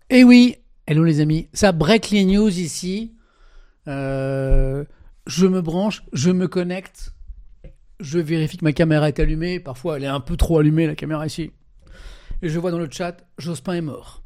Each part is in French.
Eh oui, hello les amis, ça break les news ici. Je me branche, je me connecte, je vérifie que ma caméra est allumée. Parfois, elle est un peu trop allumée, la caméra ici. Et je vois dans le chat, Jospin est mort.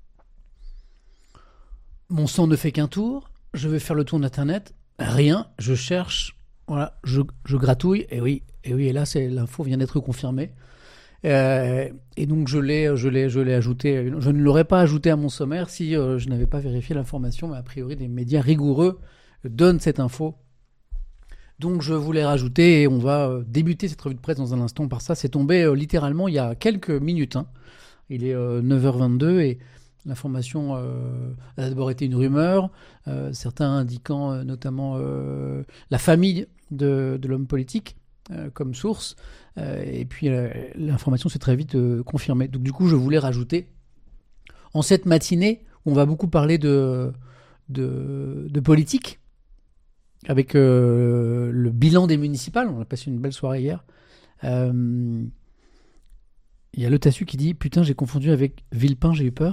Mon sang ne fait qu'un tour. Je vais faire le tour d'internet. Rien, je cherche. Voilà, je gratouille. Et là, l'info vient d'être confirmée. Et donc je l'ai ajouté. Je ne l'aurais pas ajouté à mon sommaire si je n'avais pas vérifié l'information, mais a priori des médias rigoureux donnent cette info. Donc je voulais rajouter et on va débuter cette revue de presse dans un instant par ça. C'est tombé littéralement il y a quelques minutes. Hein. Il est 9h22 et l'information a d'abord été une rumeur, certains indiquant notamment la famille de l'homme politique comme source. Et puis l'information s'est très vite confirmée. Donc du coup, je voulais rajouter, en cette matinée, où on va beaucoup parler de politique, avec le bilan des municipales. On a passé une belle soirée hier. Il y a Le Tassu qui dit « Putain, j'ai confondu avec Villepin, j'ai eu peur. »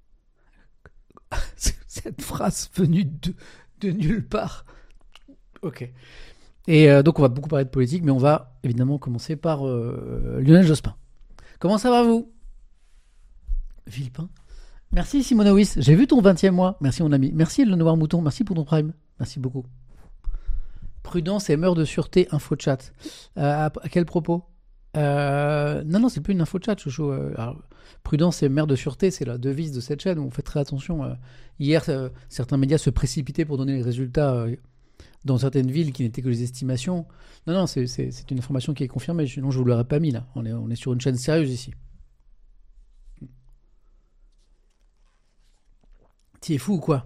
Cette phrase venue de nulle part. Ok. Et donc on va beaucoup parler de politique, mais on va évidemment commencer par Lionel Jospin. Comment ça va vous? Villepin. Merci Simona Wyss, j'ai vu ton 20e mois. Merci mon ami. Merci Le Noir Mouton, merci pour ton prime. Merci beaucoup. Prudence et meurtre de sûreté, info chat. À quel propos? Non, c'est plus une info chat, chouchou. Alors, prudence et meurtre de sûreté, c'est la devise de cette chaîne. On fait très attention. Hier, certains médias se précipitaient pour donner les résultats dans certaines villes qui n'étaient que les estimations. Non, c'est une information qui est confirmée. Sinon, je ne vous l'aurais pas mis là. On est sur une chaîne sérieuse ici. T'y es fou ou quoi?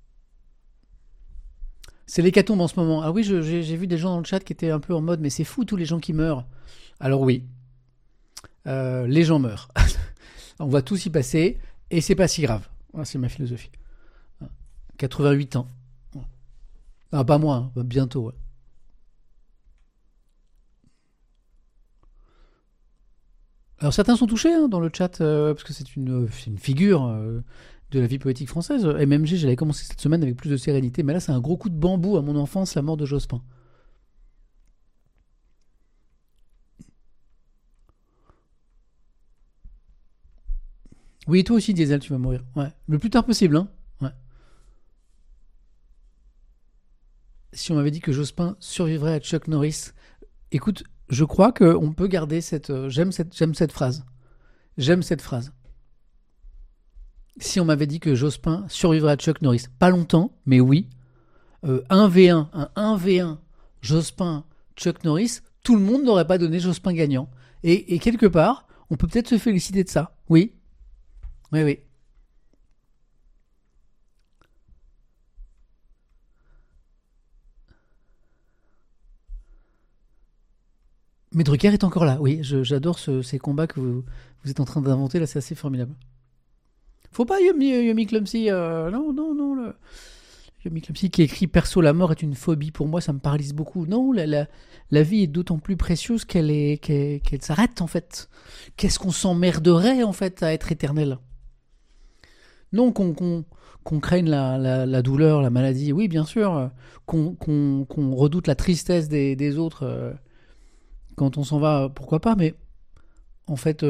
C'est l'hécatombe en ce moment. Ah oui, j'ai vu des gens dans le chat qui étaient un peu en mode « Mais c'est fou tous les gens qui meurent ». Alors oui, les gens meurent. On va tous y passer et c'est pas si grave. Voilà, c'est ma philosophie. 88 ans. Ah, pas moi, hein, bientôt. Ouais. Alors certains sont touchés dans le chat, parce que c'est une figure de la vie politique française. MMG, j'allais commencer cette semaine avec plus de sérénité, mais là c'est un gros coup de bambou à mon enfance, la mort de Jospin. Oui, toi aussi, Diesel, tu vas mourir. Ouais. Le plus tard possible, hein. Ouais. Si on m'avait dit que Jospin survivrait à Chuck Norris, écoute, je crois qu'on peut garder cette... J'aime cette phrase. J'aime cette phrase. Si on m'avait dit que Jospin survivrait à Chuck Norris, pas longtemps, mais oui, 1v1, un 1v1, Jospin, Chuck Norris, tout le monde n'aurait pas donné Jospin gagnant. Et quelque part, on peut peut-être se féliciter de ça. Oui. Oui. Mais Drucker est encore là. Oui, j'adore ces combats que vous êtes en train d'inventer. Là, c'est assez formidable. Faut pas Yumi Clumsy. Non. Yumi Clumsy qui écrit « Perso, la mort est une phobie. Pour moi, ça me paralyse beaucoup. » Non, la vie est d'autant plus précieuse qu'elle s'arrête, en fait. Qu'est-ce qu'on s'emmerderait, en fait, à être éternel? Non, qu'on craigne la douleur, la maladie, oui, bien sûr. Qu'on redoute la tristesse des autres quand on s'en va, pourquoi pas, mais en fait,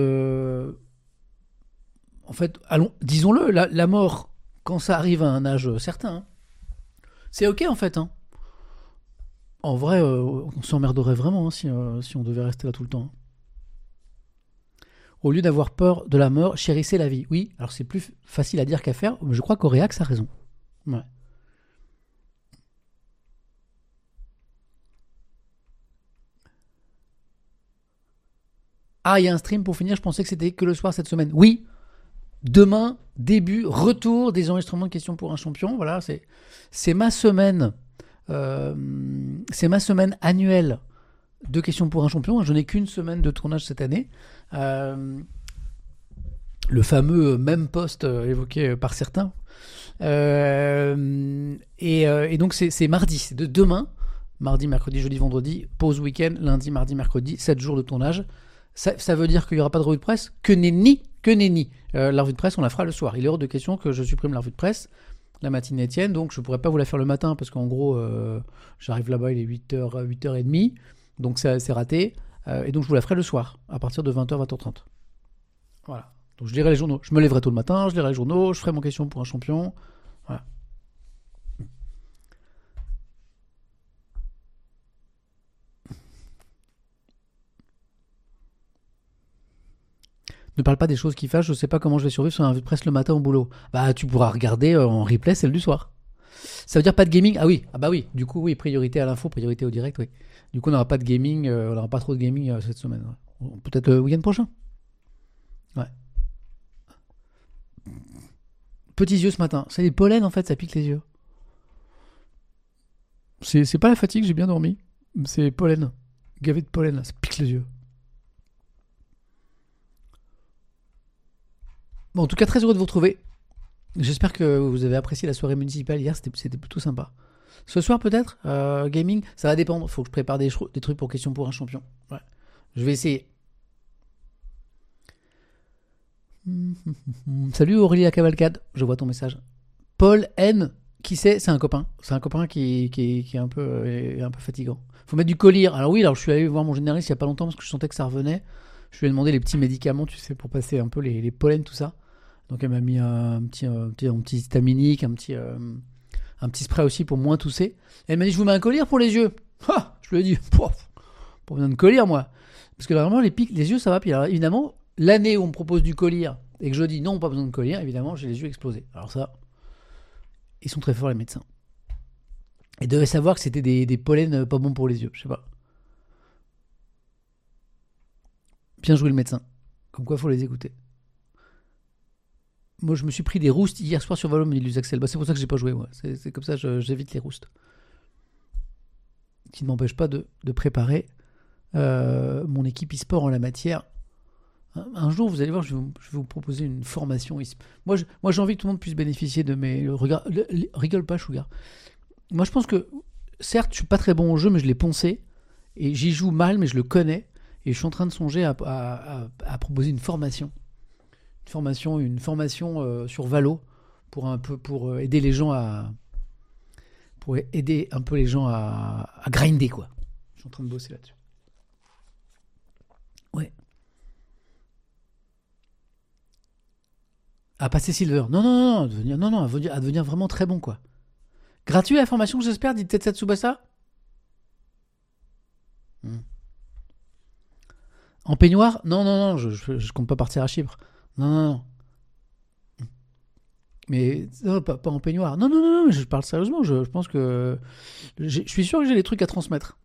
allons, disons-le, la mort, quand ça arrive à un âge certain, hein, c'est ok en fait. Hein. En vrai, on s'emmerderait vraiment si on devait rester là tout le temps. Au lieu d'avoir peur de la mort, chérissez la vie. Oui, alors c'est plus facile à dire qu'à faire, mais je crois qu'Auréax a raison. Ouais. Ah, il y a un stream pour finir, je pensais que c'était que le soir cette semaine. Oui, demain, retour des enregistrements de questions pour un champion. Voilà, c'est ma semaine. C'est ma semaine annuelle de questions pour un champion. Je n'ai qu'une semaine de tournage cette année. Le fameux même poste évoqué par certains. Et donc c'est mardi, c'est de demain. Mardi, mercredi, jeudi, vendredi, pause week-end, lundi, mardi, mercredi, 7 jours de tournage. Ça veut dire qu'il n'y aura pas de revue de presse? Que nenni, Que nenni. La revue de presse, on la fera le soir. Il est hors de question que je supprime la revue de presse. La matinée tienne, donc je pourrais pas vous la faire le matin parce qu'en gros, j'arrive là-bas, il est 8h, 8h30, donc c'est raté. Et donc je vous la ferai le soir, à partir de 20h, 20h30. Voilà. Donc je lirai les journaux. Je me lèverai tôt le matin, je lirai les journaux, je ferai mon question pour un champion. Voilà. Ne parle pas des choses qui fâchent, je sais pas comment je vais survivre sur un revue de presse le matin au boulot. Bah tu pourras regarder en replay celle du soir. Ça veut dire pas de gaming? Ah oui, oui. Du coup, oui, priorité à l'info, priorité au direct, oui. Du coup, on n'aura pas de gaming, on n'aura pas trop de gaming cette semaine. Ouais. Peut-être le week-end prochain. Ouais. Petits yeux ce matin. C'est les pollens en fait, ça pique les yeux. C'est pas la fatigue, j'ai bien dormi. C'est pollen. Gavé de pollen, ça pique les yeux. Bon, en tout cas, très heureux de vous retrouver. J'espère que vous avez apprécié la soirée municipale hier, c'était plutôt sympa. Ce soir peut-être, gaming, ça va dépendre. Faut que je prépare des trucs pour question pour un champion. Ouais. Je vais essayer. Salut Aurélie la Cavalcade, je vois ton message. Paul N, qui c'est un copain. C'est un copain qui est un peu fatigant. Faut mettre du collier. Alors oui, je suis allé voir mon généraliste il y a pas longtemps parce que je sentais que ça revenait. Je lui ai demandé les petits médicaments, tu sais, pour passer un peu les pollens, tout ça. Donc elle m'a mis un petit histaminique, un petit spray aussi pour moins tousser. Et elle m'a dit, je vous mets un collier pour les yeux. Ah, je lui ai dit, pas besoin de collier moi. Parce que vraiment les yeux ça va. Puis alors, évidemment, l'année où on me propose du collier et que je dis non, pas besoin de collier, évidemment j'ai les yeux explosés. Alors ça, ils sont très forts les médecins. Ils devaient savoir que c'était des pollens pas bons pour les yeux, je sais pas. Bien joué le médecin. Comme quoi faut les écouter. Moi, je me suis pris des roustes hier soir sur Valo, me dit Lusaxel. Bah, c'est pour ça que j'ai pas joué, moi. C'est comme ça, j'évite les roustes. Qui ne m'empêche pas de préparer mon équipe e-sport en la matière. Un jour, vous allez voir, je vais vous proposer une formation. Moi, j'ai envie que tout le monde puisse bénéficier de mes... Rigole pas, Sugar. Moi, je pense que, certes, je suis pas très bon au jeu, mais je l'ai poncé. Et j'y joue mal, mais je le connais. Et je suis en train de songer à proposer une formation. Une formation sur Valo pour aider les gens à grinder quoi. Je suis en train de bosser là-dessus. Ouais. À passer Silver. Non, à devenir vraiment très bon quoi. Gratuit la formation, j'espère, dit Tetsuya Tsubasa. En peignoir? Non, je compte pas partir à Chypre. Non. Mais pas en peignoir. Non, mais je parle sérieusement. Je pense que... Je suis sûr que j'ai des trucs à transmettre.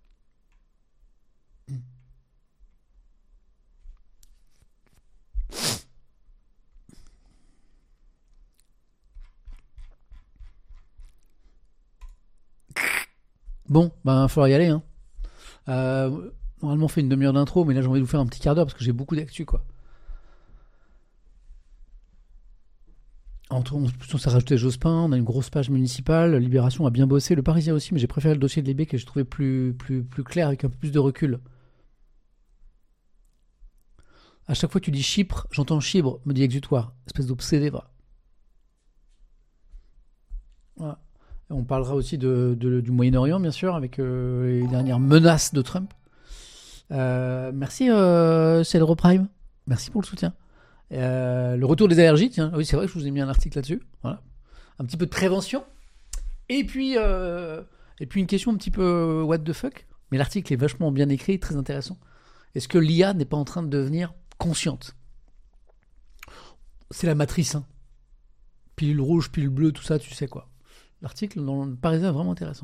Bon, il va falloir y aller. Hein. Normalement, on fait une demi-heure d'intro, mais là, j'ai envie de vous faire un petit quart d'heure parce que j'ai beaucoup d'actu, quoi. En plus, on s'est rajouté Jospin, on a une grosse page municipale, Libération a bien bossé, le Parisien aussi, mais j'ai préféré le dossier de Libé que je trouvais plus clair avec un peu plus de recul. À chaque fois que tu dis Chypre, j'entends Chypre, me dit Exutoire, espèce d'obsédé, va. Voilà. On parlera aussi du Moyen-Orient, bien sûr, avec les dernières menaces de Trump. Merci, Cedro Prime. Merci pour le soutien. Le retour des allergies, tiens. Oui, c'est vrai que je vous ai mis un article là-dessus. Voilà. Un petit peu de prévention. Et puis une question un petit peu what the fuck. Mais l'article est vachement bien écrit, très intéressant. Est-ce que l'IA n'est pas en train de devenir consciente? C'est la matrice, hein. Pilule rouge, pilule bleue, tout ça, tu sais quoi. L'article dans le Parisien est vraiment intéressant.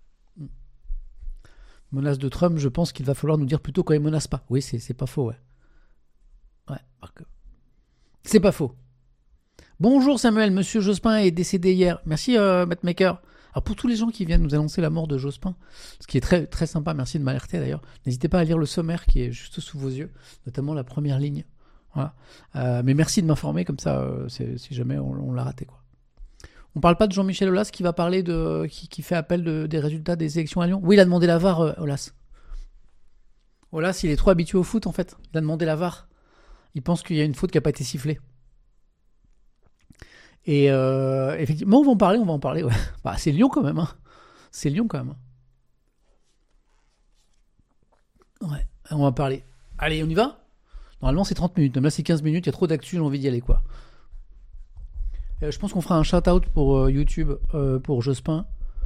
Menace de Trump, je pense qu'il va falloir nous dire plutôt quand il menace pas. Oui, c'est pas faux, ouais. Ouais, c'est pas faux. Bonjour Samuel, monsieur Jospin est décédé hier. Merci Mattmaker. Alors pour tous les gens qui viennent nous annoncer la mort de Jospin, ce qui est très, très sympa, merci de m'alerter d'ailleurs, n'hésitez pas à lire le sommaire qui est juste sous vos yeux, notamment la première ligne. Voilà. Mais merci de m'informer, comme ça, si jamais on l'a raté, quoi. On parle pas de Jean-Michel Aulas qui va parler qui fait appel des résultats des élections à Lyon. Oui, il a demandé la VAR, Aulas. Aulas, il est trop habitué au foot en fait. Il a demandé la VAR. Il pense qu'il y a une faute qui n'a pas été sifflée. Et effectivement, on va en parler. Ouais. Bah, c'est Lyon quand même. Hein. C'est Lyon quand même. Ouais, on va parler. Allez, on y va. Normalement, c'est 30 minutes. Même là, c'est 15 minutes. Il y a trop d'actu, j'ai envie d'y aller, quoi. Je pense qu'on fera un shout-out pour YouTube, pour Jospin.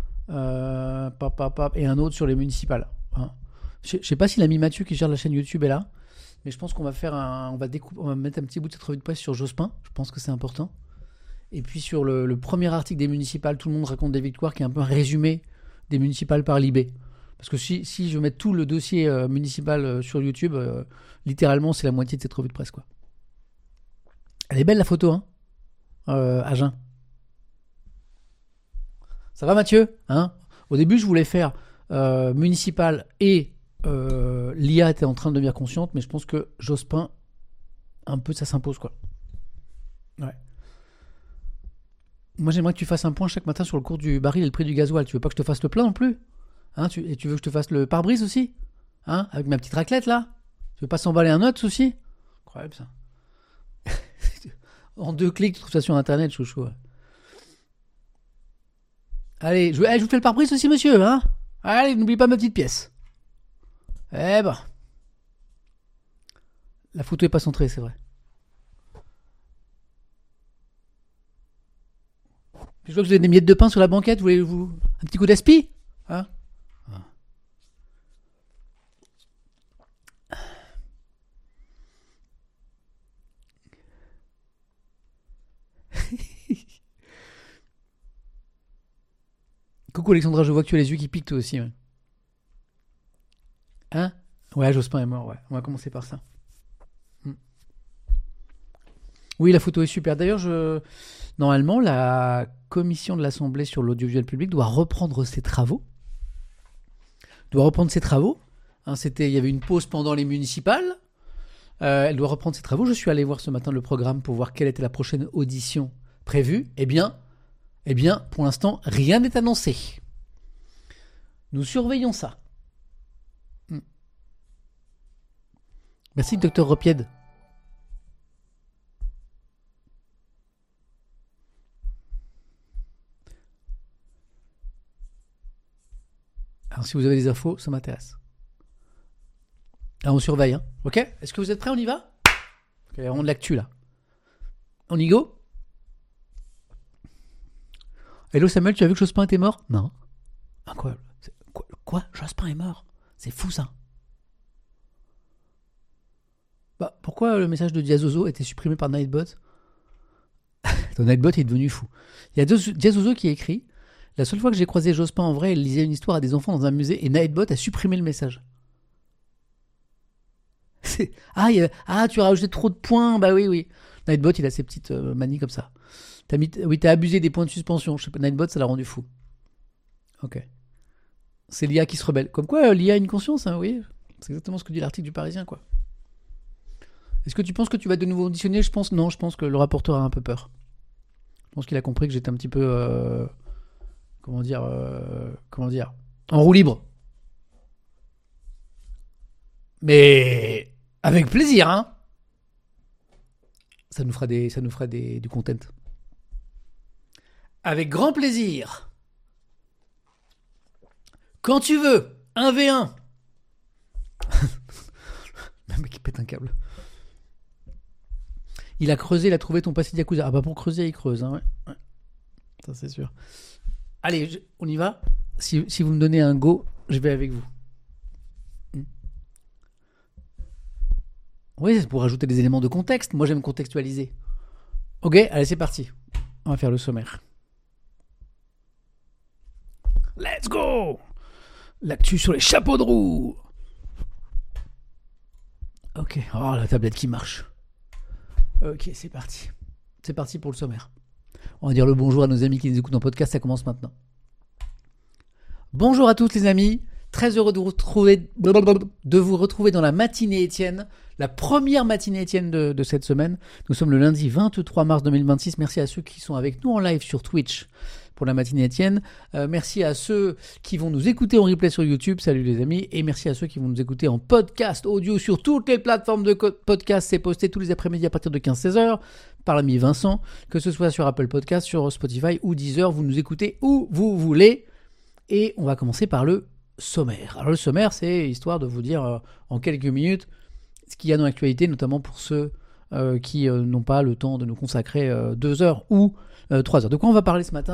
Et un autre sur les municipales. Hein. Je sais pas si l'ami Mathieu qui gère la chaîne YouTube est là. Mais je pense qu'on va faire on va mettre un petit bout de cette revue de presse sur Jospin. Je pense que c'est important. Et puis sur le premier article des municipales, tout le monde raconte des victoires, qui est un peu un résumé des municipales par Libé. Parce que si je mets tout le dossier municipal sur YouTube, littéralement c'est la moitié de cette revue de presse, quoi. Elle est belle la photo, hein, Agen. Ça va Mathieu, hein? Au début je voulais faire municipal et l'IA était en train de devenir consciente, mais je pense que Jospin, un peu ça s'impose, quoi. Ouais. Moi j'aimerais que tu fasses un point chaque matin sur le cours du baril et le prix du gasoil. Tu veux pas que je te fasse le plein non plus, hein? Et tu veux que je te fasse le pare-brise aussi, hein? Avec ma petite raclette là. Tu veux pas s'emballer un autre aussi? Incroyable ça. En 2 clics tu trouves ça sur internet, chouchou. Ouais. Allez, je vous fais le pare-brise aussi monsieur, hein? Allez, n'oublie pas ma petite pièce. Eh ben. La photo est pas centrée, c'est vrai. Je vois que vous avez des miettes de pain sur la banquette, voulez-vous un petit coup d'aspi, hein? Coucou Alexandra, je vois que tu as les yeux qui piquent toi aussi. Ouais. Hein? Ouais, Jospin est mort, ouais. On va commencer par ça. Oui, la photo est super. D'ailleurs, normalement, la commission de l'Assemblée sur l'audiovisuel public doit reprendre ses travaux. Hein, il y avait une pause pendant les municipales. Elle doit reprendre ses travaux. Je suis allé voir ce matin le programme pour voir quelle était la prochaine audition prévue. Eh bien, pour l'instant, rien n'est annoncé. Nous surveillons ça. Merci, docteur Repied. Alors, si vous avez des infos, ça m'intéresse. Alors, on surveille, hein. Ok? Est-ce que vous êtes prêts? On y va? Ok, on de l'actu, là. On y go? Hello Samuel, tu as vu que Jospin était mort? Non. Incroyable. Quoi? Jospin est mort? C'est fou, ça. Bah, pourquoi le message de Diazozo a été supprimé par Nightbot? Nightbot est devenu fou. Il y a Diazozo qui a écrit: la seule fois que j'ai croisé Jospin en vrai, il lisait une histoire à des enfants dans un musée et Nightbot a supprimé le message. Tu as rajouté trop de points. Bah oui. Nightbot, il a ses petites manies comme ça. T'as abusé des points de suspension. Je sais pas, Nightbot, ça l'a rendu fou. Ok. C'est l'IA qui se rebelle. Comme quoi, l'IA a une conscience, hein, oui. C'est exactement ce que dit l'article du Parisien, quoi. Est-ce que tu penses que tu vas de nouveau auditionner? Non, je pense que le rapporteur a un peu peur. Je pense qu'il a compris que j'étais un petit peu... comment dire, en roue libre. Mais avec plaisir, hein. Ça nous fera du content. Avec grand plaisir. Quand tu veux, 1v1. Le mec qui pète un câble. Il a creusé, il a trouvé ton passé de Yakuza. Ah bah pour creuser, il creuse, hein, ouais. Ça c'est sûr. Allez, on y va. Si vous me donnez un go, je vais avec vous. Oui, c'est pour ajouter des éléments de contexte. Moi, j'aime contextualiser. Ok, allez, c'est parti. On va faire le sommaire. Let's go! L'actu sur les chapeaux de roue. Ok, oh, la tablette qui marche. Ok, c'est parti. C'est parti pour le sommaire. On va dire le bonjour à nos amis qui nous écoutent en podcast, ça commence maintenant. Bonjour à tous les amis, très heureux de vous retrouver dans la matinée Étienne, la première matinée Étienne de cette semaine. Nous sommes le lundi 23 mars 2026, merci à ceux qui sont avec nous en live sur Twitch pour la matinée Étienne. Merci à ceux qui vont nous écouter en replay sur YouTube, salut les amis, et merci à ceux qui vont nous écouter en podcast audio sur toutes les plateformes de podcast, c'est posté tous les après-midi à partir de 15-16h. par l'ami Vincent, que ce soit sur Apple Podcast, sur Spotify ou Deezer, vous nous écoutez où vous voulez. Et on va commencer par le sommaire. Alors le sommaire, c'est histoire de vous dire en quelques minutes ce qu'il y a dans l'actualité, notamment pour ceux qui n'ont pas le temps de nous consacrer 2 heures ou 3 heures. De quoi on va parler ce matin ?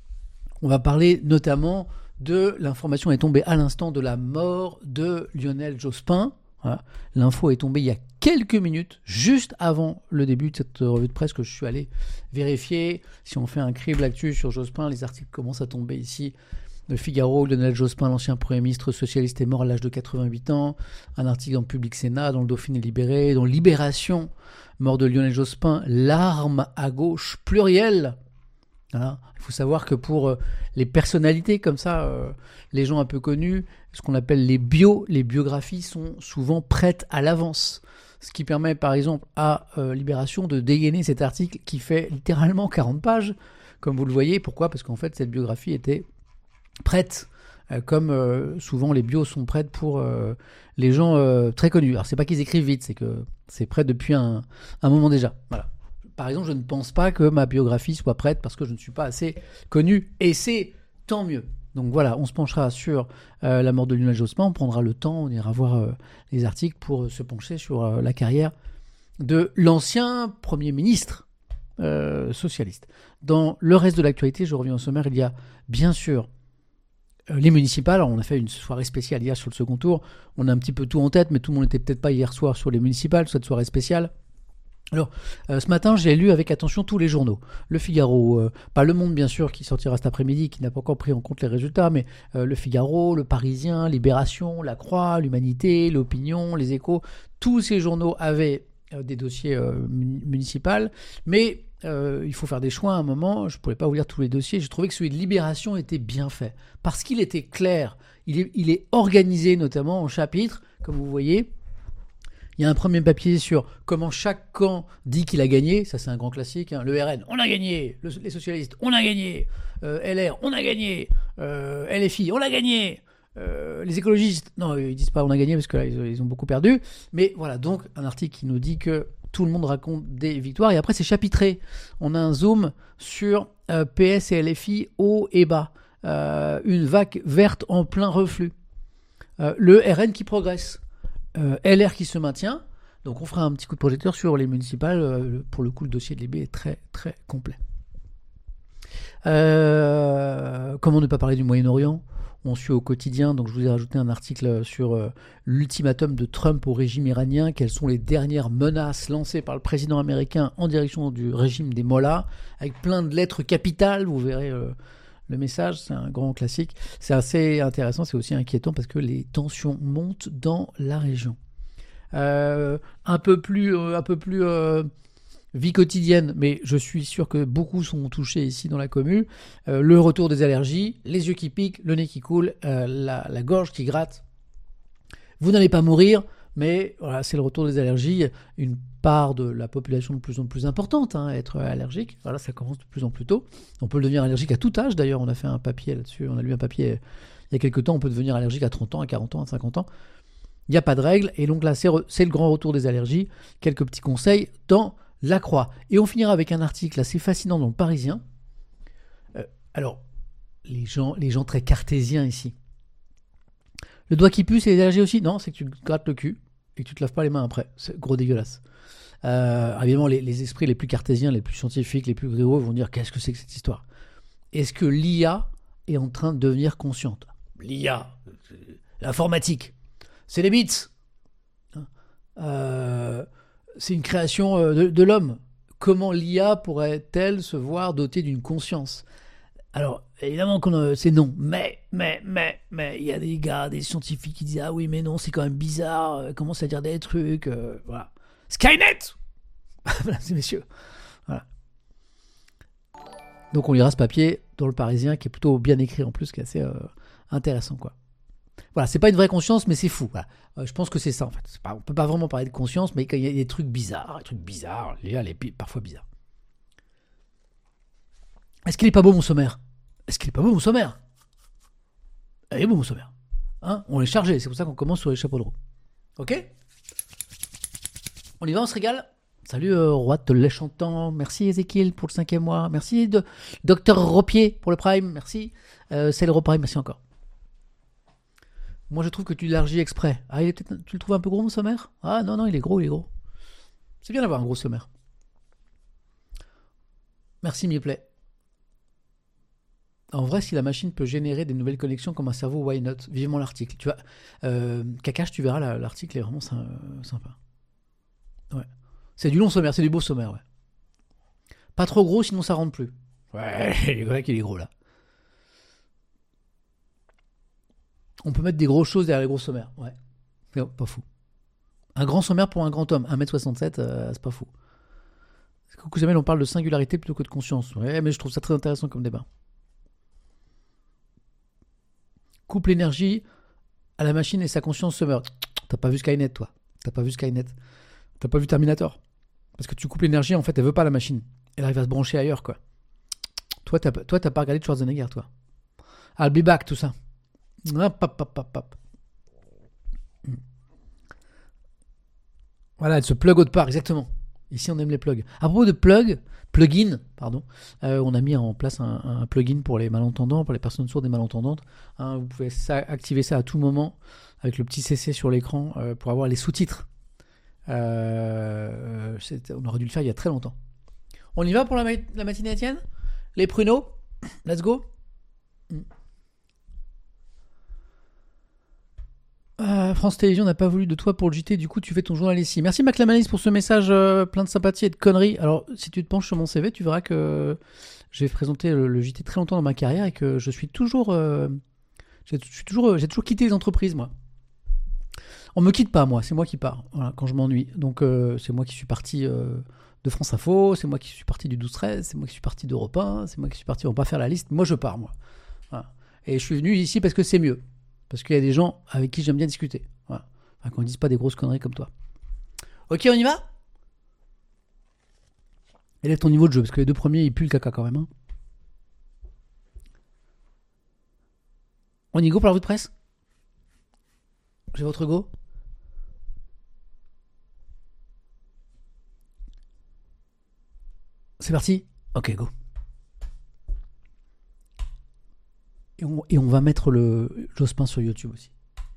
On va parler notamment de l'information est tombée à l'instant de la mort de Lionel Jospin. Voilà. L'info est tombée il y a quelques minutes, juste avant le début de cette revue de presse que je suis allé vérifier. Si on fait un crible actu sur Jospin, les articles commencent à tomber ici. Le Figaro, Lionel Jospin, l'ancien Premier ministre socialiste, est mort à l'âge de 88 ans. Un article dans Public Sénat, dans le Dauphiné Libéré, dans Libération, mort de Lionel Jospin, l'arme à gauche plurielle. Voilà. Il faut savoir que pour les personnalités comme ça, les gens un peu connus, ce qu'on appelle les biographies sont souvent prêtes à l'avance. Ce qui permet par exemple à Libération de dégainer cet article qui fait littéralement 40 pages, comme vous le voyez. Pourquoi ? Parce qu'en fait cette biographie était prête, comme souvent les bios sont prêtes pour les gens très connus. Alors c'est pas qu'ils écrivent vite, c'est que c'est prêt depuis un moment déjà. Voilà. Par exemple, je ne pense pas que ma biographie soit prête parce que je ne suis pas assez connu, et c'est tant mieux. Donc voilà, on se penchera sur la mort de Lionel Jospin, on prendra le temps, on ira voir les articles pour se pencher sur la carrière de l'ancien Premier ministre socialiste. Dans le reste de l'actualité, je reviens au sommaire, il y a bien sûr les municipales. Alors, on a fait une soirée spéciale hier sur le second tour, on a un petit peu tout en tête, mais tout le monde n'était peut-être pas hier soir sur les municipales, cette soirée spéciale. Alors, ce matin, j'ai lu avec attention tous les journaux. Le Figaro, pas Le Monde bien sûr, qui sortira cet après-midi, qui n'a pas encore pris en compte les résultats, mais Le Figaro, Le Parisien, Libération, La Croix, L'Humanité, L'Opinion, Les Échos, tous ces journaux avaient des dossiers municipaux, mais il faut faire des choix à un moment. Je ne pourrais pas vous lire tous les dossiers. J'ai trouvé que celui de Libération était bien fait, parce qu'il était clair, il est organisé notamment en chapitres, comme vous voyez. Il y a un premier papier sur comment chaque camp dit qu'il a gagné. Ça, c'est un grand classique. Hein. Le RN, on a gagné. Les socialistes, on a gagné. LR, on a gagné. LFI, on a gagné. Les écologistes, non, ils disent pas on a gagné parce que là, ils ont beaucoup perdu. Mais voilà, donc un article qui nous dit que tout le monde raconte des victoires. Et après, c'est chapitré. On a un zoom sur PS et LFI haut et bas. Une vague verte en plein reflux. Le RN qui progresse. LR qui se maintient. Donc on fera un petit coup de projecteur sur les municipales. Pour le coup, le dossier de Libé est très très complet. Comment ne pas parler du Moyen-Orient ? On suit au quotidien, donc je vous ai rajouté un article sur l'ultimatum de Trump au régime iranien. Quelles sont les dernières menaces lancées par le président américain en direction du régime des Mollahs, avec plein de lettres capitales. Vous verrez le message, c'est un grand classique. C'est assez intéressant, c'est aussi inquiétant parce que les tensions montent dans la région. Un peu plus vie quotidienne, mais je suis sûr que beaucoup sont touchés ici dans la commune. Le retour des allergies, les yeux qui piquent, le nez qui coule, la gorge qui gratte. Vous n'allez pas mourir, mais voilà, c'est le retour des allergies. Une part de la population de plus en plus importante à être allergique. Voilà, ça commence de plus en plus tôt. On peut devenir allergique à tout âge. D'ailleurs, on a fait un papier là-dessus. On a lu un papier il y a quelques temps. On peut devenir allergique à 30 ans, à 40 ans, à 50 ans. Il n'y a pas de règle. Et donc là, c'est le grand retour des allergies. Quelques petits conseils dans La Croix. Et on finira avec un article assez fascinant dans Le Parisien. Alors, les gens très cartésiens ici. Le doigt qui pue, c'est les allergies aussi ? Non, c'est que tu te grattes le cul et que tu te laves pas les mains après. C'est gros dégueulasse. Évidemment, les esprits les plus cartésiens, les plus scientifiques, les plus rigoureux vont dire qu'est-ce que c'est que cette histoire ? Est-ce que l'IA est en train de devenir consciente ? L'IA, l'informatique, c'est les bits. C'est une création de l'homme. Comment l'IA pourrait-elle se voir dotée d'une conscience ? Alors, évidemment, c'est non. Mais, il y a des gars, des scientifiques qui disent « Ah oui, mais non, c'est quand même bizarre, commence à dire des trucs, voilà. » Skynet ! Voilà, messieurs. Voilà. Donc, on lira ce papier dans Le Parisien, qui est plutôt bien écrit en plus, qui est assez intéressant, quoi. Voilà, c'est pas une vraie conscience, mais c'est fou. Voilà. Je pense que c'est ça, en fait. On peut pas vraiment parler de conscience, mais il y a des trucs bizarres, l'IA, elle est parfois bizarre. Est-ce qu'il est pas beau, mon sommaire ? Est-ce qu'il est pas beau, mon sommaire ? Il est beau, mon sommaire. Hein ? On est chargé, c'est pour ça qu'on commence sur les chapeaux de roue. Ok ? On y va, on se régale ? Salut Roi de l'Échantant, merci Ezekiel pour le 5e mois, merci Docteur Ropier pour le Prime, merci. C'est le Prime, merci encore. Moi je trouve que tu l'élargis exprès. Ah, tu le trouves un peu gros mon sommaire? Ah non, non, il est gros, il est gros. C'est bien d'avoir un gros sommaire. Merci Miplay. En vrai, si la machine peut générer des nouvelles connexions comme un cerveau, why not? Vivement l'article. Tu vois, Kakash, tu verras, l'article est vraiment sympa. Ouais. C'est du long sommaire, c'est du beau sommaire, ouais. Pas trop gros, sinon ça rentre plus. Ouais, il est vrai qu'il est gros là. On peut mettre des grosses choses derrière les gros sommaires, ouais. Non, pas fou. Un grand sommaire pour un grand homme, 1m67, c'est pas fou. Coucou Jamel, on parle de singularité plutôt que de conscience. Ouais, mais je trouve ça très intéressant comme débat. Coupe l'énergie à la machine et sa conscience se meurt. T'as pas vu Skynet, toi. T'as pas vu Skynet. T'as pas vu Terminator. Parce que tu coupes l'énergie, en fait, elle veut pas la machine. Elle arrive à se brancher ailleurs, quoi. Toi, t'as pas regardé Schwarzenegger, toi. I'll be back, tout ça. Hop, hop, hop, hop, hop. Voilà, elle se plug autre part, exactement. Ici, on aime les plugs. À propos de plugin, pardon, on a mis en place un plugin pour les malentendants, pour les personnes sourdes et malentendantes. Hein, vous pouvez activer ça à tout moment avec le petit CC sur l'écran pour avoir les sous-titres. On aurait dû le faire il y a très longtemps. On y va pour la matinée Étienne? Les pruneaux? Let's go. France Télévisions n'a pas voulu de toi pour le JT, du coup tu fais ton journal ici. Merci Maclamanis pour ce message plein de sympathie et de conneries. Alors si tu te penches sur mon CV, tu verras que j'ai présenté le JT très longtemps dans ma carrière et que je suis toujours, j'ai toujours quitté les entreprises moi. On me quitte pas moi, c'est moi qui pars voilà, quand je m'ennuie. Donc c'est moi qui suis parti de France Info, c'est moi qui suis parti du 12-13, c'est moi qui suis parti d'Europe 1, c'est moi qui suis parti, on va pas faire la liste, moi je pars moi. Voilà. Et je suis venu ici parce que c'est mieux. Parce qu'il y a des gens avec qui j'aime bien discuter. Voilà. Enfin, qu'on ne dise pas des grosses conneries comme toi. Ok, on y va? Élève ton niveau de jeu, parce que les deux premiers, ils puent le caca quand même. Hein. On y go pour la revue de presse? J'ai votre go? C'est parti? Ok, go. Et on va mettre le Jospin sur YouTube aussi.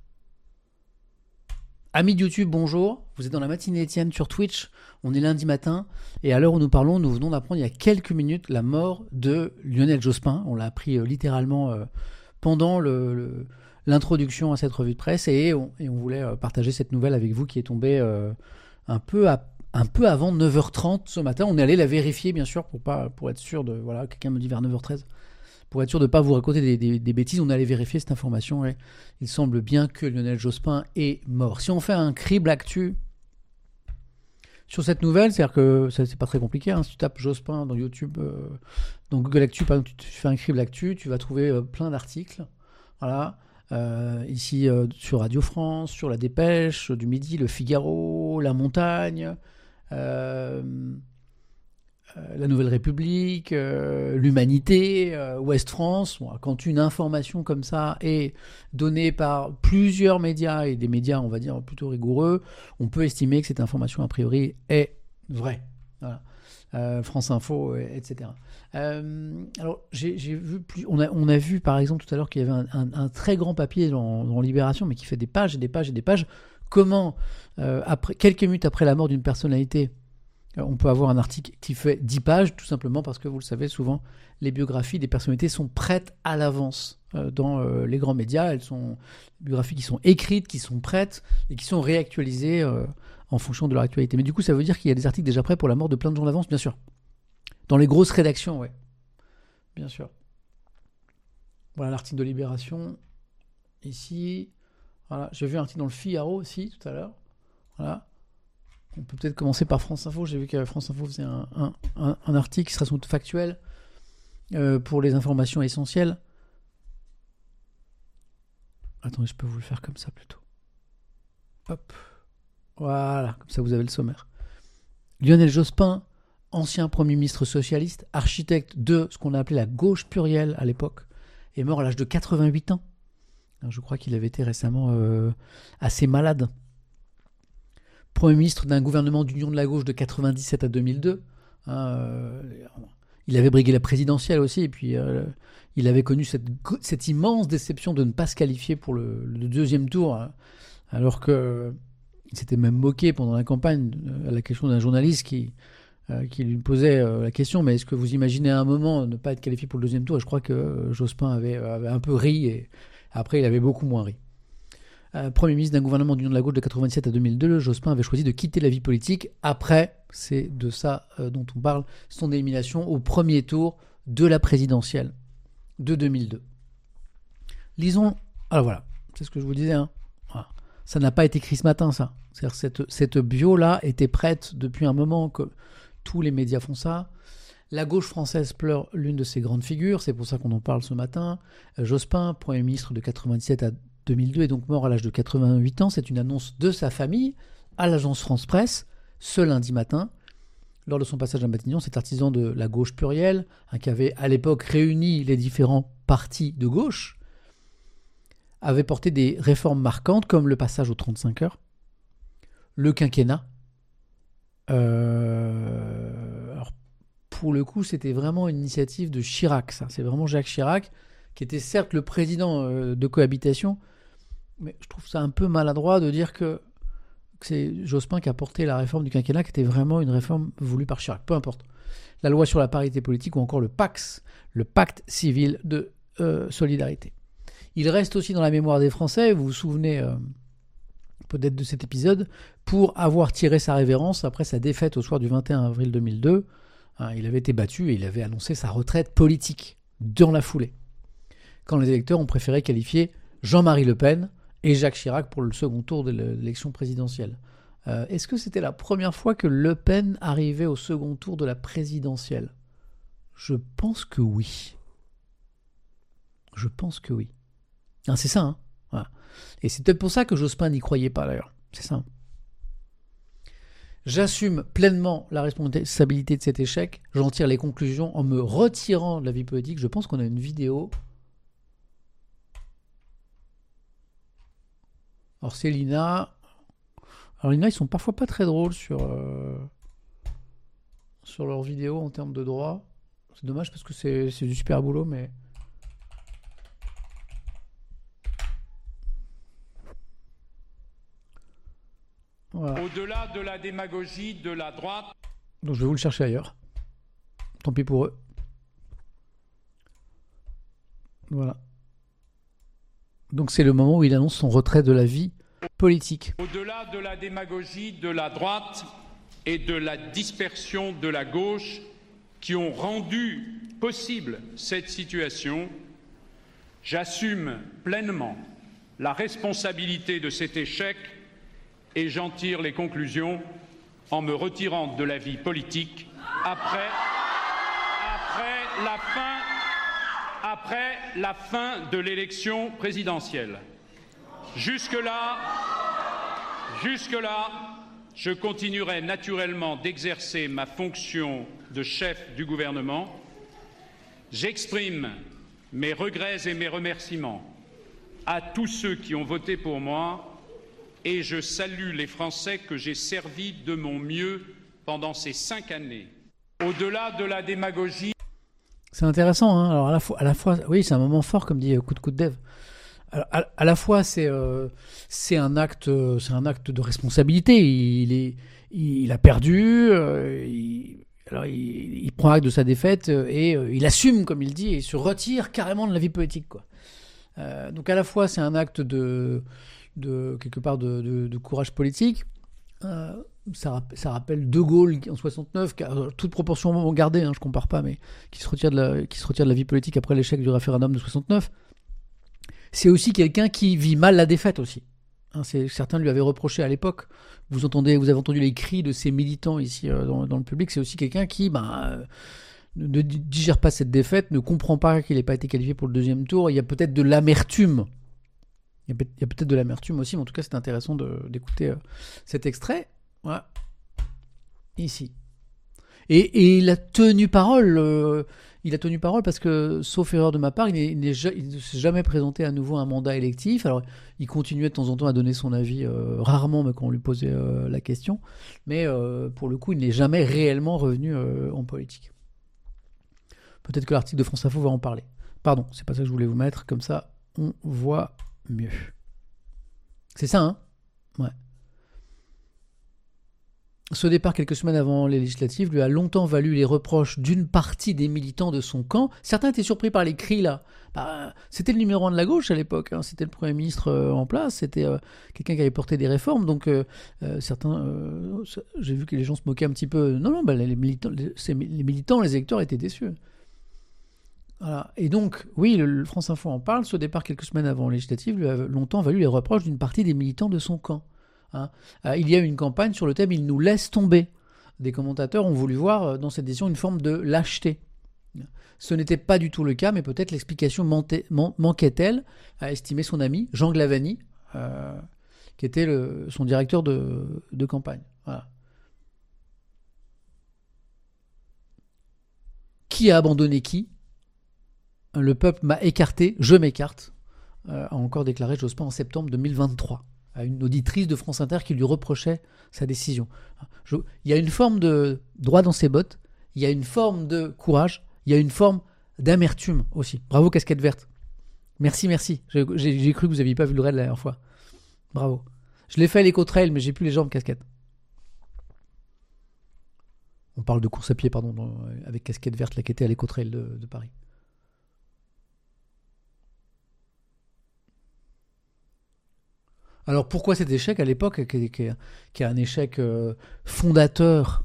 Amis de YouTube, bonjour. Vous êtes dans la matinée Étienne sur Twitch. On est lundi matin. Et à l'heure où nous parlons, nous venons d'apprendre il y a quelques minutes la mort de Lionel Jospin. On l'a appris littéralement pendant l'introduction à cette revue de presse. Et on voulait partager cette nouvelle avec vous qui est tombée un peu avant 9h30 ce matin. On est allé la vérifier, bien sûr, pour être sûr de... Voilà, quelqu'un me dit vers 9h13. Pour être sûr de ne pas vous raconter des bêtises, on allait vérifier cette information et il semble bien que Lionel Jospin est mort. Si on fait un crible actu sur cette nouvelle, c'est-à-dire que c'est pas très compliqué, hein, si tu tapes Jospin dans YouTube, dans Google Actu, par exemple, tu fais un crible actu, tu vas trouver plein d'articles. Voilà. Ici sur Radio France, sur La Dépêche, du Midi, Le Figaro, La Montagne... La Nouvelle République, l'Humanité, Ouest France. Bon, quand une information comme ça est donnée par plusieurs médias, et des médias, on va dire, plutôt rigoureux, on peut estimer que cette information, a priori, est vraie. Voilà. France Info, etc. Alors, j'ai vu on a vu, par exemple, tout à l'heure qu'il y avait un très grand papier dans Libération, mais qui fait des pages et des pages et des pages. Comment, quelques minutes après la mort d'une personnalité, on peut avoir un article qui fait 10 pages, tout simplement parce que, vous le savez, souvent, les biographies des personnalités sont prêtes à l'avance dans les grands médias. Elles sont des biographies qui sont écrites, qui sont prêtes et qui sont réactualisées en fonction de leur actualité. Mais du coup, ça veut dire qu'il y a des articles déjà prêts pour la mort de plein de gens d'avance, bien sûr. Dans les grosses rédactions, ouais. Bien sûr. Voilà l'article de Libération. Ici. Voilà. J'ai vu un article dans le Figaro aussi, tout à l'heure. Voilà. On peut peut-être commencer par France Info. J'ai vu que France Info faisait un article qui sera sans doute factuel pour les informations essentielles. Attendez, je peux vous le faire comme ça plutôt. Hop. Voilà, comme ça vous avez le sommaire. Lionel Jospin, ancien Premier ministre socialiste, architecte de ce qu'on a appelé la gauche plurielle à l'époque, est mort à l'âge de 88 ans. Je crois qu'il avait été récemment assez malade. Premier ministre d'un gouvernement d'union de la gauche de 97 à 2002. Il avait brigué la présidentielle aussi, et puis il avait connu cette immense déception de ne pas se qualifier pour le deuxième tour, alors qu'il s'était même moqué pendant la campagne à la question d'un journaliste qui lui posait la question, mais est-ce que vous imaginez à un moment ne pas être qualifié pour le deuxième tour? Et je crois que Jospin avait un peu ri, et après il avait beaucoup moins ri. Premier ministre d'un gouvernement d'union de la gauche de 97 à 2002, Jospin avait choisi de quitter la vie politique après, c'est de ça dont on parle, son élimination au premier tour de la présidentielle de 2002. Lisons, alors voilà, c'est ce que je vous disais, voilà. Ça n'a pas été écrit ce matin, ça. C'est-à-dire cette bio-là était prête depuis un moment, que tous les médias font ça. La gauche française pleure l'une de ses grandes figures, c'est pour ça qu'on en parle ce matin. Jospin, Premier ministre de 97 à 2002, est donc mort à l'âge de 88 ans. C'est une annonce de sa famille à l'agence France Presse ce lundi matin. Lors de son passage à Matignon, cet artisan de la gauche plurielle, qui avait à l'époque réuni les différents partis de gauche, avait porté des réformes marquantes comme le passage aux 35 heures, le quinquennat. Alors pour le coup, c'était vraiment une initiative de Chirac, ça. C'est vraiment Jacques Chirac, qui était certes le président de cohabitation, mais je trouve ça un peu maladroit de dire que c'est Jospin qui a porté la réforme du quinquennat, qui était vraiment une réforme voulue par Chirac. Peu importe. La loi sur la parité politique ou encore le PACS, le pacte civil de solidarité. Il reste aussi dans la mémoire des Français, vous vous souvenez peut-être de cet épisode, pour avoir tiré sa révérence après sa défaite au soir du 21 avril 2002. Il avait été battu et il avait annoncé sa retraite politique dans la foulée, quand les électeurs ont préféré qualifier Jean-Marie Le Pen et Jacques Chirac pour le second tour de l'élection présidentielle. Est-ce que c'était la première fois que Le Pen arrivait au second tour de la présidentielle? Je pense que oui. Je pense que oui. C'est ça, hein. Voilà. Et c'est peut-être pour ça que Jospin n'y croyait pas, d'ailleurs. C'est ça. J'assume pleinement la responsabilité de cet échec. J'en tire les conclusions en me retirant de la vie politique. Je pense qu'on a une vidéo. Alors c'est Lina. Alors Lina, ils sont parfois pas très drôles sur leurs vidéos en termes de droit. C'est dommage parce que c'est du super boulot, mais... Voilà. Au-delà de la démagogie de la droite... Donc je vais vous le chercher ailleurs. Tant pis pour eux. Voilà. Donc c'est le moment où il annonce son retrait de la vie politique. Au-delà de la démagogie de la droite et de la dispersion de la gauche qui ont rendu possible cette situation, j'assume pleinement la responsabilité de cet échec et j'en tire les conclusions en me retirant de la vie politique après la fin de l'élection présidentielle. Jusque-là, je continuerai naturellement d'exercer ma fonction de chef du gouvernement. J'exprime mes regrets et mes remerciements à tous ceux qui ont voté pour moi et je salue les Français que j'ai servis de mon mieux pendant ces 5 années. Au-delà de la démagogie... C'est intéressant, hein. Alors à la fois, oui, c'est un moment fort, comme dit coup de dev. Alors, à la fois, c'est un acte de responsabilité. Il a perdu. Il prend acte de sa défaite et il assume, comme il dit, et se retire carrément de la vie politique, quoi. Donc à la fois, c'est un acte de quelque part de courage politique. Ça rappelle De Gaulle en 69, toute proportion gardée, hein, je compare pas, mais qui se retire de la vie politique après l'échec du référendum de 69. C'est aussi quelqu'un qui vit mal la défaite aussi. Certains lui avaient reproché à l'époque. Vous avez entendu les cris de ces militants ici dans le public. C'est aussi quelqu'un qui ne digère pas cette défaite, ne comprend pas qu'il n'ait pas été qualifié pour le deuxième tour. Il y a peut-être de l'amertume. Il y a peut-être de l'amertume aussi, mais en tout cas, c'est intéressant d'écouter cet extrait. Voilà. Ici. Et il a tenu parole. il a tenu parole parce que, sauf erreur de ma part, il ne s'est jamais présenté à nouveau à un mandat électif. Alors, il continuait de temps en temps à donner son avis, rarement, mais quand on lui posait la question. Mais pour le coup, il n'est jamais réellement revenu en politique. Peut-être que l'article de France Info va en parler. Pardon, c'est pas ça que je voulais vous mettre. Comme ça, on voit mieux. C'est ça, hein? Ouais. Ce départ quelques semaines avant les législatives lui a longtemps valu les reproches d'une partie des militants de son camp. Certains étaient surpris par les cris là. C'était le numéro 1 de la gauche à l'époque, hein. C'était le Premier ministre en place, c'était quelqu'un qui avait porté des réformes. Donc certains, j'ai vu que les gens se moquaient un petit peu. Non, les militants, les électeurs étaient déçus. Voilà. Et donc, oui, le France Info en parle. Ce départ quelques semaines avant les législatives lui a longtemps valu les reproches d'une partie des militants de son camp. Hein. Il y a eu une campagne sur le thème « Il nous laisse tomber ». Des commentateurs ont voulu voir dans cette décision une forme de lâcheté. Ce n'était pas du tout le cas, mais peut-être l'explication manquait-elle, a estimé son ami Jean Glavany, qui était son directeur de campagne. Voilà. Qui a abandonné qui ? Le peuple m'a écarté, je m'écarte, a encore déclaré Jospin en septembre 2023. À une auditrice de France Inter qui lui reprochait sa décision. Il y a une forme de droit dans ses bottes, il y a une forme de courage, il y a une forme d'amertume aussi. Bravo, casquette verte. Merci. J'ai cru que vous n'aviez pas vu le raid la dernière fois. Bravo. Je l'ai fait à l'éco-trail, mais j'ai plus les jambes casquette. On parle de course à pied, pardon, avec casquette verte, là, qui était à l'éco-trail de Paris. Alors pourquoi cet échec à l'époque, qui est un échec fondateur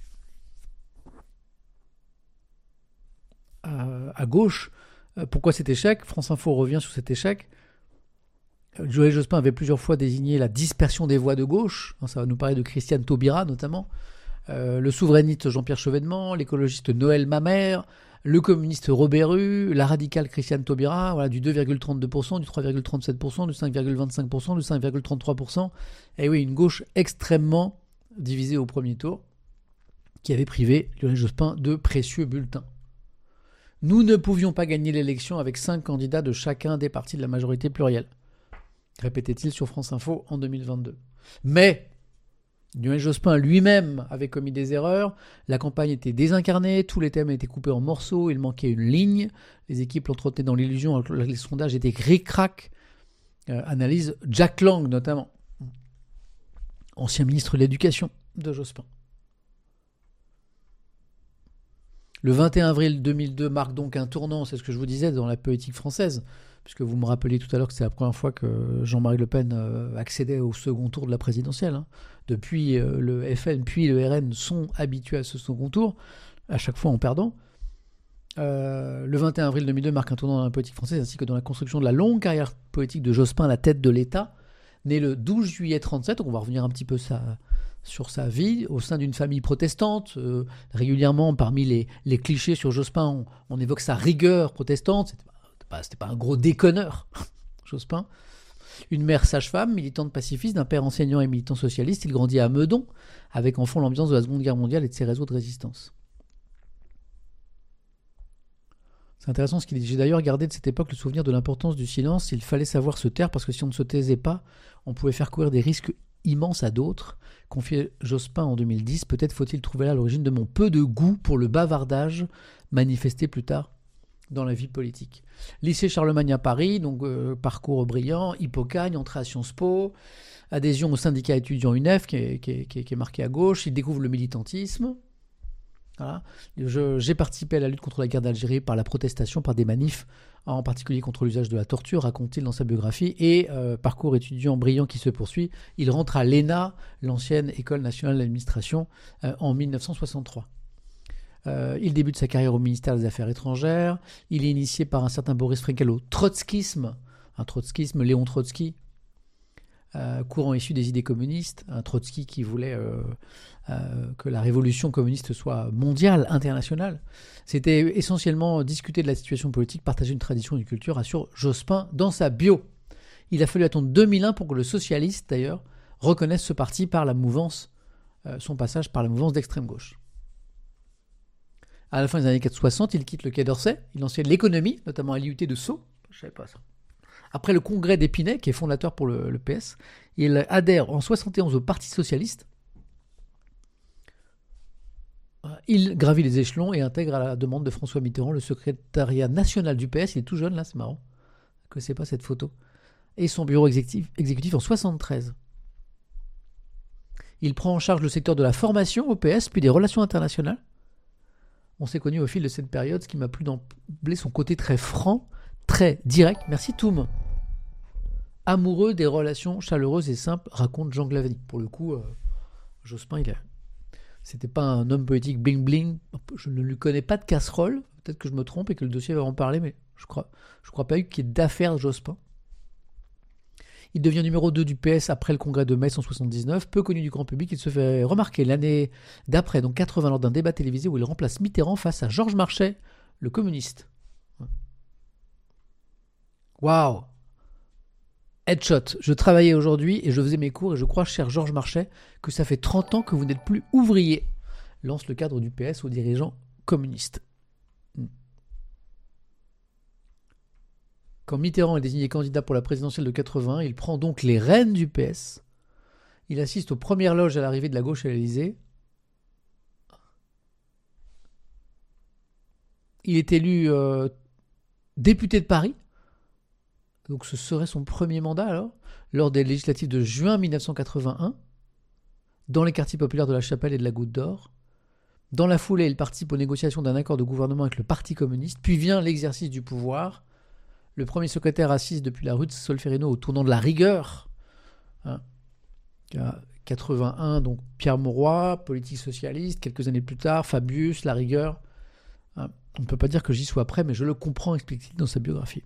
à gauche, pourquoi cet échec ? France Info revient sur cet échec. Lionel Jospin avait plusieurs fois désigné la dispersion des voix de gauche, ça va nous parler de Christiane Taubira notamment, le souverainiste Jean-Pierre Chevènement, l'écologiste Noël Mamère, le communiste Robert Rue, la radicale Christiane Taubira, voilà, du 2,32%, du 3,37%, du 5,25%, du 5,33%. Et oui, une gauche extrêmement divisée au premier tour, qui avait privé Lionel Jospin de précieux bulletins. Nous ne pouvions pas gagner l'élection avec 5 candidats de chacun des partis de la majorité plurielle, répétait-il sur France Info en 2022. Mais Lionel Jospin lui-même avait commis des erreurs, la campagne était désincarnée, tous les thèmes étaient coupés en morceaux, il manquait une ligne, les équipes l'entretenaient dans l'illusion alors que les sondages étaient ric-rac, analyse Jack Lang notamment, ancien ministre de l'Éducation de Jospin. Le 21 avril 2002 marque donc un tournant, c'est ce que je vous disais, dans la politique française, puisque vous me rappeliez tout à l'heure que c'est la première fois que Jean-Marie Le Pen accédait au second tour de la présidentielle. Hein. Depuis, le FN puis le RN sont habitués à ce second tour, à chaque fois en perdant. Le 21 avril 2002 marque un tournant dans la politique française, ainsi que dans la construction de la longue carrière politique de Jospin à la tête de l'État, né le 12 juillet 1937, donc on va revenir un petit peu sur sa vie, au sein d'une famille protestante. Régulièrement, parmi les clichés sur Jospin, on évoque sa rigueur protestante. C'était pas un gros déconneur, Jospin. Une mère sage-femme, militante pacifiste, d'un père enseignant et militant socialiste. Il grandit à Meudon, avec en fond l'ambiance de la Seconde Guerre mondiale et de ses réseaux de résistance. C'est intéressant ce qu'il dit. J'ai d'ailleurs gardé de cette époque le souvenir de l'importance du silence. Il fallait savoir se taire parce que si on ne se taisait pas, on pouvait faire courir des risques immenses à d'autres. Confiait Jospin en 2010. Peut-être faut-il trouver là l'origine de mon peu de goût pour le bavardage manifesté plus tard dans la vie politique. Lycée Charlemagne à Paris, donc parcours brillant, Hippocagne, entrée à Sciences Po, adhésion au syndicat étudiant UNEF qui est marqué à gauche. Il découvre le militantisme. Voilà. J'ai participé à la lutte contre la guerre d'Algérie par la protestation, par des manifs, en particulier contre l'usage de la torture, raconte-t-il dans sa biographie, et parcours étudiant brillant qui se poursuit. Il rentre à l'ENA, l'ancienne École nationale d'administration, en 1963. Il débute sa carrière au ministère des Affaires étrangères. Il est initié par un certain Boris Frenkel au trotskisme, Léon Trotsky, courant issu des idées communistes, un Trotsky qui voulait que la révolution communiste soit mondiale, internationale. C'était essentiellement discuter de la situation politique, partager une tradition et une culture, assure Jospin dans sa bio. Il a fallu attendre 2001 pour que le socialiste, d'ailleurs, reconnaisse ce parti par la mouvance, son passage par la mouvance d'extrême gauche. À la fin des années 60, il quitte le Quai d'Orsay. Il enseigne l'économie, notamment à l'IUT de Sceaux. Je ne savais pas ça. Après le congrès d'Épinay, qui est fondateur pour le PS, il adhère en 71 au Parti socialiste. Il gravit les échelons et intègre à la demande de François Mitterrand le secrétariat national du PS. Il est tout jeune là, c'est marrant. Je ne connaissais pas cette photo. Et son bureau exécutif en 73. Il prend en charge le secteur de la formation au PS, puis des relations internationales. On s'est connus au fil de cette période, ce qui m'a plu d'emblée son côté très franc, très direct. Merci Toum. Amoureux des relations chaleureuses et simples, raconte Jean Glavany. Pour le coup, Jospin, c'était pas un homme politique bling bling. Je ne lui connais pas de casserole. Peut-être que je me trompe et que le dossier va en parler, mais je crois pas qu'il y ait d'affaires Jospin. Il devient numéro 2 du PS après le congrès de Metz en 79. Peu connu du grand public, il se fait remarquer l'année d'après, donc 80, lors d'un débat télévisé où il remplace Mitterrand face à Georges Marchais, le communiste. Waouh! Headshot. Je travaillais aujourd'hui et je faisais mes cours et je crois, cher Georges Marchais, que ça fait 30 ans que vous n'êtes plus ouvrier. Lance le cadre du PS aux dirigeants communistes. Quand Mitterrand est désigné candidat pour la présidentielle de 80, il prend donc les rênes du PS. Il assiste aux premières loges à l'arrivée de la gauche à l'Élysée. Il est élu député de Paris. Donc ce serait son premier mandat alors, lors des législatives de juin 1981, dans les quartiers populaires de la Chapelle et de la Goutte d'Or. Dans la foulée, il participe aux négociations d'un accord de gouvernement avec le Parti communiste, puis vient l'exercice du pouvoir. Le premier secrétaire assise depuis la rue de Solferino au tournant de la rigueur. 81, donc Pierre Mauroy, politique socialiste. Quelques années plus tard, Fabius, la rigueur. On ne peut pas dire que j'y sois prêt, mais je le comprends, explique-t-il dans sa biographie.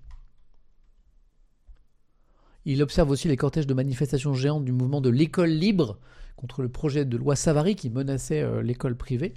Il observe aussi les cortèges de manifestations géantes du mouvement de l'école libre contre le projet de loi Savary qui menaçait l'école privée.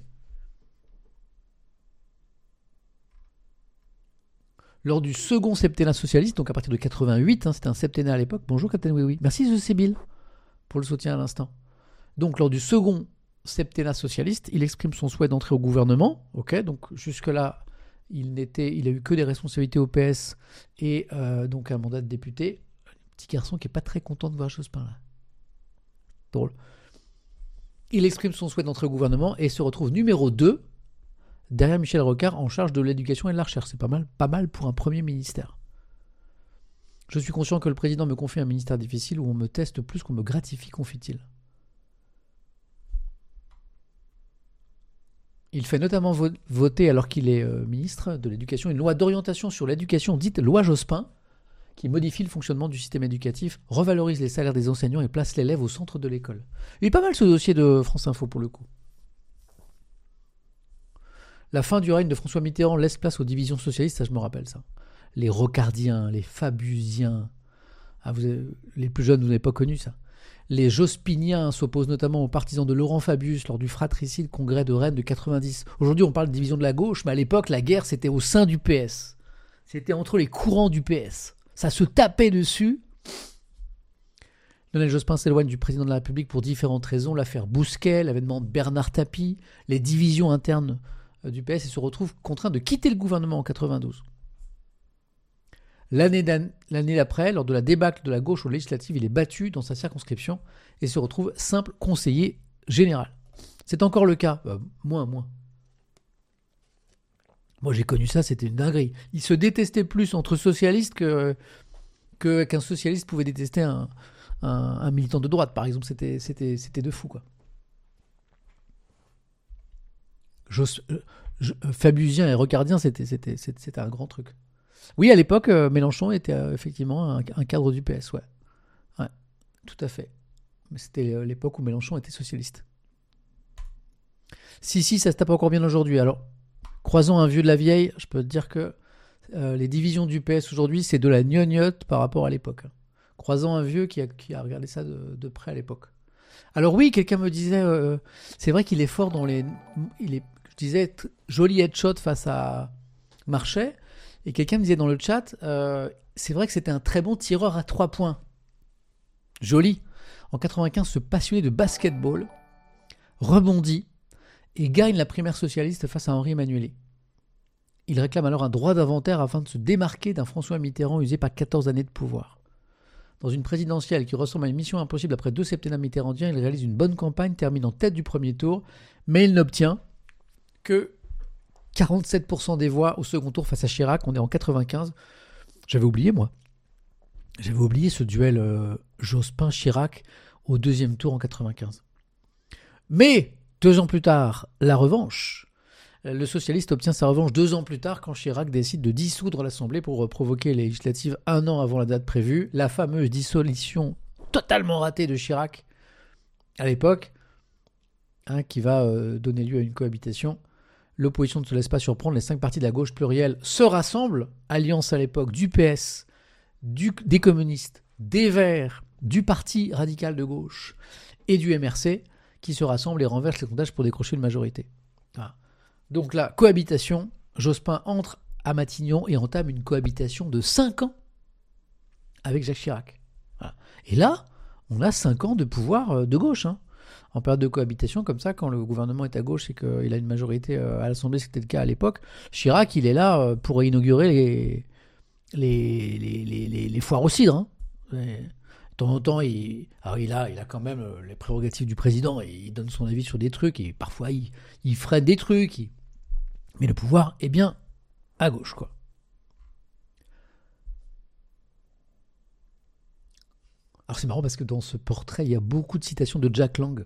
Lors du second septennat socialiste, donc à partir de 88, c'était un septennat à l'époque. Bonjour Captain Oui. Merci The Sibyl pour le soutien à l'instant. Donc lors du second septennat socialiste, il exprime son souhait d'entrer au gouvernement. Ok, donc jusque-là, il a eu que des responsabilités au PS et donc un mandat de député. Petit garçon qui n'est pas très content de voir Jospin là. Drôle. Il exprime son souhait d'entrer au gouvernement et se retrouve numéro 2 derrière Michel Rocard en charge de l'éducation et de la recherche. C'est pas mal pour un premier ministère. Je suis conscient que le président me confie un ministère difficile où on me teste plus qu'on me gratifie, confie-t-il. Il fait notamment voter, alors qu'il est ministre de l'Éducation, une loi d'orientation sur l'éducation dite loi Jospin, qui modifie le fonctionnement du système éducatif, revalorise les salaires des enseignants et place l'élève au centre de l'école. Il est pas mal ce dossier de France Info pour le coup. La fin du règne de François Mitterrand laisse place aux divisions socialistes, ça je me rappelle ça. Les Rocardiens, les Fabusiens. Les plus jeunes, vous n'avez pas connu ça. Les Jospiniens s'opposent notamment aux partisans de Laurent Fabius lors du fratricide congrès de Rennes de 90. Aujourd'hui, on parle de division de la gauche, mais à l'époque, la guerre, c'était au sein du PS. C'était entre les courants du PS. Ça se tapait dessus. Lionel Jospin s'éloigne du président de la République pour différentes raisons. L'affaire Bousquet, l'avènement de Bernard Tapie, les divisions internes du PS et se retrouve contraint de quitter le gouvernement en 92. L'année d'après, lors de la débâcle de la gauche aux législatives, il est battu dans sa circonscription et se retrouve simple conseiller général. C'est encore le cas. Moins. Moi, j'ai connu ça, c'était une dinguerie. Ils se détestaient plus entre socialistes qu'un socialiste pouvait détester un militant de droite, par exemple. C'était de fou, quoi. Fabusien et Rocardien, c'était un grand truc. Oui, à l'époque, Mélenchon était effectivement un cadre du PS, ouais, tout à fait. Mais c'était l'époque où Mélenchon était socialiste. Si, ça se tape encore bien aujourd'hui. Alors, croisant un vieux de la vieille, je peux te dire que les divisions du PS aujourd'hui, c'est de la gnognotte par rapport à l'époque. Croisant un vieux qui a regardé ça de près à l'époque. Alors oui, quelqu'un me disait, c'est vrai qu'il est fort dans je disais, joli headshot face à Marchais. Et quelqu'un me disait dans le chat, c'est vrai que c'était un très bon tireur à 3 points. Joli. En 95, ce passionné de basketball rebondit et gagne la primaire socialiste face à Henri Emmanuelli. Il réclame alors un droit d'inventaire afin de se démarquer d'un François Mitterrand usé par 14 années de pouvoir. Dans une présidentielle qui ressemble à une mission impossible après 2 septennats mitterrandiens, il réalise une bonne campagne, termine en tête du premier tour, mais il n'obtient que 47% des voix au second tour face à Chirac. On est en 95. J'avais oublié, moi. J'avais oublié ce duel Jospin-Chirac au deuxième tour en 95. Mais 2 ans plus tard, la revanche. Le socialiste obtient sa revanche 2 ans plus tard quand Chirac décide de dissoudre l'Assemblée pour provoquer les législatives 1 an avant la date prévue. La fameuse dissolution totalement ratée de Chirac à l'époque, qui va donner lieu à une cohabitation. L'opposition ne se laisse pas surprendre. Les 5 partis de la gauche plurielle se rassemblent. Alliance à l'époque du PS, des communistes, des Verts, du Parti radical de gauche et du MRC qui se rassemblent et renversent les sondages pour décrocher une majorité. Voilà. Donc la cohabitation, Jospin entre à Matignon et entame une cohabitation de 5 ans avec Jacques Chirac. Voilà. Et là, on a 5 ans de pouvoir de gauche. En période de cohabitation, comme ça, quand le gouvernement est à gauche et qu'il a une majorité à l'Assemblée, c'était le cas à l'époque, Chirac, il est là pour inaugurer les foires au cidre. De temps en temps, il a quand même les prérogatives du président et il donne son avis sur des trucs et parfois il freine des trucs. Mais le pouvoir est bien à gauche, quoi. Alors c'est marrant parce que dans ce portrait, il y a beaucoup de citations de Jack Lang.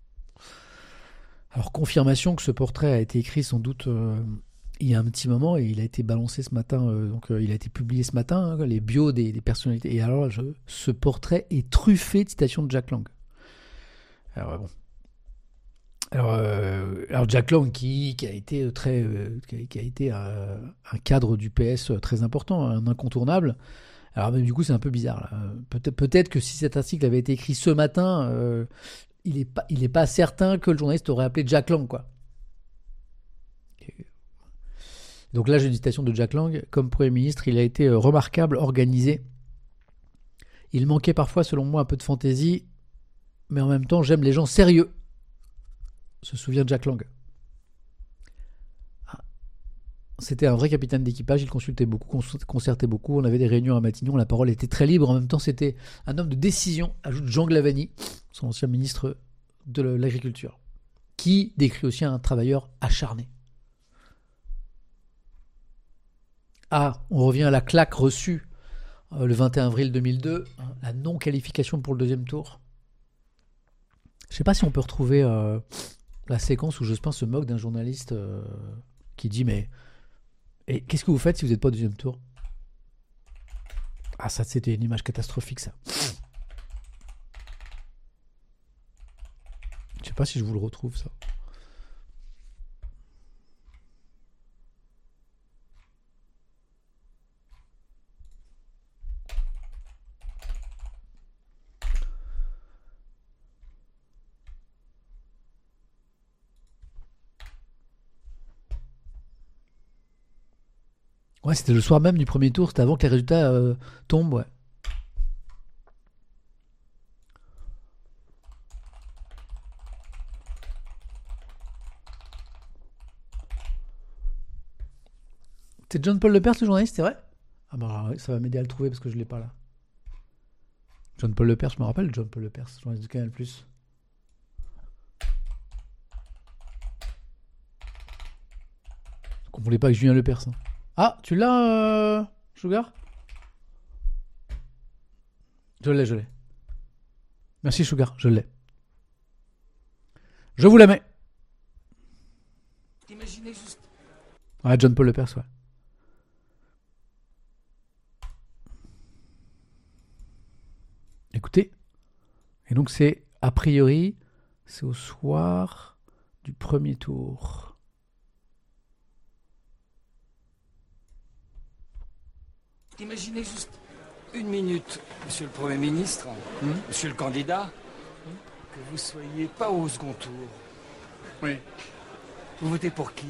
Alors confirmation que ce portrait a été écrit sans doute il y a un petit moment et il a été balancé ce matin, il a été publié ce matin, les bios des personnalités. Et alors ce portrait est truffé de citations de Jack Lang. Alors bon. Alors Jack Lang qui a été qui a été un cadre du PS très important, un incontournable. Alors mais du coup c'est un peu bizarre là. Peut-être que si cet article avait été écrit ce matin, il est pas certain que le journaliste aurait appelé Jack Lang, quoi. Donc là j'ai une citation de Jack Lang. Comme Premier ministre, il a été remarquable, organisé. Il manquait parfois selon moi un peu de fantaisie, mais en même temps j'aime les gens sérieux. Se souvient Jack Lang. C'était un vrai capitaine d'équipage, il consultait beaucoup, concertait beaucoup, on avait des réunions à Matignon, la parole était très libre, en même temps c'était un homme de décision, ajoute Jean Glavany, son ancien ministre de l'Agriculture, qui décrit aussi un travailleur acharné. On revient à la claque reçue le 21 avril 2002, la non-qualification pour le deuxième tour. Je ne sais pas si on peut retrouver la séquence où Jospin se moque d'un journaliste qui dit « Mais qu'est-ce que vous faites si vous n'êtes pas au deuxième tour ?» Ah, ça, c'était une image catastrophique, ça. Je ne sais pas si je vous le retrouve, ça. Ouais, c'était le soir même du premier tour, c'était avant que les résultats tombent, ouais. C'est John-Paul Lepers, le journaliste, c'est vrai ? Ah bah ça va m'aider à le trouver parce que je l'ai pas là. John-Paul Lepers, je me rappelle John-Paul Lepers, journaliste de Canal+. Ne confondez pas avec Julien Lepers. Hein. Ah, tu l'as, Sugar ? Je l'ai. Merci, Sugar, je l'ai. Je vous la mets. Imaginez juste. Ouais, John-Paul Lepers, ouais. Écoutez. Et donc, c'est, a priori, c'est au soir du premier tour. Imaginez juste une minute, monsieur le Premier ministre, monsieur le candidat, que vous soyez pas au second tour. Oui. Vous votez pour qui ?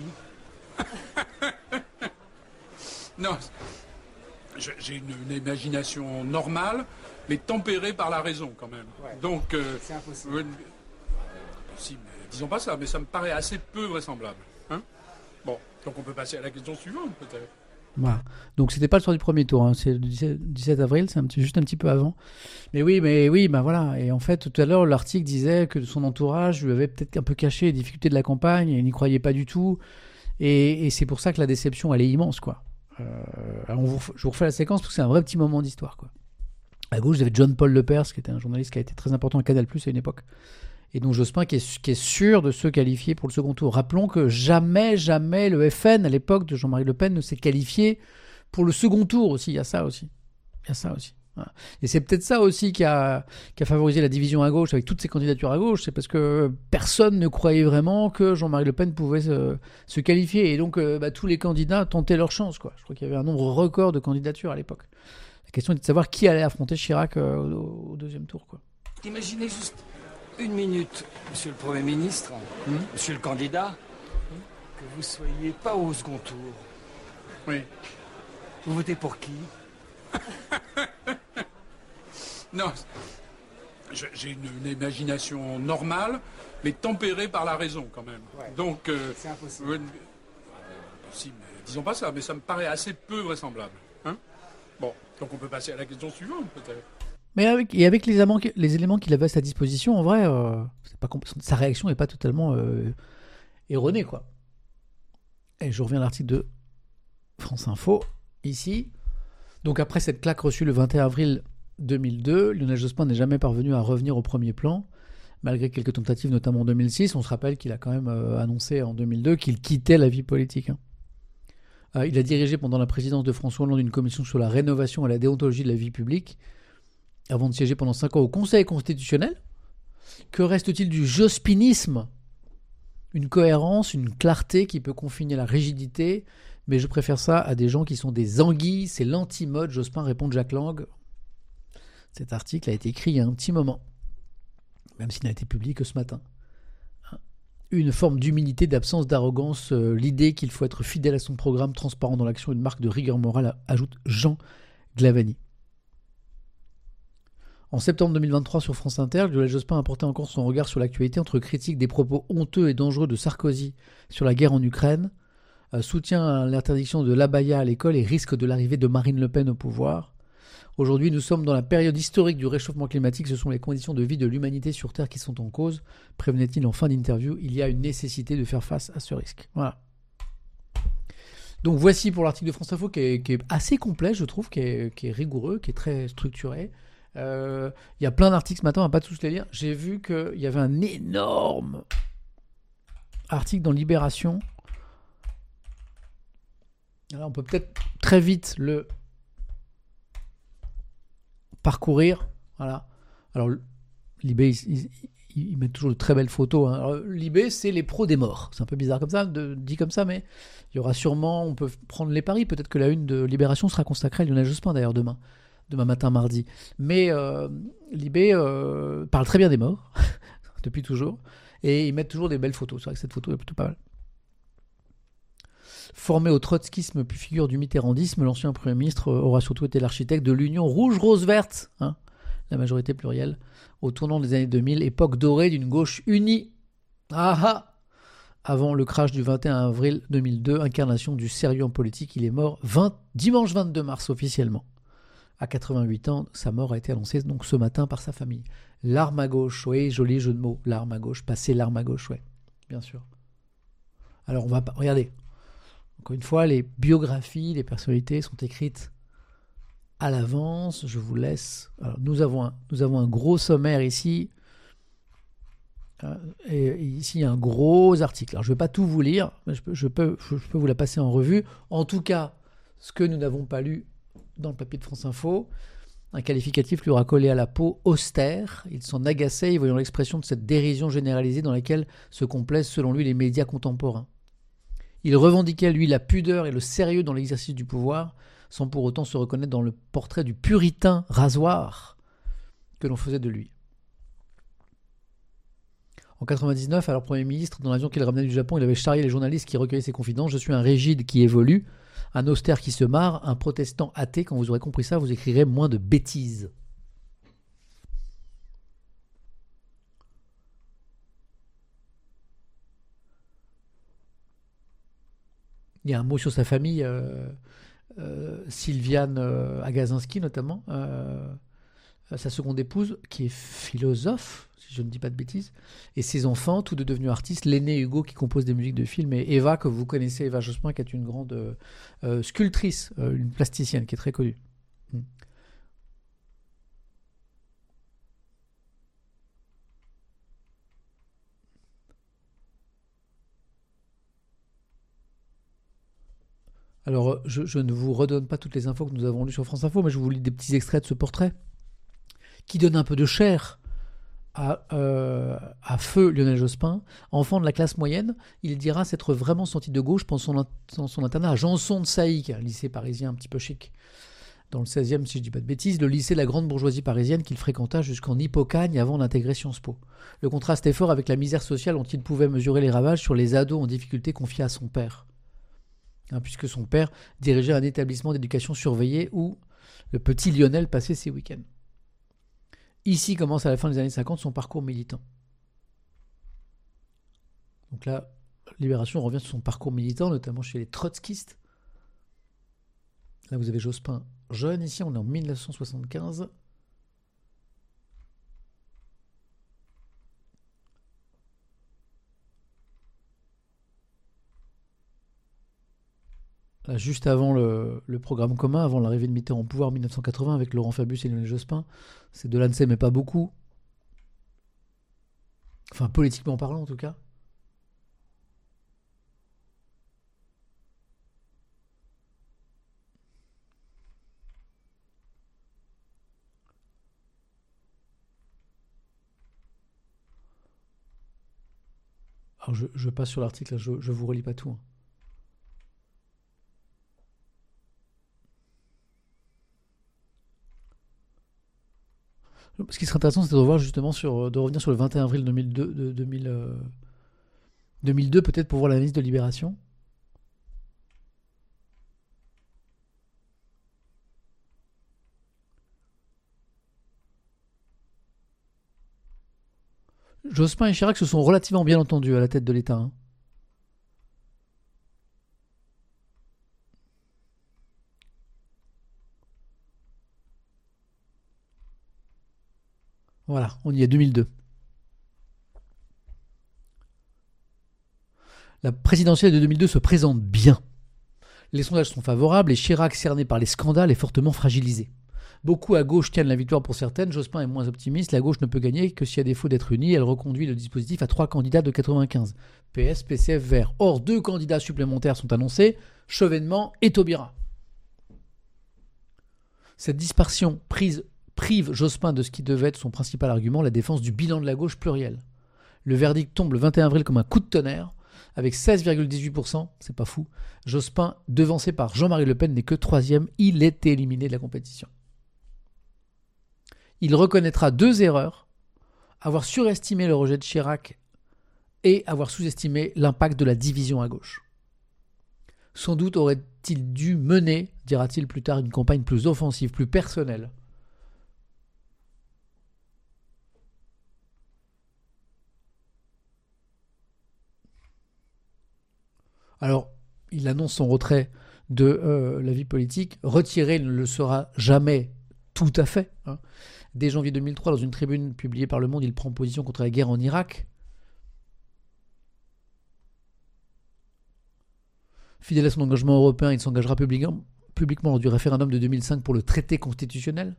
Non, j'ai une imagination normale, mais tempérée par la raison quand même. Ouais. Donc, C'est impossible. Si, mais disons pas ça, mais ça me paraît assez peu vraisemblable. Hein? Bon, donc on peut passer à la question suivante, peut-être. Voilà. Donc c'était pas le soir du premier tour, hein. C'est le 17 avril, c'est juste un petit peu avant. Mais oui, bah voilà. Et en fait, tout à l'heure, l'article disait que son entourage lui avait peut-être un peu caché les difficultés de la campagne, et il n'y croyait pas du tout. Et c'est pour ça que la déception, elle est immense, quoi. Alors je vous refais la séquence parce que c'est un vrai petit moment d'histoire, quoi. À gauche, vous avez John-Paul Lepers, qui était un journaliste qui a été très important à Canal+ à une époque. Et donc Jospin qui est sûr de se qualifier pour le second tour. Rappelons que jamais le FN, à l'époque de Jean-Marie Le Pen, ne s'est qualifié pour le second tour aussi. Il y a ça aussi. Voilà. Et c'est peut-être ça aussi qui a favorisé la division à gauche avec toutes ces candidatures à gauche. C'est parce que personne ne croyait vraiment que Jean-Marie Le Pen pouvait se qualifier. Et donc tous les candidats tentaient leur chance, quoi. Je crois qu'il y avait un nombre record de candidatures à l'époque. La question était de savoir qui allait affronter Chirac au deuxième tour, quoi. Imaginez juste une minute, monsieur le Premier ministre, monsieur le candidat, que vous soyez pas au second tour. Oui. Vous votez pour qui? Non, j'ai une imagination normale, mais tempérée par la raison, quand même. Ouais. Donc, c'est impossible. Si, mais disons pas ça, mais ça me paraît assez peu vraisemblable. Hein? Bon, donc on peut passer à la question suivante, peut-être. Mais avec les éléments qu'il avait à sa disposition, en vrai, sa réaction n'est pas totalement erronée, quoi. Et je reviens à l'article de France Info, ici. Donc après cette claque reçue le 21 avril 2002, Lionel Jospin n'est jamais parvenu à revenir au premier plan, malgré quelques tentatives, notamment en 2006. On se rappelle qu'il a quand même annoncé en 2002 qu'il quittait la vie politique. Il a dirigé pendant la présidence de François Hollande une commission sur la rénovation et la déontologie de la vie publique, avant de siéger pendant 5 ans au Conseil constitutionnel. Que reste-t-il du jospinisme? Une cohérence, une clarté qui peut confiner la rigidité, mais je préfère ça à des gens qui sont des anguilles, c'est l'anti-mode, Jospin répond Jacques Lang. Cet article a été écrit il y a un petit moment, même s'il n'a été publié que ce matin. Une forme d'humilité, d'absence d'arrogance, l'idée qu'il faut être fidèle à son programme, transparent dans l'action, une marque de rigueur morale, ajoute Jean Glavany. En septembre 2023, sur France Inter, Lionel Jospin a porté encore son regard sur l'actualité entre critique des propos honteux et dangereux de Sarkozy sur la guerre en Ukraine, soutien à l'interdiction de l'abaya à l'école et risque de l'arrivée de Marine Le Pen au pouvoir. Aujourd'hui, nous sommes dans la période historique du réchauffement climatique. Ce sont les conditions de vie de l'humanité sur Terre qui sont en cause, prévenait-il en fin d'interview. Il y a une nécessité de faire face à ce risque. Voilà. Donc voici pour l'article de France Info qui est assez complet, je trouve, qui est rigoureux, qui est très structuré. Il y a plein d'articles ce matin, on va pas tous les lire. J'ai vu qu'il y avait un énorme article dans Libération. Alors on peut peut-être très vite le parcourir. Voilà. Alors Libé, ils mettent toujours de très belles photos. Alors, Libé, c'est les pros des morts. C'est un peu bizarre comme ça, dit comme ça, mais il y aura sûrement, on peut prendre les paris. Peut-être que la une de Libération sera consacrée à Lionel Jospin d'ailleurs demain matin, mardi. Mais Libé parle très bien des morts, depuis toujours, et ils mettent toujours des belles photos. C'est vrai que cette photo est plutôt pas mal. Formé au trotskisme puis figure du mitterrandisme, l'ancien Premier ministre aura surtout été l'architecte de l'Union rouge-rose-verte, la majorité plurielle, au tournant des années 2000, époque dorée d'une gauche unie. Avant le crash du 21 avril 2002, incarnation du sérieux en politique, il est mort dimanche 22 mars officiellement. À 88 ans, sa mort a été annoncée donc ce matin par sa famille. L'arme à gauche, oui, joli jeu de mots. L'arme à gauche, passer l'arme à gauche, oui, bien sûr. Alors on va pas... Regardez, encore une fois, les biographies, les personnalités sont écrites à l'avance. Je vous laisse... Alors, nous avons un gros sommaire ici. Et ici, il y a un gros article. Alors je ne vais pas tout vous lire, mais je peux vous la passer en revue. En tout cas, ce que nous n'avons pas lu dans le papier de France Info, un qualificatif lui aura collé à la peau austère. Il s'en agaçait, voyant l'expression de cette dérision généralisée dans laquelle se complaisent selon lui les médias contemporains. Il revendiquait, lui, la pudeur et le sérieux dans l'exercice du pouvoir, sans pour autant se reconnaître dans le portrait du puritain rasoir que l'on faisait de lui. En 1999, alors Premier ministre, dans l'avion qu'il ramenait du Japon, il avait charrié les journalistes qui recueillaient ses confidences. Je suis un rigide qui évolue, un austère qui se marre, un protestant athée. Quand vous aurez compris ça, vous écrirez moins de bêtises. Il y a un mot sur sa famille, Sylviane Agacinski notamment, sa seconde épouse, qui est philosophe, si je ne dis pas de bêtises, et ses enfants, tous deux devenus artistes, l'aîné Hugo qui compose des musiques de films, et Eva, que vous connaissez, Eva Jospin, qui est une grande sculptrice, une plasticienne qui est très connue. Alors, je ne vous redonne pas toutes les infos que nous avons lues sur France Info, mais je vous lis des petits extraits de ce portrait qui donne un peu de chair à feu Lionel Jospin. Enfant de la classe moyenne, il dira s'être vraiment senti de gauche pendant son internat à Janson de Sailly, qui est un lycée parisien un petit peu chic, dans le 16e, si je ne dis pas de bêtises, le lycée de la grande bourgeoisie parisienne qu'il fréquenta jusqu'en Hippocagne avant d'intégrer Sciences Po. Le contraste est fort avec la misère sociale dont il pouvait mesurer les ravages sur les ados en difficulté confiés à son père. Puisque son père dirigeait un établissement d'éducation surveillé où le petit Lionel passait ses week-ends. Ici commence à la fin des années 50 son parcours militant. Donc là, Libération revient sur son parcours militant, notamment chez les trotskistes. Là, vous avez Jospin jeune. Ici, on est en 1975. Là, juste avant le programme commun, avant l'arrivée de Mitterrand au pouvoir en 1980 avec Laurent Fabius et Lionel Jospin, c'est de l'ANSES, mais pas beaucoup. Enfin, politiquement parlant, en tout cas. Alors, je passe sur l'article, je vous relis pas tout. Ce qui serait intéressant, c'est de revenir sur le 21 avril 2002, peut-être pour voir l'analyse de Libération. Jospin et Chirac se sont relativement bien entendus à la tête de l'État. Voilà, on y est, 2002. La présidentielle de 2002 se présente bien. Les sondages sont favorables et Chirac, cerné par les scandales, est fortement fragilisé. Beaucoup à gauche tiennent la victoire pour certaines, Jospin est moins optimiste, la gauche ne peut gagner que si à défaut d'être unie, elle reconduit le dispositif à 3 candidats de 95. PS, PCF, Vert. Or, 2 candidats supplémentaires sont annoncés, Chevènement et Taubira. Cette dispersion prive Jospin de ce qui devait être son principal argument, la défense du bilan de la gauche plurielle. Le verdict tombe le 21 avril comme un coup de tonnerre, avec 16,18%, c'est pas fou. Jospin, devancé par Jean-Marie Le Pen, n'est que 3e, il était éliminé de la compétition. Il reconnaîtra 2 erreurs, avoir surestimé le rejet de Chirac et avoir sous-estimé l'impact de la division à gauche. Sans doute aurait-il dû mener, dira-t-il plus tard, une campagne plus offensive, plus personnelle. Alors, il annonce son retrait de la vie politique. Retiré, il ne le sera jamais tout à fait. Dès janvier 2003, dans une tribune publiée par Le Monde, il prend position contre la guerre en Irak. Fidèle à son engagement européen, il s'engagera publiquement lors du référendum de 2005 pour le traité constitutionnel.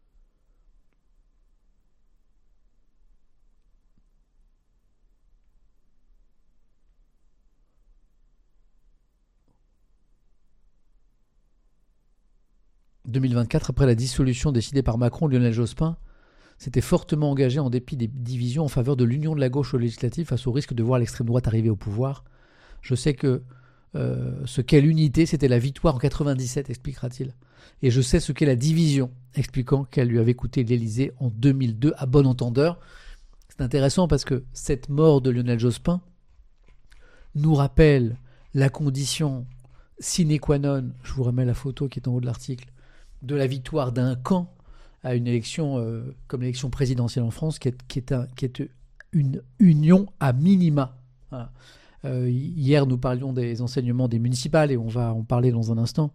En 2024, après la dissolution décidée par Macron, Lionel Jospin s'était fortement engagé en dépit des divisions en faveur de l'union de la gauche au législatif face au risque de voir l'extrême droite arriver au pouvoir. Je sais que ce qu'est l'unité, c'était la victoire en 97, expliquera-t-il. Et je sais ce qu'est la division, expliquant qu'elle lui avait coûté l'Élysée en 2002 à bon entendeur. C'est intéressant parce que cette mort de Lionel Jospin nous rappelle la condition sine qua non, je vous remets la photo qui est en haut de l'article, de la victoire d'un camp à une élection comme l'élection présidentielle en France, qui est une union à minima. Voilà. Hier, nous parlions des enseignements des municipales et on va en parler dans un instant.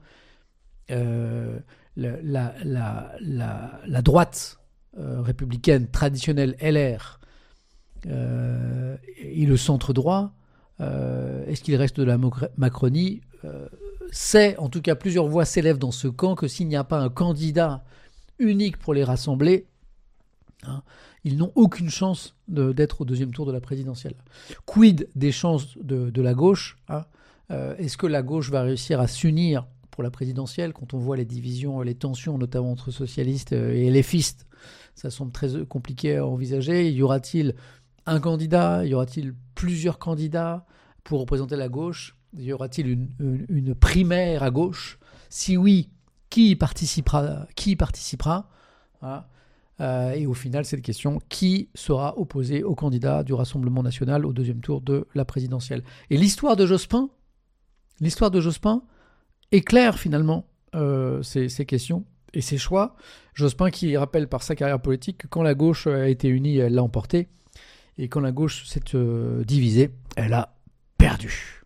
La droite républicaine traditionnelle LR et le centre droit, est-ce qu'il reste de la Macronie c'est, en tout cas, plusieurs voix s'élèvent dans ce camp que s'il n'y a pas un candidat unique pour les rassembler, ils n'ont aucune chance d'être au deuxième tour de la présidentielle. Quid des chances de la gauche Est-ce que la gauche va réussir à s'unir pour la présidentielle quand on voit les divisions, les tensions, notamment entre socialistes et LFistes? Ça semble très compliqué à envisager. Y aura-t-il un candidat? Y aura-t-il plusieurs candidats pour représenter la gauche? Y aura-t-il une primaire à gauche? Si oui, qui y participera? Voilà. Et au final, cette question, qui sera opposé au candidat du Rassemblement national au deuxième tour de la présidentielle? Et l'histoire de Jospin éclaire finalement ces questions et ces choix. Jospin qui rappelle par sa carrière politique que quand la gauche a été unie, elle l'a emporté. Et quand la gauche s'est divisée, elle a perdu.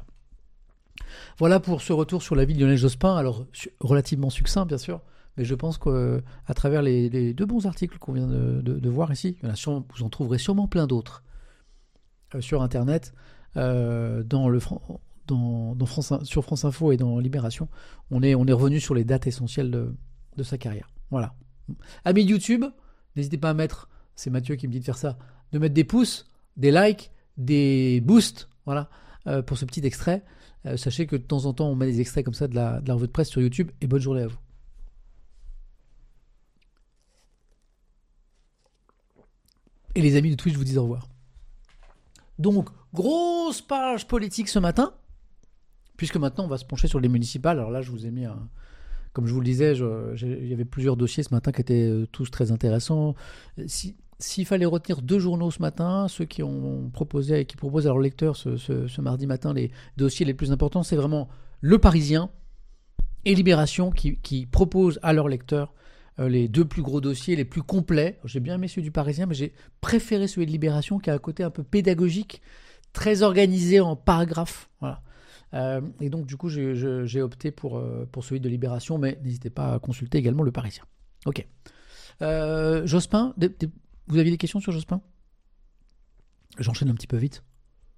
Voilà pour ce retour sur la vie de Lionel Jospin. Alors, relativement succinct, bien sûr, mais je pense qu'à travers les deux bons articles qu'on vient de voir ici, vous en trouverez sûrement plein d'autres sur Internet, sur France Info et dans Libération. On est revenu sur les dates essentielles de sa carrière. Voilà. Amis de YouTube, n'hésitez pas à mettre, c'est Mathieu qui me dit de faire ça, de mettre des pouces, des likes, des boosts, voilà, pour ce petit extrait. Sachez que de temps en temps, on met des extraits comme ça de la revue de presse sur YouTube. Et bonne journée à vous. Et les amis de Twitch, je vous dis au revoir. Donc, grosse page politique ce matin, puisque maintenant, on va se pencher sur les municipales. Alors là, je vous ai mis comme je vous le disais, il y avait plusieurs dossiers ce matin qui étaient tous très intéressants. S'il fallait retenir 2 journaux ce matin, ceux qui ont proposé et qui proposent à leurs lecteurs ce mardi matin les dossiers les plus importants, c'est vraiment Le Parisien et Libération qui proposent à leurs lecteurs les 2 plus gros dossiers, les plus complets. J'ai bien aimé celui du Parisien, mais j'ai préféré celui de Libération qui a un côté un peu pédagogique, très organisé en paragraphes. Voilà. Et donc du coup j'ai opté pour celui de Libération, mais n'hésitez pas à consulter également Le Parisien. Ok. Jospin, vous aviez des questions sur Jospin? J'enchaîne un petit peu vite.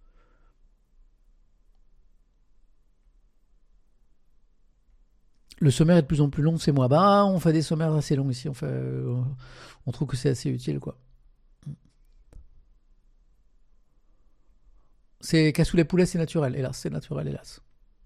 Le sommaire est de plus en plus long, c'est moi. On fait des sommaires assez longs ici. On trouve que c'est assez utile, quoi. C'est cassoulet poulet, c'est naturel. Hélas, c'est naturel, hélas.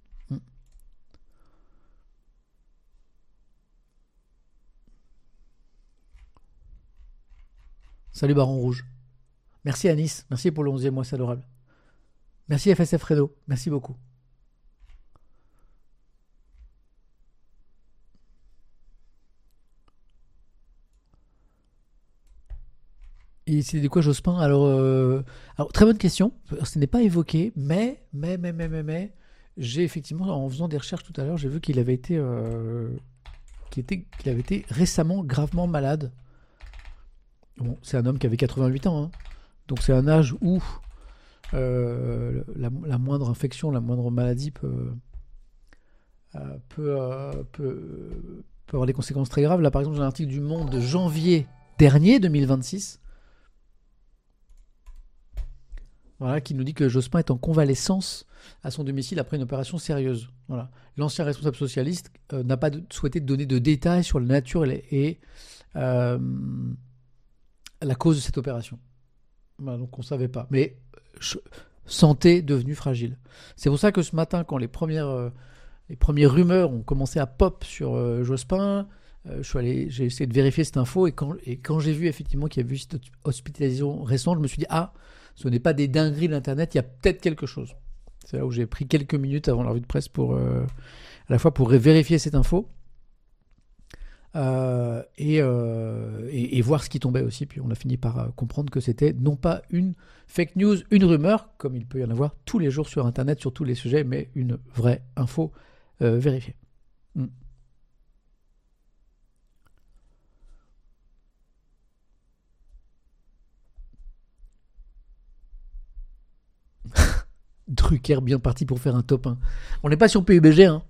Salut Baron Rouge. Merci Anis, merci pour le 11e mois, c'est adorable. Merci FSF Fredo, merci beaucoup. Et c'est de quoi Jospin? Alors, très bonne question. Ce n'est pas évoqué, mais, j'ai effectivement, en faisant des recherches tout à l'heure, j'ai vu qu'il avait été récemment gravement malade. Bon, c'est un homme qui avait 88 ans, donc c'est un âge où la moindre infection, la moindre maladie peut avoir des conséquences très graves. Là, par exemple, j'ai un article du Monde de janvier dernier, 2026, voilà, qui nous dit que Jospin est en convalescence à son domicile après une opération sérieuse. Voilà. L'ancien responsable socialiste n'a pas souhaité donner de détails sur la nature et la cause de cette opération. Voilà, donc on ne savait pas. Mais santé devenue fragile. C'est pour ça que ce matin, quand les premières rumeurs ont commencé à pop sur Jospin, j'ai essayé de vérifier cette info et quand j'ai vu effectivement qu'il y avait eu cette hospitalisation récente, je me suis dit ce n'est pas des dingueries d'Internet, il y a peut-être quelque chose. C'est là où j'ai pris quelques minutes avant la revue de presse à la fois pour vérifier cette info et voir ce qui tombait aussi. Puis on a fini par comprendre que c'était non pas une fake news, une rumeur, comme il peut y en avoir tous les jours sur Internet, sur tous les sujets, mais une vraie info vérifiée. Drucker bien parti pour faire un top 1. On n'est pas sur PUBG, hein.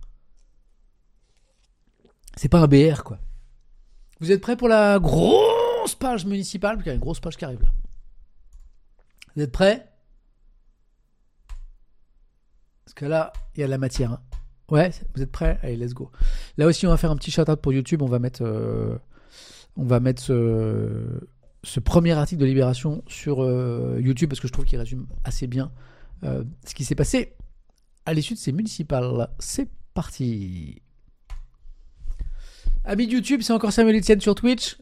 C'est pas un BR, quoi. Vous êtes prêts pour la grosse page municipale? Parce qu'il y a une grosse page qui arrive là. Vous êtes prêts? Parce que là, il y a de la matière. Hein. Ouais, vous êtes prêts? Allez, let's go. Là aussi, on va faire un petit shout-out pour YouTube. On va mettre ce premier article de Libération sur YouTube parce que je trouve qu'il résume assez bien ce qui s'est passé à l'issue de ces municipales. C'est parti. Amis de YouTube, c'est encore Samuel Etienne sur Twitch.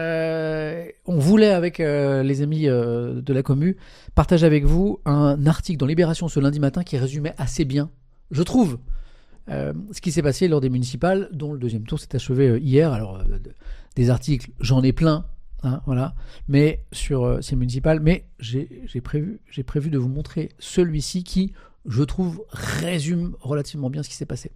On voulait avec les amis de la commu partager avec vous un article dans Libération ce lundi matin qui résumait assez bien, je trouve, ce qui s'est passé lors des municipales dont le deuxième tour s'est achevé hier. Alors des articles, j'en ai plein, hein, voilà, mais sur ces municipales, mais j'ai prévu de vous montrer celui-ci qui, je trouve, résume relativement bien ce qui s'est passé.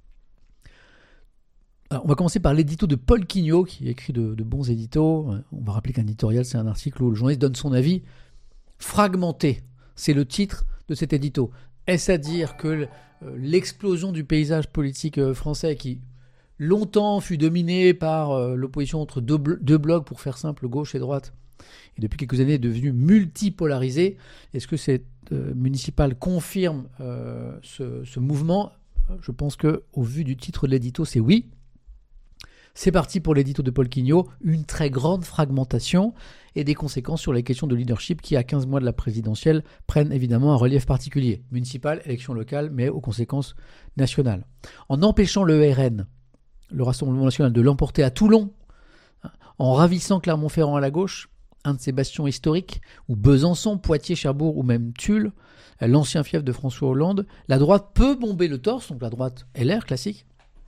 Alors, on va commencer par l'édito de Paul Quignot, qui écrit de bons éditos. On va rappeler qu'un éditorial, c'est un article où le journaliste donne son avis fragmenté. C'est le titre de cet édito. Est-ce à dire que l'explosion du paysage politique français, qui longtemps fut dominé par l'opposition entre deux blocs, pour faire simple, gauche et droite, et depuis quelques années est devenu multipolarisé, est-ce que cette municipale confirme ce mouvement? Je pense qu'au vu du titre de l'édito, c'est oui. C'est parti pour l'édito de Paul Quignot, une très grande fragmentation et des conséquences sur les questions de leadership qui, à 15 mois de la présidentielle, prennent évidemment un relief particulier. Municipal, élection locale, mais aux conséquences nationales. En empêchant le RN, le Rassemblement national, de l'emporter à Toulon, en ravissant Clermont-Ferrand à la gauche, un de ses bastions historiques, ou Besançon, Poitiers, Cherbourg ou même Tulle, l'ancien fief de François Hollande, la droite peut bomber le torse, donc la droite LR classique,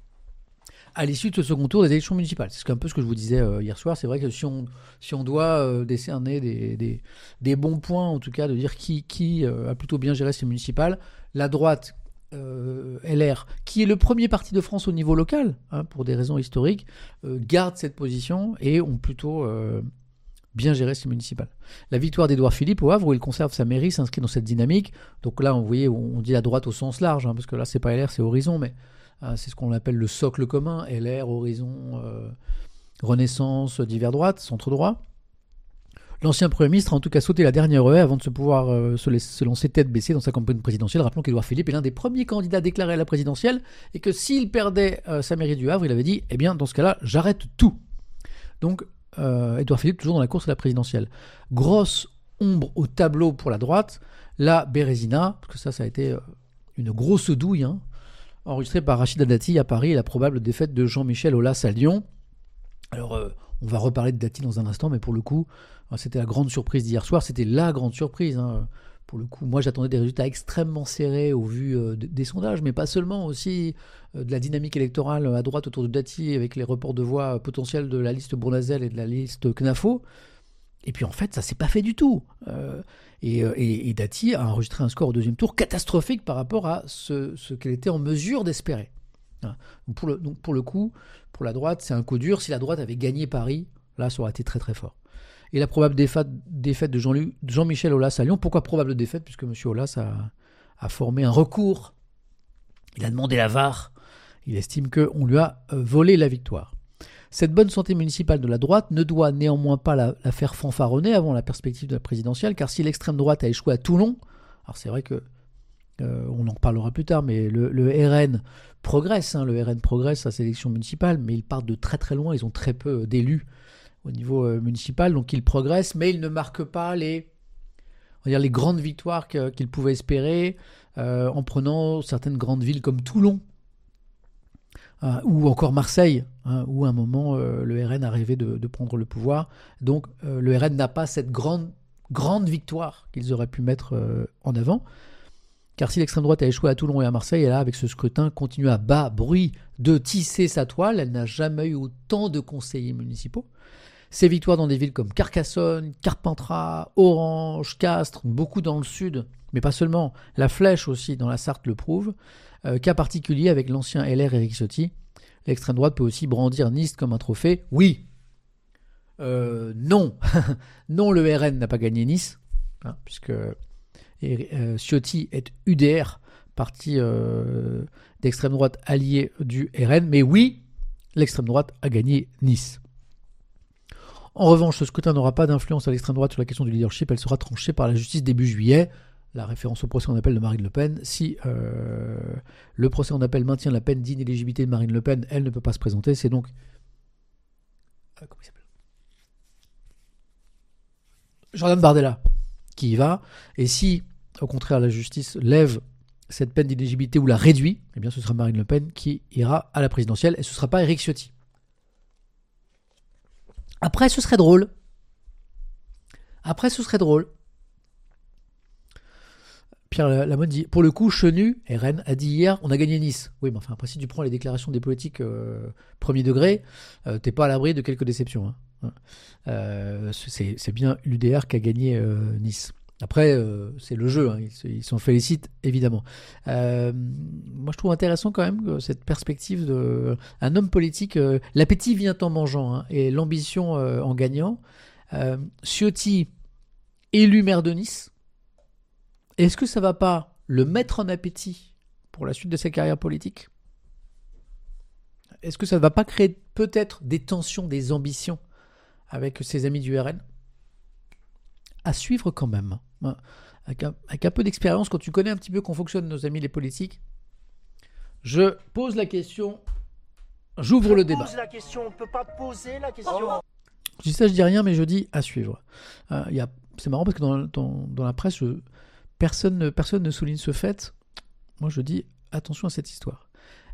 à l'issue de ce second tour des élections municipales. C'est un peu ce que je vous disais hier soir. C'est vrai que si on doit décerner des bons points, en tout cas de dire qui a plutôt bien géré ces municipales, la droite LR, qui est le premier parti de France au niveau local, hein, pour des raisons historiques, garde cette position et ont plutôt bien géré ces municipales. La victoire d'Édouard Philippe au Havre, où il conserve sa mairie, s'inscrit dans cette dynamique. Donc là, vous voyez, on dit la droite au sens large, hein, parce que là, c'est pas LR, c'est Horizon, mais c'est ce qu'on appelle le socle commun, LR, Horizon, Renaissance, divers droite, centre droit. L'ancien Premier ministre a en tout cas sauté la dernière haie avant de se lancer tête baissée dans sa campagne présidentielle. Rappelons qu'Édouard Philippe est l'un des premiers candidats déclarés à la présidentielle et que s'il perdait sa mairie du Havre, il avait dit, eh bien, dans ce cas-là, j'arrête tout. Donc, Édouard Philippe, toujours dans la course à la présidentielle. Grosse ombre au tableau pour la droite, la Bérésina, parce que ça a été une grosse douille, hein, enregistrée par Rachida Dati à Paris et la probable défaite de Jean-Michel Aulas à Lyon. Alors, on va reparler de Dati dans un instant, mais pour le coup, c'était la grande surprise d'hier soir. C'était la grande surprise, hein. Pour le coup, moi, j'attendais des résultats extrêmement serrés au vu des sondages, mais pas seulement, aussi de la dynamique électorale à droite autour de Dati, avec les reports de voix potentiels de la liste Bournazel et de la liste Knafo. Et puis, en fait, ça s'est pas fait du tout. Et Dati a enregistré un score au deuxième tour catastrophique par rapport à ce qu'elle était en mesure d'espérer. Donc pour le coup, pour la droite, c'est un coup dur. Si la droite avait gagné Paris, là, ça aurait été très très fort. Et la probable défaite de Jean-Michel Aulas à Lyon. Pourquoi probable défaite? Puisque M. Aulas a formé un recours. Il a demandé la VAR. Il estime qu'on lui a volé la victoire. Cette bonne santé municipale de la droite ne doit néanmoins pas la faire fanfaronner avant la perspective de la présidentielle, car si l'extrême droite a échoué à Toulon, alors c'est vrai que on en reparlera plus tard, mais le RN progresse, hein, le RN progresse à ces élections municipales, mais ils partent de très très loin, ils ont très peu d'élus au niveau municipal, donc ils progressent, mais ils ne marquent pas les grandes victoires qu'ils pouvaient espérer en prenant certaines grandes villes comme Toulon, ou encore Marseille, hein, où à un moment le RN a rêvé de prendre le pouvoir. Donc le RN n'a pas cette grande victoire qu'ils auraient pu mettre en avant. Car si l'extrême droite a échoué à Toulon et à Marseille, elle a, avec ce scrutin, continué à bas bruit de tisser sa toile. Elle n'a jamais eu autant de conseillers municipaux. Ses victoires dans des villes comme Carcassonne, Carpentras, Orange, Castres, beaucoup dans le sud, mais pas seulement, la Flèche aussi dans la Sarthe le prouve. Cas particulier avec l'ancien LR Éric Ciotti. L'extrême droite peut aussi brandir Nice comme un trophée. Oui. Non. Non, le RN n'a pas gagné Nice, hein, puisque et Ciotti est UDR, parti d'extrême droite allié du RN. Mais oui, l'extrême droite a gagné Nice. En revanche, ce scrutin n'aura pas d'influence à l'extrême droite sur la question du leadership. Elle sera tranchée par la justice début juillet. La référence au procès en appel de Marine Le Pen. Si le procès en appel maintient la peine d'inéligibilité de Marine Le Pen, elle ne peut pas se présenter. C'est donc... comment il s'appelle ? Jordan Bardella qui y va. Et si, au contraire, la justice lève cette peine d'inéligibilité ou la réduit, eh bien ce sera Marine Le Pen qui ira à la présidentielle et ce ne sera pas Éric Ciotti. Après, ce serait drôle. Pierre Lamone dit, pour le coup, Chenu, RN, a dit hier, on a gagné Nice. Oui, mais enfin, après, si tu prends les déclarations des politiques premier degré, t'es pas à l'abri de quelques déceptions. Hein. C'est bien l'UDR qui a gagné Nice. Après, c'est le jeu, hein, ils s'en félicitent, évidemment. Moi, je trouve intéressant quand même cette perspective d'un homme politique. L'appétit vient en mangeant, hein, et l'ambition en gagnant. Ciotti, élu maire de Nice, est-ce que ça ne va pas le mettre en appétit pour la suite de sa carrière politique ? Est-ce que ça ne va pas créer peut-être des tensions, des ambitions avec ses amis du RN ? À suivre quand même. Avec un peu d'expérience, quand tu connais un petit peu comment fonctionnent nos amis les politiques, je pose la question, j'ouvre le débat. Pose la question, on ne peut pas poser la question. Je dis ça, je dis rien, mais je dis à suivre. C'est marrant parce que dans la presse, personne ne souligne ce fait. Moi, je dis attention à cette histoire.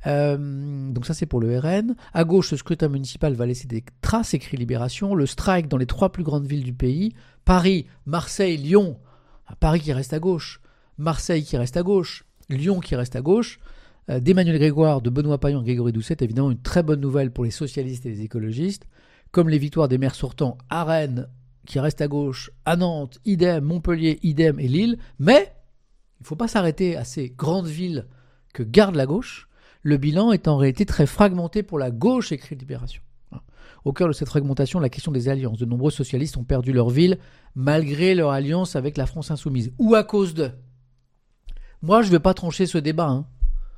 Donc ça, c'est pour le RN. À gauche, le scrutin municipal va laisser des traces, écrit Libération. Le strike dans les 3 plus grandes villes du pays. Paris, Marseille, Lyon. Paris qui reste à gauche. Marseille qui reste à gauche. Lyon qui reste à gauche. D'Emmanuel Grégoire, de Benoît Payan, Grégory Doucet, évidemment une très bonne nouvelle pour les socialistes et les écologistes. Comme les victoires des maires sortants à Rennes, qui reste à gauche, à Nantes, idem, Montpellier, idem, et Lille. Mais il ne faut pas s'arrêter à ces grandes villes que garde la gauche. Le bilan est en réalité très fragmenté pour la gauche, écrit Libération. Au cœur de cette fragmentation, la question des alliances. De nombreux socialistes ont perdu leur ville malgré leur alliance avec la France insoumise. Ou à cause de. Moi, je ne vais pas trancher ce débat. Hein.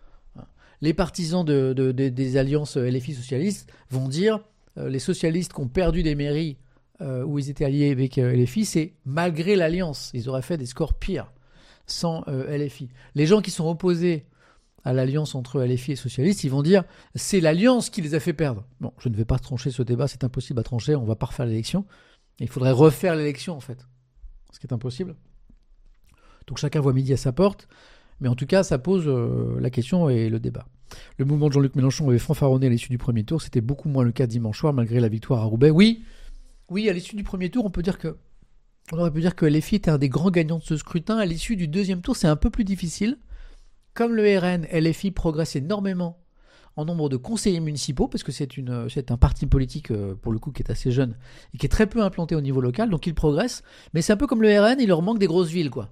Les partisans des alliances LFI socialistes vont dire les socialistes qui ont perdu des mairies où ils étaient alliés avec LFI, c'est malgré l'alliance. Ils auraient fait des scores pires sans LFI. Les gens qui sont opposés à l'alliance entre LFI et socialistes, ils vont dire c'est l'alliance qui les a fait perdre. Bon, je ne vais pas trancher ce débat, c'est impossible à trancher, on ne va pas refaire l'élection. Il faudrait refaire l'élection en fait, ce qui est impossible. Donc chacun voit midi à sa porte, mais en tout cas ça pose la question et le débat. Le mouvement de Jean-Luc Mélenchon avait fanfaronné à l'issue du premier tour, c'était beaucoup moins le cas dimanche soir malgré la victoire à Roubaix. Oui, à l'issue du premier tour, on aurait pu dire que LFI était un des grands gagnants de ce scrutin. À l'issue du deuxième tour, c'est un peu plus difficile. Comme le RN, LFI progresse énormément en nombre de conseillers municipaux, parce que c'est un parti politique, pour le coup, qui est assez jeune et qui est très peu implanté au niveau local, donc il progresse. Mais c'est un peu comme le RN, il leur manque des grosses villes, quoi.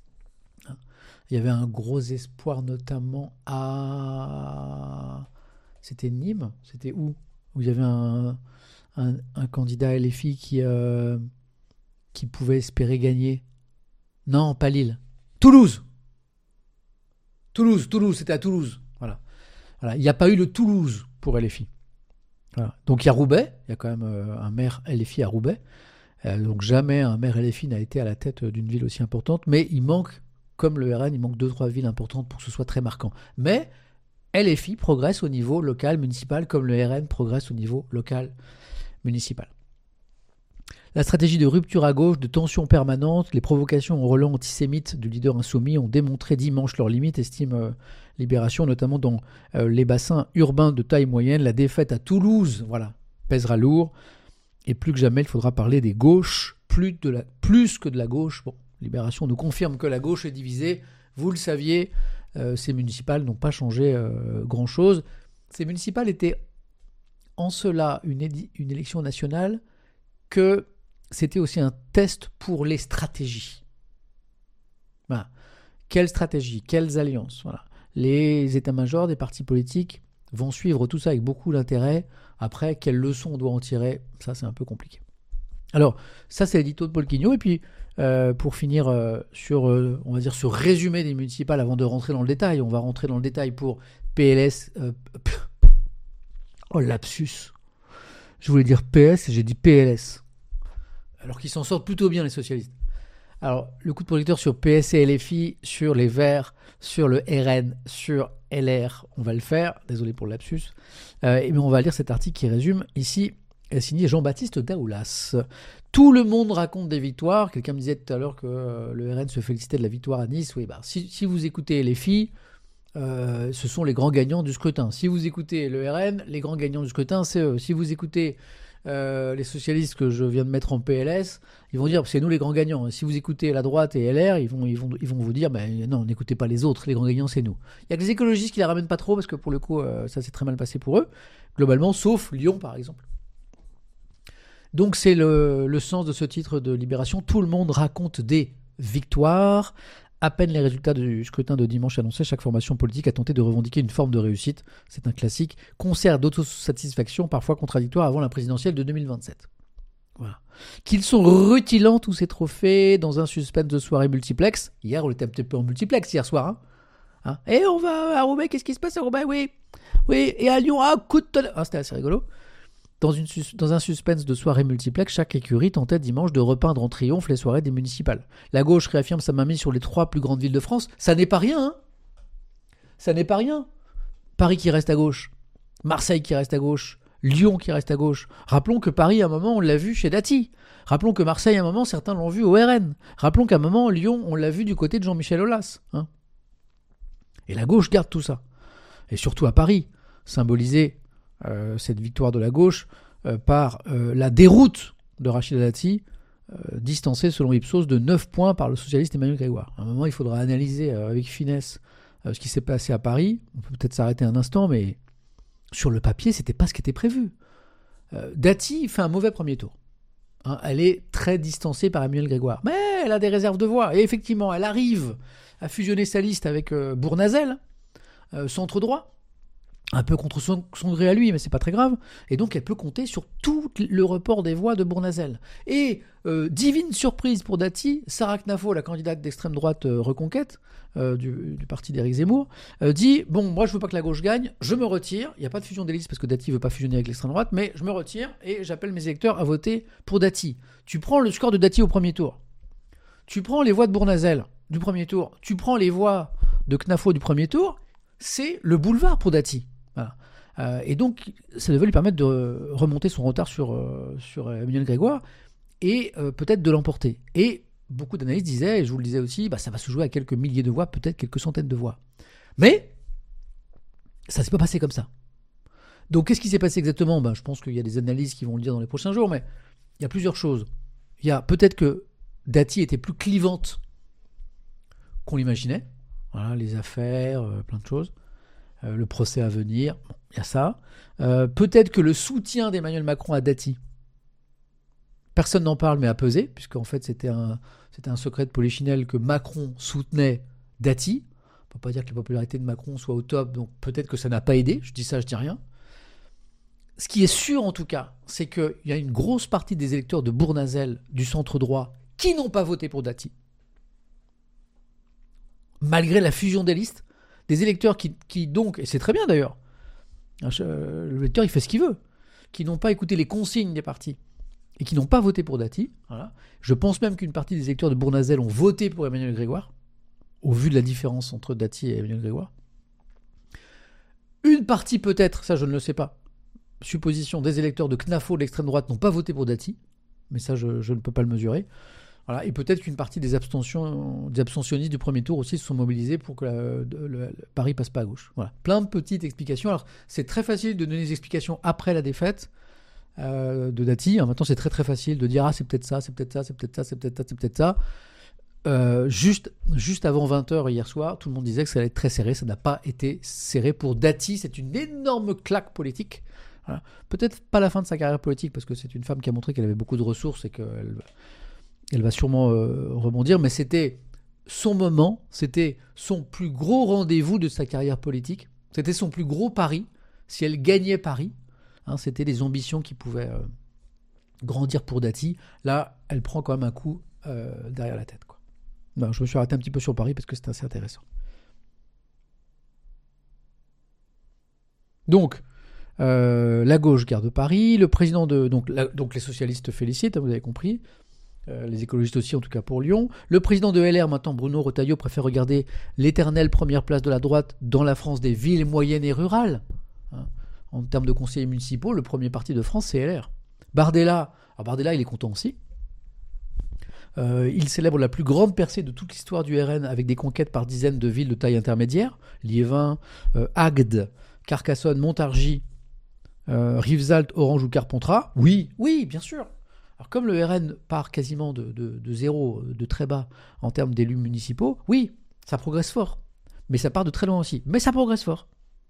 Il y avait un gros espoir, notamment à... C'était Nîmes ? C'était où il y avait un candidat LFI qui pouvait espérer gagner. Non, pas Lille. Toulouse, c'était à Toulouse. Voilà. Il n'y a pas eu le Toulouse pour LFI. Voilà. Donc il y a Roubaix, il y a quand même un maire LFI à Roubaix. Donc jamais un maire LFI n'a été à la tête d'une ville aussi importante, mais il manque, comme le RN, il manque 2-3 villes importantes pour que ce soit très marquant. Mais LFI progresse au niveau local, municipal, comme le RN progresse au niveau local, municipal. La stratégie de rupture à gauche, de tension permanente, les provocations au relent antisémite du leader insoumis ont démontré dimanche leurs limites, estime Libération, notamment dans les bassins urbains de taille moyenne. La défaite à Toulouse, pèsera lourd. Et plus que jamais, il faudra parler des gauches, plus que de la gauche. Bon, Libération nous confirme que la gauche est divisée. Vous le saviez, ces municipales n'ont pas changé grand-chose. Ces municipales étaient en cela une élection nationale que c'était aussi un test pour les stratégies. Voilà. Quelles stratégies, quelles alliances, Les états-majors des partis politiques vont suivre tout ça avec beaucoup d'intérêt. Après, quelles leçons on doit en tirer, ça c'est un peu compliqué. Alors, ça, c'est l'édito de Paul Quignot. Et puis, pour finir sur, on va dire, ce résumé des municipales avant de rentrer dans le détail, on va rentrer dans le détail pour PLS. Oh, lapsus. Je voulais dire PS et j'ai dit PLS. Alors qu'ils s'en sortent plutôt bien, les socialistes. Alors, le coup de projecteur sur PS et LFI, sur les Verts, sur le RN, sur LR, on va le faire. Désolé pour le lapsus. Et on va lire cet article qui résume ici, signé Jean-Baptiste Daoulas. Tout le monde raconte des victoires. Quelqu'un me disait tout à l'heure que le RN se félicitait de la victoire à Nice. Oui, si vous écoutez LFI, ce sont les grands gagnants du scrutin. Si vous écoutez le RN, les grands gagnants du scrutin, c'est eux. Si vous écoutez les socialistes que je viens de mettre en PLS, ils vont dire c'est nous les grands gagnants. Et si vous écoutez la droite et LR, ils vont vous dire non, n'écoutez pas les autres, les grands gagnants c'est nous. Il y a que les écologistes qui la ramènent pas trop parce que pour le coup ça s'est très mal passé pour eux, globalement, sauf Lyon par exemple. Donc c'est le sens de ce titre de Libération. Tout le monde raconte des victoires. À peine les résultats du scrutin de dimanche annoncés, chaque formation politique a tenté de revendiquer une forme de réussite. C'est un classique. Concert d'autosatisfaction, parfois contradictoire avant la présidentielle de 2027. Voilà. Qu'ils sont rutilants tous ces trophées dans un suspense de soirée multiplex. Hier, on était un petit peu en multiplex hier soir. Et on va à Roubaix, qu'est-ce qui se passe à Roubaix ? Oui. Et à Lyon, coup de tonnerre. C'était assez rigolo. Dans un suspense de soirée multiplex, chaque écurie tentait dimanche de repeindre en triomphe les soirées des municipales. La gauche réaffirme sa mainmise sur les 3 plus grandes villes de France. Ça n'est pas rien, Ça n'est pas rien. Paris qui reste à gauche, Marseille qui reste à gauche, Lyon qui reste à gauche. Rappelons que Paris, à un moment, on l'a vu chez Dati. Rappelons que Marseille, à un moment, certains l'ont vu au RN. Rappelons qu'à un moment, Lyon, on l'a vu du côté de Jean-Michel Aulas. Et la gauche garde tout ça. Et surtout à Paris, symbolisé cette victoire de la gauche par la déroute de Rachida Dati, distancée selon Ipsos de 9 points par le socialiste Emmanuel Grégoire. À un moment, il faudra analyser avec finesse ce qui s'est passé à Paris. On peut peut-être s'arrêter un instant, mais sur le papier, c'était pas ce qui était prévu. Dati fait un mauvais premier tour. Elle est très distancée par Emmanuel Grégoire. Mais elle a des réserves de voix. Et effectivement, elle arrive à fusionner sa liste avec Bournazel, centre droit. Un peu contre son gré à lui, mais c'est pas très grave. Et donc, elle peut compter sur tout le report des voix de Bournazel. Et, divine surprise pour Dati, Sarah Knafo, la candidate d'extrême droite Reconquête, du parti d'Éric Zemmour, dit « Bon, moi, je veux pas que la gauche gagne, je me retire. Il n'y a pas de fusion des listes parce que Dati veut pas fusionner avec l'extrême droite, mais je me retire et j'appelle mes électeurs à voter pour Dati. Tu prends le score de Dati au premier tour. Tu prends les voix de Bournazel du premier tour. Tu prends les voix de Knafo du premier tour. C'est le boulevard pour Dati. » Voilà. Et donc, ça devait lui permettre de remonter son retard sur Emmanuel Grégoire et peut-être de l'emporter. Et beaucoup d'analystes disaient, et je vous le disais aussi, ça va se jouer à quelques milliers de voix, peut-être quelques centaines de voix. Mais ça ne s'est pas passé comme ça. Donc, qu'est-ce qui s'est passé exactement ? Je pense qu'il y a des analyses qui vont le dire dans les prochains jours, mais il y a plusieurs choses. Il y a peut-être que Dati était plus clivante qu'on l'imaginait. Voilà, les affaires, plein de choses. Le procès à venir, il y a ça. Peut-être que le soutien d'Emmanuel Macron à Dati, personne n'en parle mais a pesé, puisqu'en fait c'était un secret de polichinelle que Macron soutenait Dati. On ne peut pas dire que la popularité de Macron soit au top, donc peut-être que ça n'a pas aidé. Je dis ça, je dis rien. Ce qui est sûr en tout cas, c'est qu'il y a une grosse partie des électeurs de Bournazel, du centre droit, qui n'ont pas voté pour Dati. Malgré la fusion des listes, des électeurs qui donc, et c'est très bien d'ailleurs, le électeur il fait ce qu'il veut, qui n'ont pas écouté les consignes des partis et qui n'ont pas voté pour Dati. Voilà. Je pense même qu'une partie des électeurs de Bournazel ont voté pour Emmanuel Grégoire, au vu de la différence entre Dati et Emmanuel Grégoire. Une partie peut-être, ça je ne le sais pas, supposition des électeurs de Knafo de l'extrême droite n'ont pas voté pour Dati, mais ça je ne peux pas le mesurer. Voilà, et peut-être qu'une partie des abstentionnistes du premier tour aussi se sont mobilisés pour que Paris passe pas à gauche. Voilà, plein de petites explications. Alors, c'est très facile de donner des explications après la défaite de Dati. Maintenant, c'est très très facile de dire c'est peut-être ça, c'est peut-être ça, c'est peut-être ça, c'est peut-être ça, c'est peut-être ça. Juste avant 20h hier soir, tout le monde disait que ça allait être très serré. Ça n'a pas été serré pour Dati. C'est une énorme claque politique. Voilà. Peut-être pas la fin de sa carrière politique, parce que c'est une femme qui a montré qu'elle avait beaucoup de ressources et qu'elle va sûrement rebondir, mais c'était son moment, c'était son plus gros rendez-vous de sa carrière politique, c'était son plus gros pari. Si elle gagnait Paris, c'était les ambitions qui pouvaient grandir pour Dati. Là, elle prend quand même un coup derrière la tête, quoi. Ben, je me suis arrêté un petit peu sur Paris parce que c'est assez intéressant. Donc, la gauche garde Paris, le président de... Donc les socialistes félicitent, vous avez compris. Les écologistes aussi, en tout cas pour Lyon. Le président de LR, maintenant Bruno Retailleau, préfère regarder l'éternelle première place de la droite dans la France des villes moyennes et rurales. Hein. En termes de conseillers municipaux, le premier parti de France, c'est LR. Bardella, il est content aussi. Il célèbre la plus grande percée de toute l'histoire du RN avec des conquêtes par dizaines de villes de taille intermédiaire. Liévin, Agde, Carcassonne, Montargis, Rivesaltes, Orange ou Carpentras. Oui, bien sûr. Alors comme le RN part quasiment de zéro, de très bas en termes d'élus municipaux, oui, ça progresse fort. Mais ça part de très loin aussi. Mais ça progresse fort.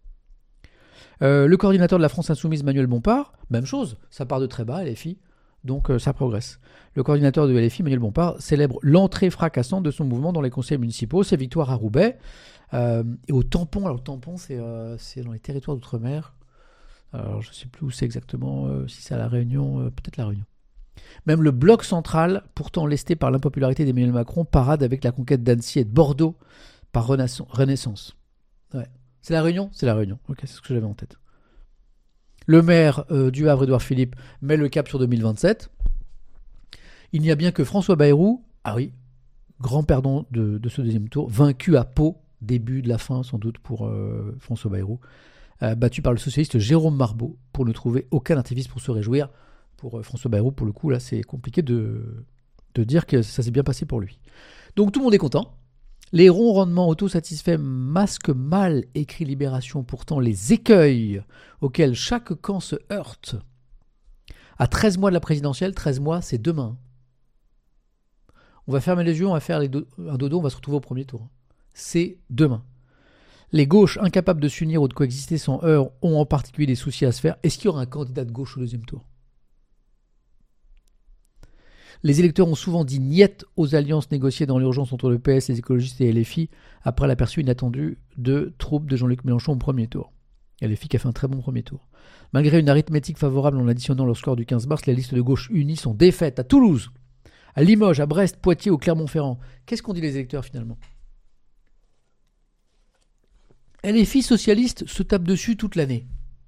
Le coordinateur de la France Insoumise, Manuel Bompard, même chose, ça part de très bas, LFI, donc ça progresse. Le coordinateur de LFI, Manuel Bompard, célèbre l'entrée fracassante de son mouvement dans les conseils municipaux, ses victoires à Roubaix, et au Tampon. Alors le Tampon, c'est dans les territoires d'outre-mer. Alors je ne sais plus où c'est exactement, si c'est à La Réunion, peut-être La Réunion. Même le bloc central, pourtant lesté par l'impopularité d'Emmanuel Macron, parade avec la conquête d'Annecy et de Bordeaux par Renaissance. Ouais. C'est La Réunion ? C'est La Réunion. Ok, c'est ce que j'avais en tête. Le maire du Havre, Édouard Philippe, met le cap sur 2027. Il n'y a bien que François Bayrou, grand perdant de ce deuxième tour, vaincu à Pau, début de la fin sans doute pour François Bayrou, battu par le socialiste Jérôme Marbeau, pour ne trouver aucun activiste pour se réjouir. Pour François Bayrou, pour le coup, là, c'est compliqué de dire que ça s'est bien passé pour lui. Donc tout le monde est content. Les ronds rendements autosatisfaits masquent mal, écrit Libération, pourtant les écueils auxquels chaque camp se heurte. À 13 mois de la présidentielle, 13 mois, c'est demain. On va fermer les yeux, on va faire un dodo, on va se retrouver au premier tour. C'est demain. Les gauches incapables de s'unir ou de coexister sans heurts ont en particulier des soucis à se faire. Est-ce qu'il y aura un candidat de gauche au deuxième tour ? Les électeurs ont souvent dit niet aux alliances négociées dans l'urgence entre le PS, les écologistes et LFI après l'aperçu inattendu de troupes de Jean-Luc Mélenchon au premier tour. LFI qui a fait un très bon premier tour. Malgré une arithmétique favorable en additionnant leur score du 15 mars, les listes de gauche unies sont défaites à Toulouse, à Limoges, à Brest, Poitiers ou Clermont-Ferrand. Qu'est-ce qu'ont dit les électeurs finalement ? LFI socialistes se tapent dessus toute l'année.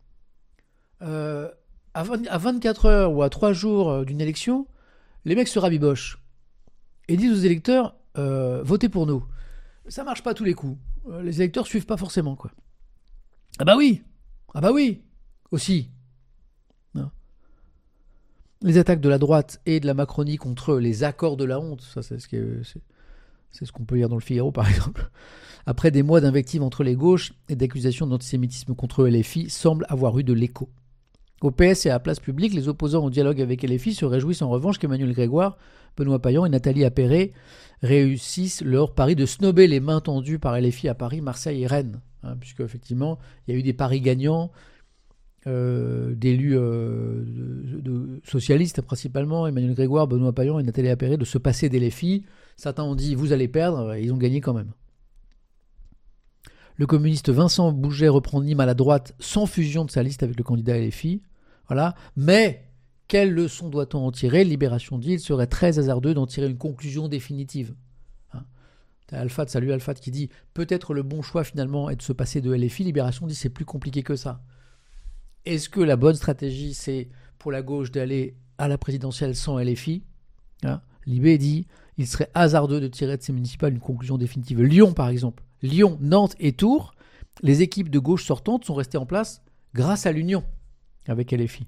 À 24 heures ou à 3 jours d'une élection, les mecs se rabibochent et disent aux électeurs votez pour nous. Ça marche pas à tous les coups. Les électeurs suivent pas forcément, quoi. Ah bah oui aussi. Non. Les attaques de la droite et de la Macronie contre les accords de la honte, ça c'est ce qu'on peut lire dans le Figaro par exemple. Après des mois d'invectives entre les gauches et d'accusations d'antisémitisme contre LFI, semble avoir eu de l'écho. Au PS et à la place publique, les opposants au dialogue avec LFI se réjouissent en revanche qu'Emmanuel Grégoire, Benoît Payan et Nathalie Appéré réussissent leur pari de snober les mains tendues par LFI à Paris, Marseille et Rennes. Puisque effectivement, il y a eu des paris gagnants d'élus de socialistes principalement, Emmanuel Grégoire, Benoît Payan et Nathalie Appéré, de se passer d'LFI. Certains ont dit vous allez perdre, et ils ont gagné quand même. Le communiste Vincent Bouget reprend Nîmes à la droite sans fusion de sa liste avec le candidat LFI. Voilà. Mais quelle leçon doit-on en tirer ? Libération dit il serait très hasardeux d'en tirer une conclusion définitive. T'as Alphate, salut Alphate, qui dit peut-être le bon choix finalement est de se passer de LFI. Libération dit c'est plus compliqué que ça. Est-ce que la bonne stratégie c'est pour la gauche d'aller à la présidentielle sans LFI ? Libé dit il serait hasardeux de tirer de ces municipales une conclusion définitive. Lyon par exemple. Lyon, Nantes et Tours, les équipes de gauche sortantes sont restées en place grâce à l'union avec LFI.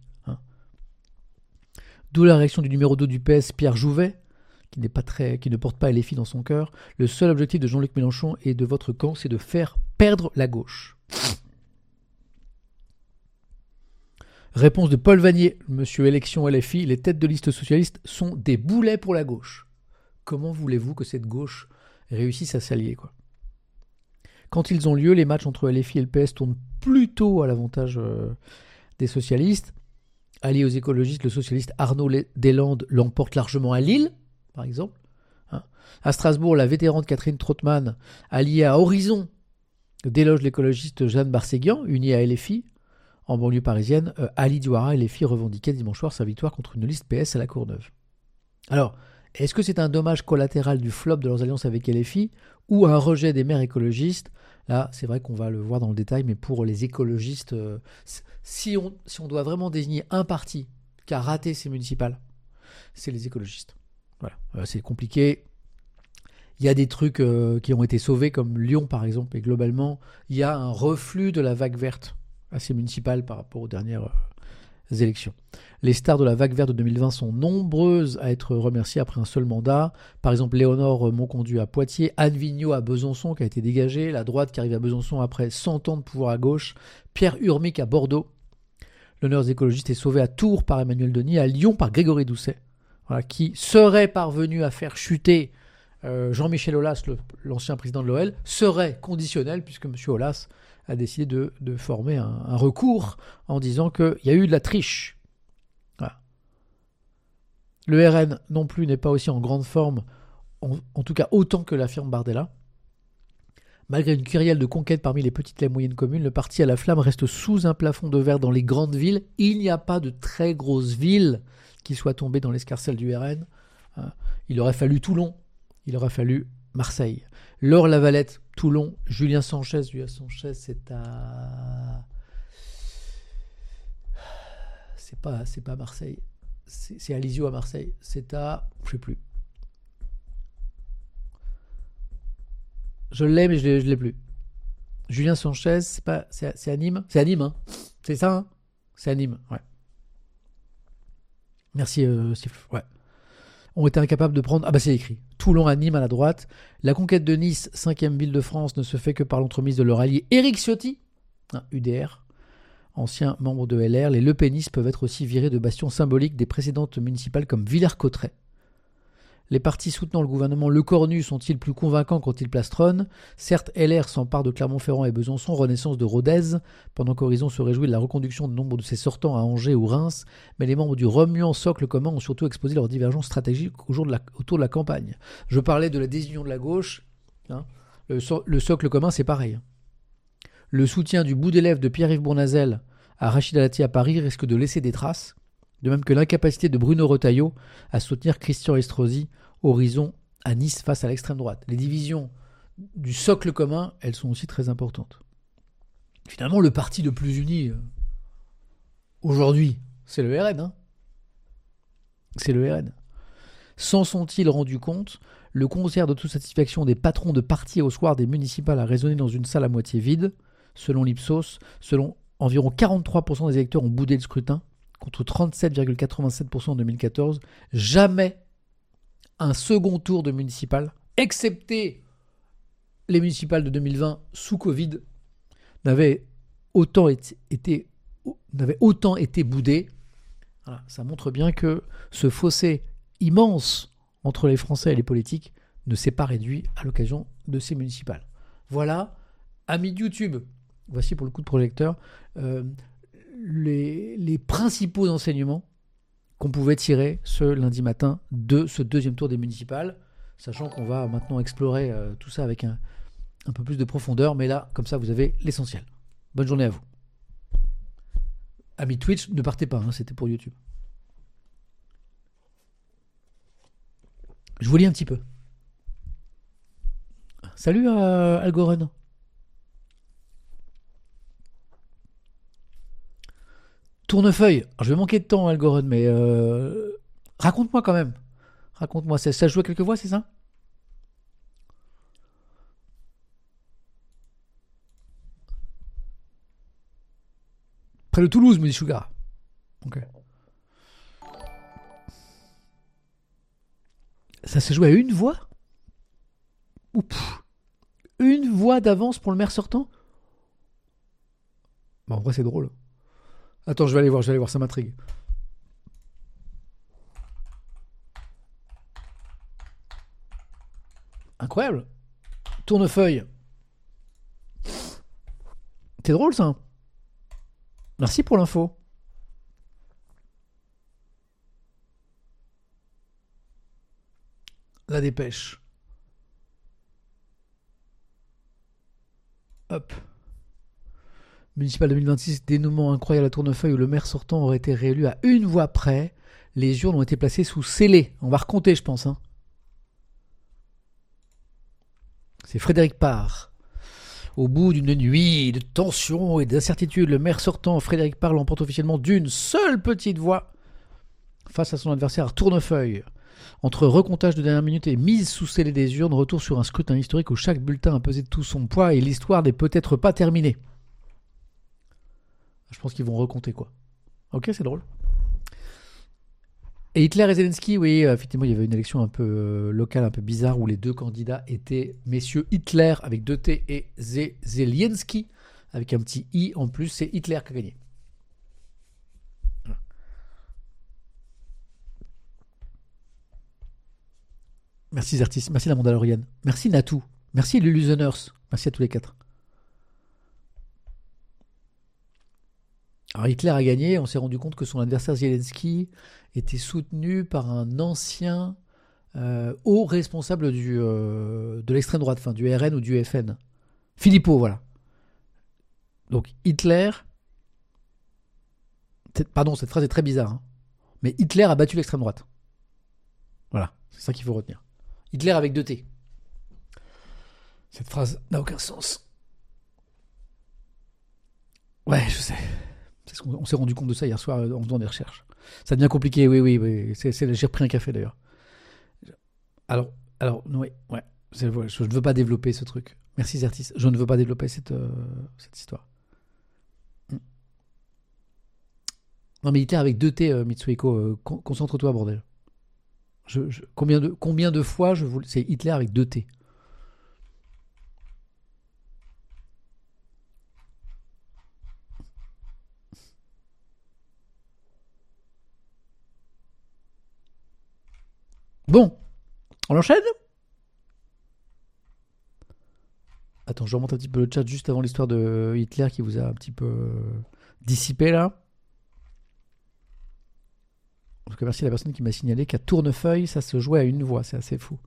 D'où la réaction du numéro 2 du PS, Pierre Jouvet, qui ne porte pas LFI dans son cœur. Le seul objectif de Jean-Luc Mélenchon et de votre camp, c'est de faire perdre la gauche. Réponse de Paul Vanier, monsieur élection LFI, les têtes de liste socialistes sont des boulets pour la gauche. Comment voulez-vous que cette gauche réussisse à s'allier, quoi ? Quand ils ont lieu, les matchs entre LFI et le PS tournent plutôt à l'avantage des socialistes. Allié aux écologistes, le socialiste Arnaud Deslandes l'emporte largement à Lille, par exemple. À Strasbourg, la vétérante Catherine Trautmann, alliée à Horizon, déloge l'écologiste Jeanne Barséguian, unie à LFI. en banlieue parisienne, Ali Diouara et les filles revendiquaient dimanche soir sa victoire contre une liste PS à la Courneuve. Alors, est-ce que c'est un dommage collatéral du flop de leurs alliances avec LFI ou un rejet des maires écologistes? Là, c'est vrai qu'on va le voir dans le détail, mais pour les écologistes, si on doit vraiment désigner un parti qui a raté ces municipales, c'est les écologistes. Voilà, c'est compliqué. Il y a des trucs qui ont été sauvés, comme Lyon par exemple, et globalement, il y a un reflux de la vague verte à ces municipales par rapport aux dernières élections. Les stars de la vague verte de 2020 sont nombreuses à être remerciées après un seul mandat. Par exemple, Léonore Monconduit à Poitiers, Anne Vigneault à Besançon qui a été dégagée, la droite qui arrive à Besançon après 100 ans de pouvoir à gauche, Pierre Urmic à Bordeaux. L'honneur des écologistes est sauvé à Tours par Emmanuel Denis, à Lyon par Grégory Doucet, voilà, qui serait parvenu à faire chuter Jean-Michel Aulas, l'ancien président de l'OL, serait conditionnel puisque M. Aulas a décidé de former un recours en disant qu'il y a eu de la triche. Voilà. Le RN non plus n'est pas aussi en grande forme, en tout cas autant que l'affirme Bardella. Malgré une kyrielle de conquêtes parmi les petites et moyennes communes, le parti à la flamme reste sous un plafond de verre dans les grandes villes. Il n'y a pas de très grosses villes qui soient tombées dans l'escarcelle du RN. Il aurait fallu Toulon, il aurait fallu Marseille. Laure Lavalette, Toulon, Julien Sanchez, c'est à... C'est pas Marseille. C'est à Lisieux à Marseille. C'est à... Je sais plus. Je l'ai, mais je l'ai plus. Julien Sanchez, c'est à Nîmes. C'est à Nîmes, hein. C'est ça, hein. C'est à Nîmes, ouais. Merci, Sifle. Ouais. Ont été incapables de prendre... Ah bah c'est écrit. Toulon à Nîmes à la droite. La conquête de Nice, 5e ville de France, ne se fait que par l'entremise de leur allié Éric Ciotti, UDR, ancien membre de LR. Les lepénistes peuvent être aussi virés de bastions symboliques des précédentes municipales comme Villers-Cotterêts. Les partis soutenant le gouvernement Le Cornu sont-ils plus convaincants quand ils plastronnent? Certes, LR s'empare de Clermont-Ferrand et Besançon, renaissance de Rodez, pendant qu'Horizon se réjouit de la reconduction de nombre de ses sortants à Angers ou Reims, mais les membres du remuant socle commun ont surtout exposé leurs divergences stratégiques autour de la campagne. Je parlais de la désunion de la gauche, hein. Le socle commun, c'est pareil. Le soutien du bout des lèvres de Pierre-Yves Bournazel à Rachida Dati à Paris risque de laisser des traces, de même que l'incapacité de Bruno Retailleau à soutenir Christian Estrosi, Horizon à Nice face à l'extrême droite. Les divisions du socle commun, elles sont aussi très importantes. Finalement, le parti le plus uni aujourd'hui, c'est le RN. Hein, c'est le RN. S'en sont-ils rendus compte? Le concert d'autosatisfaction des patrons de partis au soir des municipales a résonné dans une salle à moitié vide. Selon l'Ipsos, environ 43% des électeurs ont boudé le scrutin, contre 37,87% en 2014. Jamais un second tour de municipal, excepté les municipales de 2020 sous Covid, n'avait autant été boudé. Voilà, ça montre bien que ce fossé immense entre les Français et les politiques ne s'est pas réduit à l'occasion de ces municipales. Voilà, amis de YouTube, voici pour le coup de projecteur les principaux enseignements qu'on pouvait tirer ce lundi matin de ce deuxième tour des municipales, sachant qu'on va maintenant explorer tout ça avec un peu plus de profondeur, mais là, comme ça, vous avez l'essentiel. Bonne journée à vous. Amis Twitch, ne partez pas, hein, c'était pour YouTube. Je vous lis un petit peu. Salut Algorun. Tournefeuille. Alors, je vais manquer de temps, Algorun, mais raconte-moi quand même. Raconte-moi. Ça joue à quelques voix, c'est ça? Près de Toulouse, me dit Sugar. Ok. Ça s'est joué à une voix? Oups. Une voix d'avance pour le maire sortant? Bon, en vrai, c'est drôle. Attends, je vais aller voir, ça m'intrigue. Incroyable. Tournefeuille. C'est drôle, ça. Merci pour l'info. La dépêche. Hop. Municipal 2026, dénouement incroyable à Tournefeuille où le maire sortant aurait été réélu à une voix près. Les urnes ont été placées sous scellé. On va recompter, je pense. Hein. C'est Frédéric Parr. Au bout d'une nuit de tension et d'incertitude, le maire sortant, Frédéric Parr, l'emporte officiellement d'une seule petite voix face à son adversaire Tournefeuille. Entre recomptage de dernière minute et mise sous scellé des urnes, retour sur un scrutin historique où chaque bulletin a pesé de tout son poids et l'histoire n'est peut-être pas terminée. Je pense qu'ils vont recompter, quoi. Ok, c'est drôle. Et Hitler et Zelensky, oui, effectivement, il y avait une élection un peu locale, un peu bizarre, où les deux candidats étaient messieurs Hitler avec 2 T et Zelensky avec un petit I en plus. C'est Hitler qui a gagné. Voilà. Merci Zertis, merci la Mandalorienne, merci Natou, merci Luluzeners, merci à tous les 4. Alors Hitler a gagné, on s'est rendu compte que son adversaire Zelensky était soutenu par un ancien haut responsable de l'extrême droite, enfin du RN ou du FN. Philippot, voilà. Donc Hitler... Pardon, cette phrase est très bizarre. Hein, mais Hitler a battu l'extrême droite. Voilà, c'est ça qu'il faut retenir. Hitler avec 2 T. Cette phrase n'a aucun sens. Ouais, je sais. On s'est rendu compte de ça hier soir en faisant des recherches. Ça devient compliqué, oui. J'ai repris un café d'ailleurs. Alors, oui, ouais. Je ne veux pas développer ce truc. Merci Zertis. Je ne veux pas développer cette histoire. Non mais Hitler avec 2 T, Mitsuhiko, concentre-toi, bordel. Combien de fois c'est Hitler avec 2 T. Bon, on enchaîne. Attends, je remonte un petit peu le chat juste avant l'histoire de Hitler qui vous a un petit peu dissipé là. En tout cas, merci à la personne qui m'a signalé qu'à Tournefeuille, ça se jouait à une voix. C'est assez fou.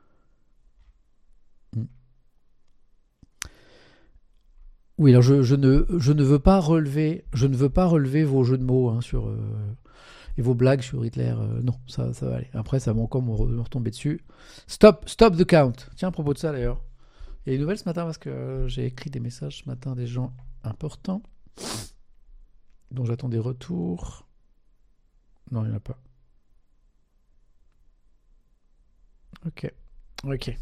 Oui, alors je ne veux pas relever vos jeux de mots hein, sur et vos blagues sur Hitler. Non, ça va aller. Après, ça va encore me retomber dessus. Stop the count. Tiens, à propos de ça d'ailleurs, il y a une nouvelle ce matin parce que j'ai écrit des messages ce matin des gens importants dont j'attends des retours. Non, il n'y en a pas. Ok.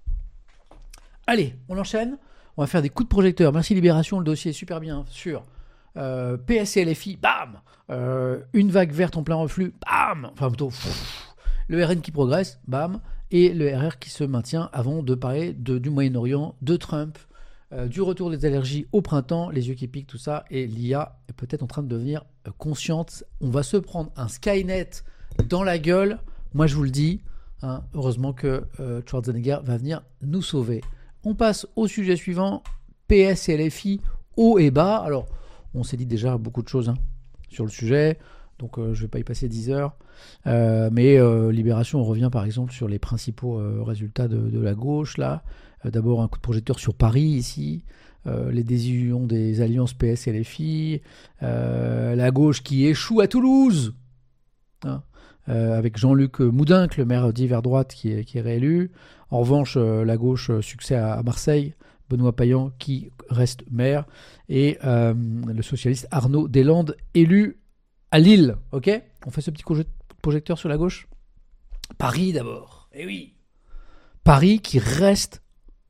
Allez, on enchaîne. On va faire des coups de projecteur. Merci Libération, le dossier est super bien sur PS et LFI, bam une vague verte en plein reflux, bam enfin plutôt le RN qui progresse, bam, et le RR qui se maintient avant de parler du Moyen-Orient, de Trump, du retour des allergies au printemps, les yeux qui piquent, tout ça, et l'IA est peut-être en train de devenir consciente. On va se prendre un Skynet dans la gueule, moi je vous le dis, hein, heureusement que Schwarzenegger va venir nous sauver. On passe au sujet suivant, PS et LFI, haut et bas. Alors, on s'est dit déjà beaucoup de choses hein, sur le sujet, donc je ne vais pas y passer 10 heures. Mais Libération, on revient par exemple sur les principaux résultats de la gauche, là. D'abord, un coup de projecteur sur Paris, ici. Les désillusions des alliances PS et LFI. La gauche qui échoue à Toulouse. Hein, avec Jean-Luc Moudinque, le maire d'hiver droite qui est réélu. En revanche, la gauche, succès à Marseille. Benoît Payan qui reste maire. Et le socialiste Arnaud Deslandes, élu à Lille. Ok ? On fait ce petit projecteur sur la gauche. Paris d'abord. Eh oui. Paris qui reste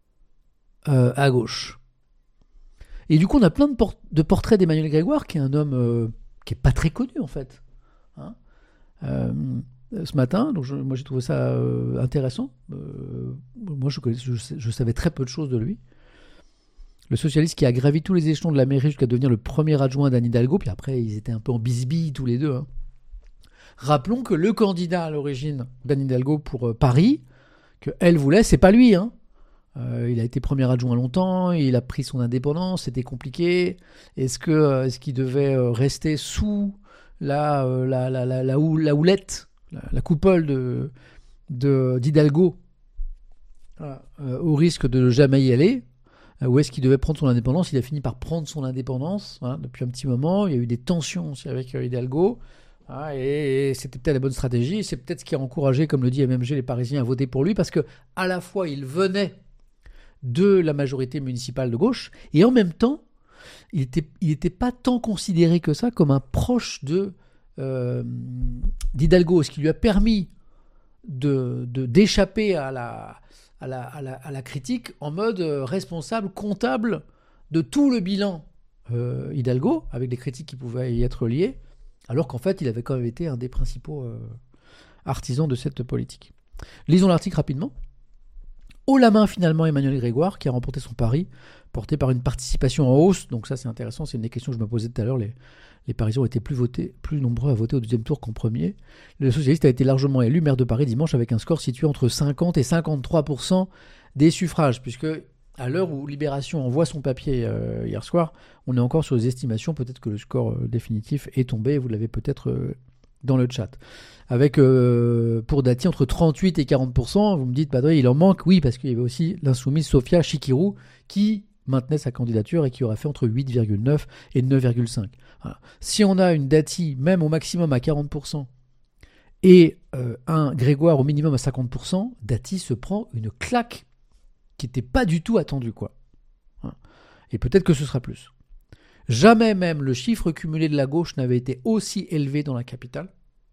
à gauche. Et du coup, on a plein de portraits d'Emmanuel Grégoire, qui est un homme qui n'est pas très connu en fait. Hein ce matin, donc moi j'ai trouvé ça intéressant. Moi je savais très peu de choses de lui. Le socialiste qui a gravi tous les échelons de la mairie jusqu'à devenir le premier adjoint d'Anne Hidalgo, puis après ils étaient un peu en bisbille tous les deux. Hein. Rappelons que le candidat à l'origine d'Anne Hidalgo pour Paris, que elle voulait, c'est pas lui. Hein. Il a été premier adjoint longtemps, il a pris son indépendance, c'était compliqué. Est-ce qu'il devait rester sous la houlette, la coupole d'Hidalgo, au risque de ne jamais y aller? où est-ce qu'il devait prendre son indépendance. Il a fini par prendre son indépendance depuis un petit moment. Il y a eu des tensions aussi avec Hidalgo. Et c'était peut-être la bonne stratégie. C'est peut-être ce qui a encouragé, comme le dit MMG, les Parisiens à voter pour lui, parce que à la fois, il venait de la majorité municipale de gauche, et en même temps, il était pas tant considéré que ça comme un proche d'Hidalgo, ce qui lui a permis d'échapper à la critique en mode responsable, comptable de tout le bilan Hidalgo, avec les critiques qui pouvaient y être liées, alors qu'en fait, il avait quand même été un des principaux artisans de cette politique. Lisons l'article rapidement. Haut la main, finalement, Emmanuel Grégoire, qui a remporté son pari, porté par une participation en hausse. Donc ça, c'est intéressant, c'est une des questions que je me posais tout à l'heure. Les Parisiens ont été plus nombreux à voter au deuxième tour qu'en premier. Le socialiste a été largement élu maire de Paris dimanche avec un score situé entre 50 et 53% des suffrages, puisque à l'heure où Libération envoie son papier hier soir, on est encore sur les estimations. Peut-être que le score définitif est tombé, vous l'avez peut-être dans le chat. Avec pour Dati entre 38 et 40%, vous me dites, il en manque, oui, parce qu'il y avait aussi l'insoumise Sophia Chikirou qui maintenait sa candidature et qui aurait fait entre 8,9 et 9,5. Voilà. Si on a une Dati, même au maximum à 40%, et un Grégoire au minimum à 50%, Dati se prend une claque qui n'était pas du tout attendue, quoi. Et peut-être que ce sera plus. Jamais même le chiffre cumulé de la gauche n'avait été aussi élevé dans la capitale.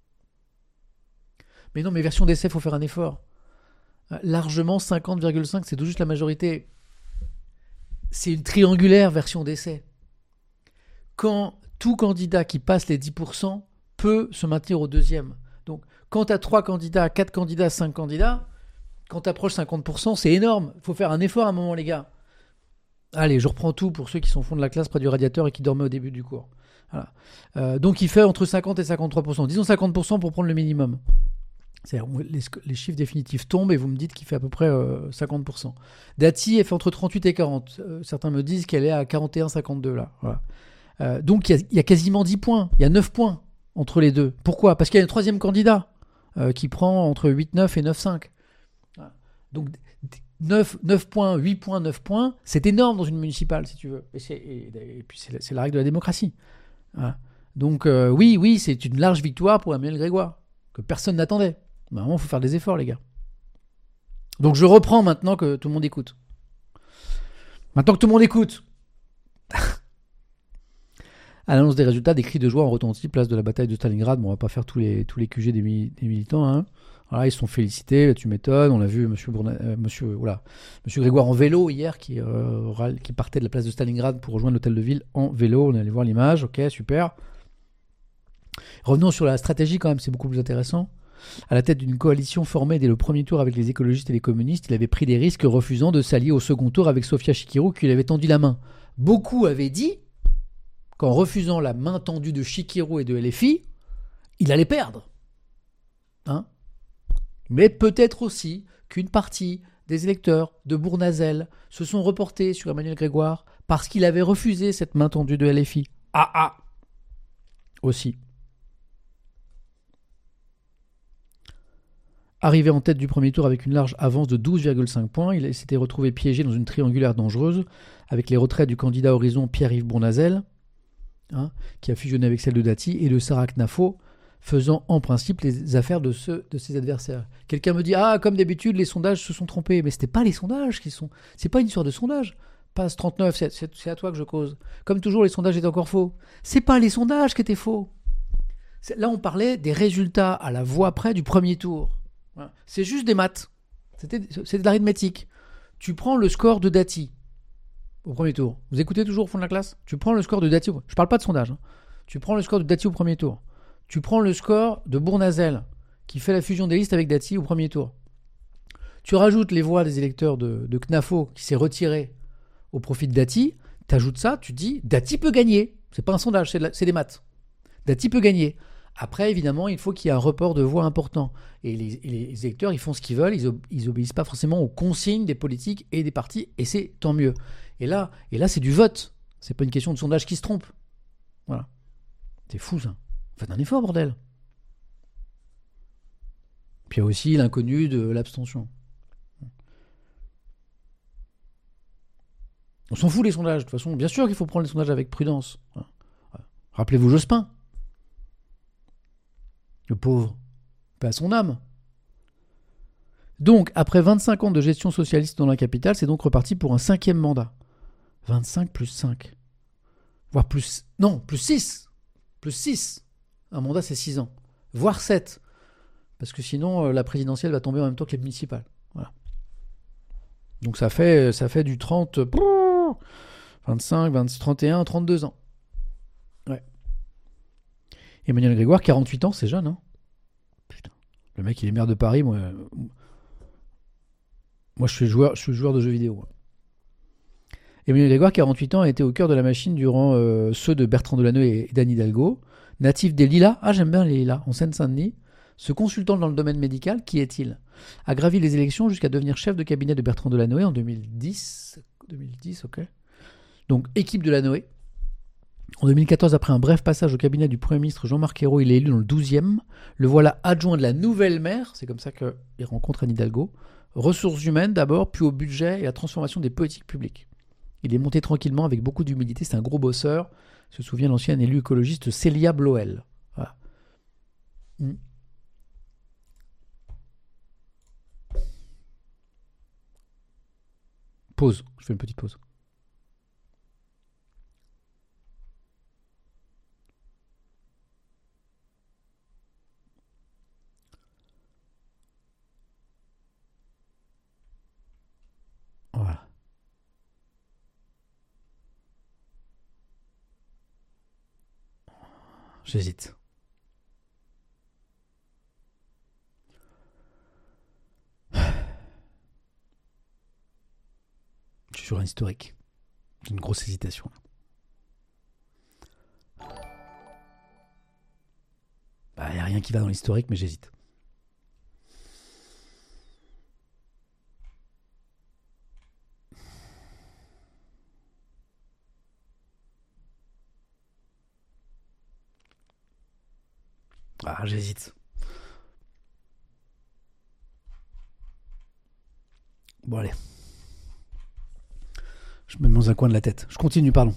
Mais non, mais version d'essai, il faut faire un effort. Largement, 50,5, c'est tout juste la majorité. C'est une triangulaire version d'essai. Quand tout candidat qui passe les 10% peut se maintenir au deuxième. Donc, quand tu as 3 candidats, 4 candidats, 5 candidats, quand tu approches 50%, c'est énorme. Il faut faire un effort à un moment, les gars. Allez, je reprends tout pour ceux qui sont au fond de la classe près du radiateur et qui dormaient au début du cours. Voilà. Donc, il fait entre 50 et 53%. Disons 50% pour prendre le minimum. C'est-à-dire, les chiffres définitifs tombent et vous me dites qu'il fait à peu près 50%. Dati, elle fait entre 38 et 40. Certains me disent qu'elle est à 41-52 là. Voilà. Donc il y a quasiment 10 points. Il y a 9 points entre les deux. Pourquoi ? Parce qu'il y a un troisième candidat qui prend entre 8,9 et 9,5. Voilà. Donc 9 points, 8 points, 9 points, c'est énorme dans une municipale, si tu veux. Et puis c'est la règle de la démocratie. Voilà. Donc oui, c'est une large victoire pour Emmanuel Grégoire, que personne n'attendait. Vraiment, il faut faire des efforts, les gars. Donc je reprends maintenant que tout le monde écoute. Maintenant que tout le monde écoute. À l'annonce des résultats, des cris de joie ont retenti place de la bataille de Stalingrad. Bon, on va pas faire tous les QG des militants. Hein. Voilà, ils se sont félicités, tu m'étonnes. On l'a vu, Monsieur Grégoire en vélo hier, qui partait de la place de Stalingrad pour rejoindre l'hôtel de ville en vélo. On est allé voir l'image, ok, super. Revenons sur la stratégie quand même, c'est beaucoup plus intéressant. À la tête d'une coalition formée dès le premier tour avec les écologistes et les communistes, il avait pris des risques refusant de s'allier au second tour avec Sophia Chikirou qui lui avait tendu la main. Beaucoup avaient dit qu'en refusant la main tendue de Chikirou et de LFI, il allait perdre. Hein ? Mais peut-être aussi qu'une partie des électeurs de Bournazel se sont reportés sur Emmanuel Grégoire parce qu'il avait refusé cette main tendue de LFI. Aussi. Arrivé en tête du premier tour avec une large avance de 12,5 points, il s'était retrouvé piégé dans une triangulaire dangereuse avec les retraites du candidat Horizon Pierre-Yves Bournazel, qui a fusionné avec celle de Dati, et de Sarah Knafo, faisant en principe les affaires de ses adversaires. Quelqu'un me dit « comme d'habitude, les sondages se sont trompés. » Mais ce n'était pas les sondages qui sont... C'est pas une histoire de sondage. Passe 39, c'est à toi que je cause. Comme toujours, les sondages étaient encore faux. C'est pas les sondages qui étaient faux. Là, on parlait des résultats à la voix près du premier tour. C'est juste des maths. C'est de l'arithmétique. Tu prends le score de Dati au premier tour. Vous écoutez toujours au fond de la classe ? Tu prends le score de Dati. Je parle pas de sondage. Hein. Tu prends le score de Dati au premier tour. Tu prends le score de Bournazel qui fait la fusion des listes avec Dati au premier tour. Tu rajoutes les voix des électeurs de Knafo qui s'est retiré au profit de Dati. Tu ajoutes ça, tu dis Dati peut gagner. C'est pas un sondage, c'est des maths. Dati peut gagner. Après, évidemment, il faut qu'il y ait un report de voix important. Et les électeurs, ils font ce qu'ils veulent. Ils obéissent pas forcément aux consignes des politiques et des partis. Et c'est tant mieux. Et là, c'est du vote. C'est pas une question de sondage qui se trompe. Voilà. C'est fou, ça. Faites un effort, bordel. Puis il y a aussi l'inconnu de l'abstention. On s'en fout des sondages, de toute façon. Bien sûr qu'il faut prendre les sondages avec prudence. Rappelez-vous Jospin. Le pauvre. Paix à son âme. Donc, après 25 ans de gestion socialiste dans la capitale, c'est donc reparti pour un 5e mandat. 25 plus 5. Voire plus... Non, plus 6. Plus 6. Un mandat, c'est 6 ans. Voire 7. Parce que sinon, la présidentielle va tomber en même temps que les municipales. Voilà. Donc ça fait du 30... 25, 26, 31, 32 ans. Ouais. Emmanuel Grégoire, 48 ans, c'est jeune, hein. Putain. Le mec, il est maire de Paris, moi je suis joueur de jeux vidéo. Emmanuel Grégoire, 48 ans, a été au cœur de la machine durant ceux de Bertrand Delanoë et d'Anne Hidalgo. Natif des Lilas, j'aime bien les Lilas, en Seine-Saint-Denis. Ce consultant dans le domaine médical, qui est-il ? A gravi les élections jusqu'à devenir chef de cabinet de Bertrand Delanoë en 2010. 2010, ok. Donc, équipe Delanoë. En 2014, après un bref passage au cabinet du Premier ministre Jean-Marc Ayrault, il est élu dans le 12e. Le voilà adjoint de la nouvelle maire, c'est comme ça qu'il rencontre Anne Hidalgo. Ressources humaines d'abord, puis au budget et la transformation des politiques publiques. Il est monté tranquillement avec beaucoup d'humilité, c'est un gros bosseur. Se souvient l'ancien élu écologiste Célia Bloel. Voilà. Pause, je fais une petite pause. Voilà. J'hésite. Je suis sur un historique. J'ai une grosse hésitation. Il n'y a rien qui va dans l'historique, mais j'hésite. J'hésite. Bon, allez. Je me mets dans un coin de la tête. Je continue, pardon.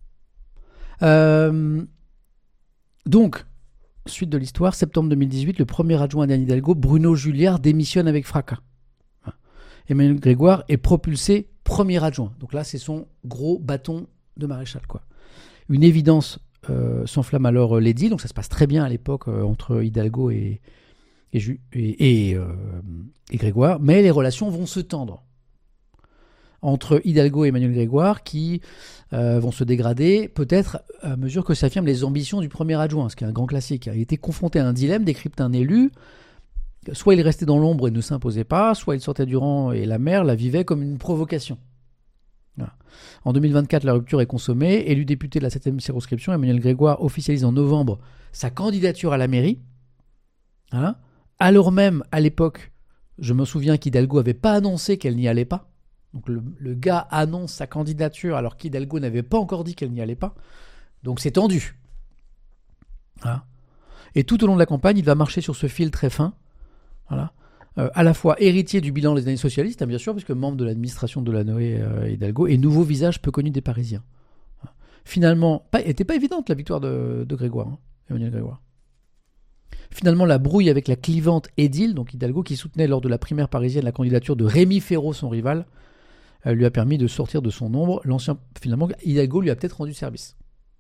Donc, suite de l'histoire, septembre 2018, le premier adjoint d'Anne Hidalgo, Bruno Julliard, démissionne avec fracas. Emmanuel Grégoire est propulsé premier adjoint. Donc là, c'est son gros bâton de maréchal, quoi. Une évidence s'enflamme alors l'édile. Donc ça se passe très bien à l'époque entre Hidalgo et Grégoire. Mais les relations vont se tendre entre Hidalgo et Emmanuel Grégoire qui vont se dégrader peut-être à mesure que s'affirment les ambitions du premier adjoint, ce qui est un grand classique. Il était confronté à un dilemme, décrypte un élu. Soit il restait dans l'ombre et ne s'imposait pas, soit il sortait du rang et la maire la vivait comme une provocation. Voilà. En 2024, la rupture est consommée. Élu député de la 7e circonscription, Emmanuel Grégoire officialise en novembre sa candidature à la mairie. Voilà. Alors même, à l'époque, je me souviens qu'Hidalgo n'avait pas annoncé qu'elle n'y allait pas. Donc le gars annonce sa candidature alors qu'Hidalgo n'avait pas encore dit qu'elle n'y allait pas. Donc c'est tendu. Voilà. Et tout au long de la campagne, il va marcher sur ce fil très fin. Voilà. À la fois héritier du bilan des années socialistes, hein, bien sûr, puisque membre de l'administration de Delanoë Hidalgo, et nouveau visage peu connu des Parisiens. Finalement, n'était pas évidente la victoire de Grégoire, Emmanuel Grégoire. Finalement, la brouille avec la clivante édile, donc Hidalgo, qui soutenait lors de la primaire parisienne la candidature de Rémi Féraud, son rival, lui a permis de sortir de son ombre. Finalement, Hidalgo lui a peut-être rendu service,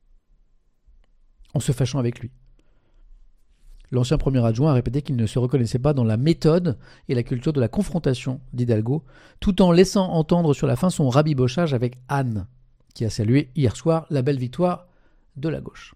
en se fâchant avec lui. L'ancien premier adjoint a répété qu'il ne se reconnaissait pas dans la méthode et la culture de la confrontation d'Hidalgo, tout en laissant entendre sur la fin son rabibochage avec Anne, qui a salué hier soir la belle victoire de la gauche.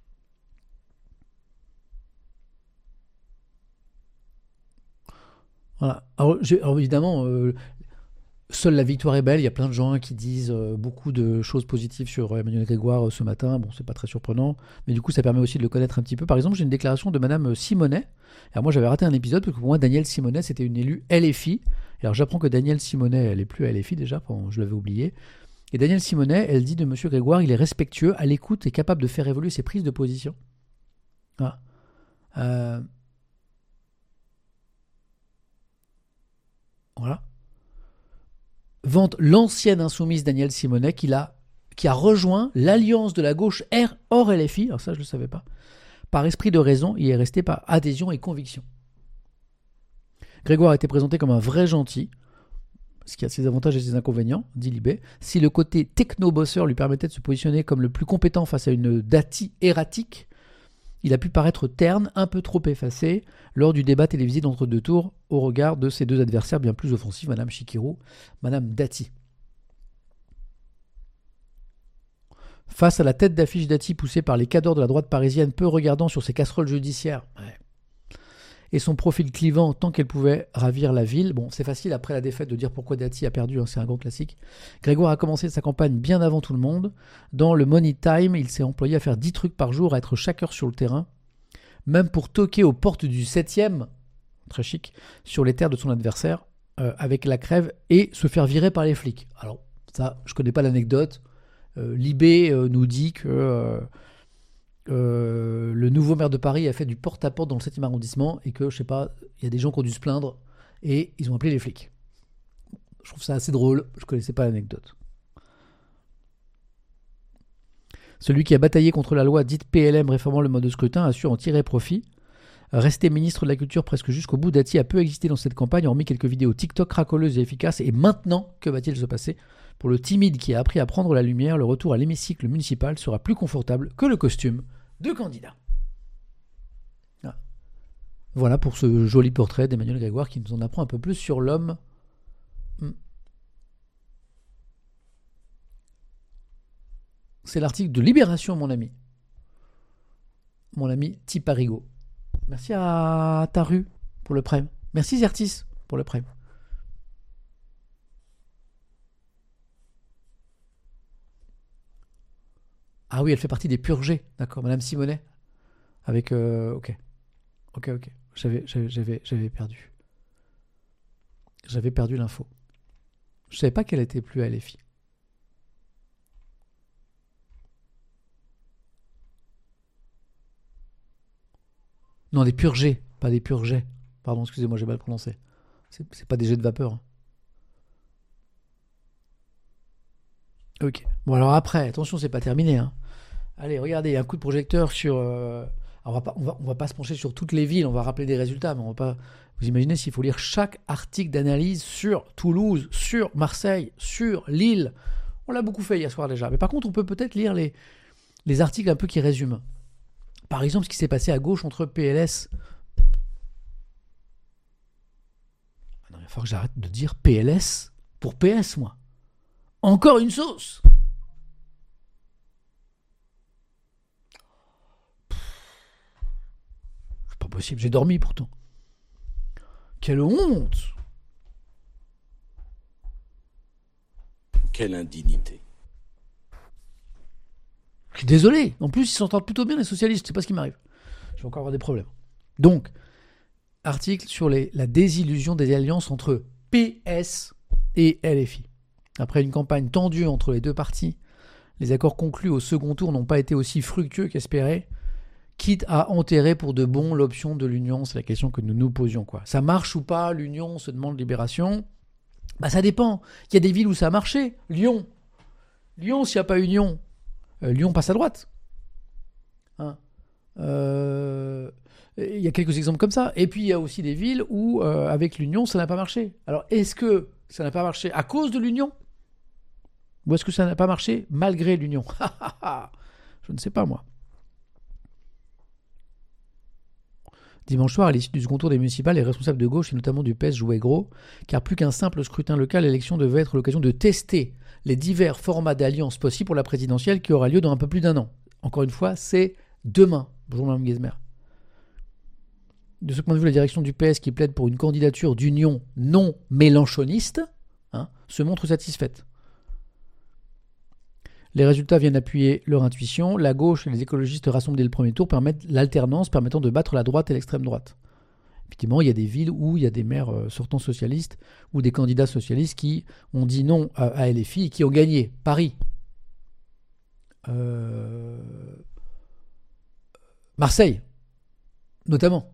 Voilà. Alors évidemment, seule la victoire est belle. Il y a plein de gens qui disent beaucoup de choses positives sur Emmanuel Grégoire ce matin. Bon, c'est pas très surprenant, mais du coup, ça permet aussi de le connaître un petit peu. Par exemple, j'ai une déclaration de Madame Simonet. Alors moi, j'avais raté un épisode parce que pour moi, Danielle Simonet, c'était une élue LFI. Alors j'apprends que Danielle Simonet, elle est plus LFI déjà. Je l'avais oublié. Et Danielle Simonet, elle dit de Monsieur Grégoire, il est respectueux, à l'écoute et capable de faire évoluer ses prises de position. Voilà. Voilà. Vante l'ancienne insoumise Danielle Simonet qui l'a qui a rejoint l'alliance de la gauche hors LFI, alors ça je ne le savais pas, par esprit de raison, il est resté par adhésion et conviction. Grégoire a été présenté comme un vrai gentil, ce qui a ses avantages et ses inconvénients, dit Libé. Si le côté techno-bosseur lui permettait de se positionner comme le plus compétent face à une Dati erratique, il a pu paraître terne, un peu trop effacé, lors du débat télévisé d'entre-deux tours, au regard de ses deux adversaires bien plus offensifs, Madame Chikirou, Madame Dati. Face à la tête d'affiche Dati poussée par les cadors de la droite parisienne, peu regardant sur ses casseroles judiciaires, et son profil clivant tant qu'elle pouvait ravir la ville. Bon, c'est facile après la défaite de dire pourquoi Dati a perdu, c'est un grand classique. Grégoire a commencé sa campagne bien avant tout le monde. Dans le Money Time, il s'est employé à faire 10 trucs par jour, à être chaque heure sur le terrain, même pour toquer aux portes du 7e, très chic, sur les terres de son adversaire, avec la crève, et se faire virer par les flics. Alors, ça, je connais pas l'anecdote. Libé nous dit que... le nouveau maire de Paris a fait du porte-à-porte dans le 7e arrondissement et que, je sais pas, il y a des gens qui ont dû se plaindre et ils ont appelé les flics. Je trouve ça assez drôle, je connaissais pas l'anecdote. Celui qui a bataillé contre la loi dite PLM réformant le mode de scrutin a su en tirer profit. Resté ministre de la Culture presque jusqu'au bout, Dati a peu existé dans cette campagne, hormis quelques vidéos TikTok racoleuses et efficaces. Et maintenant, que va-t-il se passer ? Pour le timide qui a appris à prendre la lumière, le retour à l'hémicycle municipal sera plus confortable que le costume de candidat. Voilà pour ce joli portrait d'Emmanuel Grégoire qui nous en apprend un peu plus sur l'homme. C'est l'article de Libération, mon ami. Mon ami Tiparigo. Merci à Taru pour le prêt. Merci Zertis pour le prêt. Ah oui, elle fait partie des purgés, d'accord, Madame Simonet. Avec, ok. J'avais perdu. J'avais perdu l'info. Je savais pas qu'elle était plus à LFI. Non, des purgés, pas des purgés. Pardon, excusez-moi, j'ai mal prononcé. C'est pas des jets de vapeur. Hein. Ok. Bon, alors après, attention, c'est pas terminé. Hein. Allez, regardez, un coup de projecteur sur... on va pas se pencher sur toutes les villes, on va rappeler des résultats, mais on va pas... Vous imaginez s'il faut lire chaque article d'analyse sur Toulouse, sur Marseille, sur Lille. On l'a beaucoup fait hier soir déjà. Mais par contre, on peut peut-être lire les articles un peu qui résument. Par exemple, ce qui s'est passé à gauche entre PLS... Non, il va falloir que j'arrête de dire PLS pour PS, moi. Encore une sauce. C'est pas possible, j'ai dormi pourtant. Quelle honte. Quelle indignité. Je suis désolé. En plus, ils s'entendent plutôt bien, les socialistes. C'est pas ce qui m'arrive. Je vais encore avoir des problèmes. Donc, article sur la désillusion des alliances entre PS et LFI. Après une campagne tendue entre les deux partis, les accords conclus au second tour n'ont pas été aussi fructueux qu'espéré, quitte à enterrer pour de bon l'option de l'union. C'est la question que nous nous posions. Quoi. Ça marche ou pas, l'union, se demande Libération. Bah, ça dépend. Il y a des villes où ça a marché. Lyon, s'il n'y a pas union, Lyon passe à droite. Hein. Il y a quelques exemples comme ça. Et puis, il y a aussi des villes où, avec l'union, ça n'a pas marché. Alors, est-ce que ça n'a pas marché à cause de l'union ? Ou est-ce que ça n'a pas marché malgré l'union ? Je ne sais pas, moi. Dimanche soir, à l'issue du second tour des municipales, les responsables de gauche et notamment du PS jouaient gros, car plus qu'un simple scrutin local, l'élection devait être l'occasion de tester les divers formats d'alliance possibles pour la présidentielle qui aura lieu dans un peu plus d'un an. Encore une fois, c'est demain. Bonjour Mme Guesmer. De ce point de vue, la direction du PS qui plaide pour une candidature d'union non mélenchoniste se montre satisfaite. Les résultats viennent appuyer leur intuition. La gauche et les écologistes rassemblés le premier tour permettent l'alternance permettant de battre la droite et l'extrême droite. Effectivement, il y a des villes où il y a des maires sortants socialistes ou des candidats socialistes qui ont dit non à LFI et qui ont gagné. Paris. Marseille, notamment.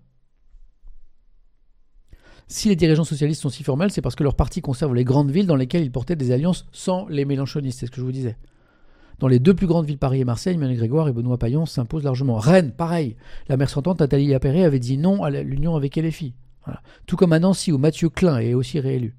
Si les dirigeants socialistes sont si formels, c'est parce que leur parti conserve les grandes villes dans lesquelles ils portaient des alliances sans les mélenchonistes. C'est ce que je vous disais. Dans les deux plus grandes villes, Paris et Marseille, Emmanuel Grégoire et Benoît Payon s'imposent largement. Rennes, pareil. La maire sortante, Nathalie Appéré, avait dit non à l'union avec LFI. Voilà. Tout comme à Nancy, où Mathieu Klein est aussi réélu.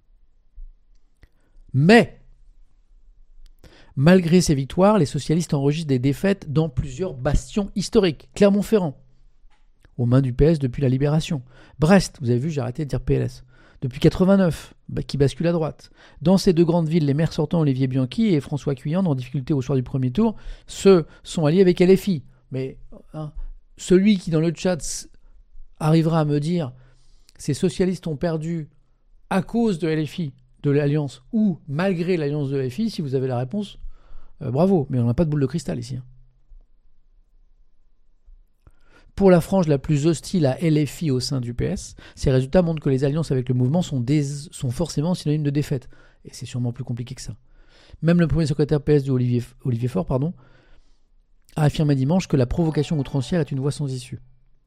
Mais, malgré ces victoires, les socialistes enregistrent des défaites dans plusieurs bastions historiques. Clermont-Ferrand, aux mains du PS depuis la Libération. Brest, vous avez vu, j'ai arrêté de dire PLS. Depuis 89, qui bascule à droite. Dans ces deux grandes villes, les maires sortants Olivier Bianchi et François Cuyand, en difficulté au soir du premier tour, ceux sont alliés avec LFI. Mais celui qui, dans le chat, arrivera à me dire ces socialistes ont perdu à cause de LFI, de l'alliance, ou malgré l'alliance de LFI, si vous avez la réponse, bravo. Mais on n'a pas de boule de cristal ici. Pour la frange la plus hostile à LFI au sein du PS, ces résultats montrent que les alliances avec le mouvement sont forcément synonymes de défaite. Et c'est sûrement plus compliqué que ça. Même le premier secrétaire PS de Olivier Faure a affirmé dimanche que la provocation outrancière est une voie sans issue.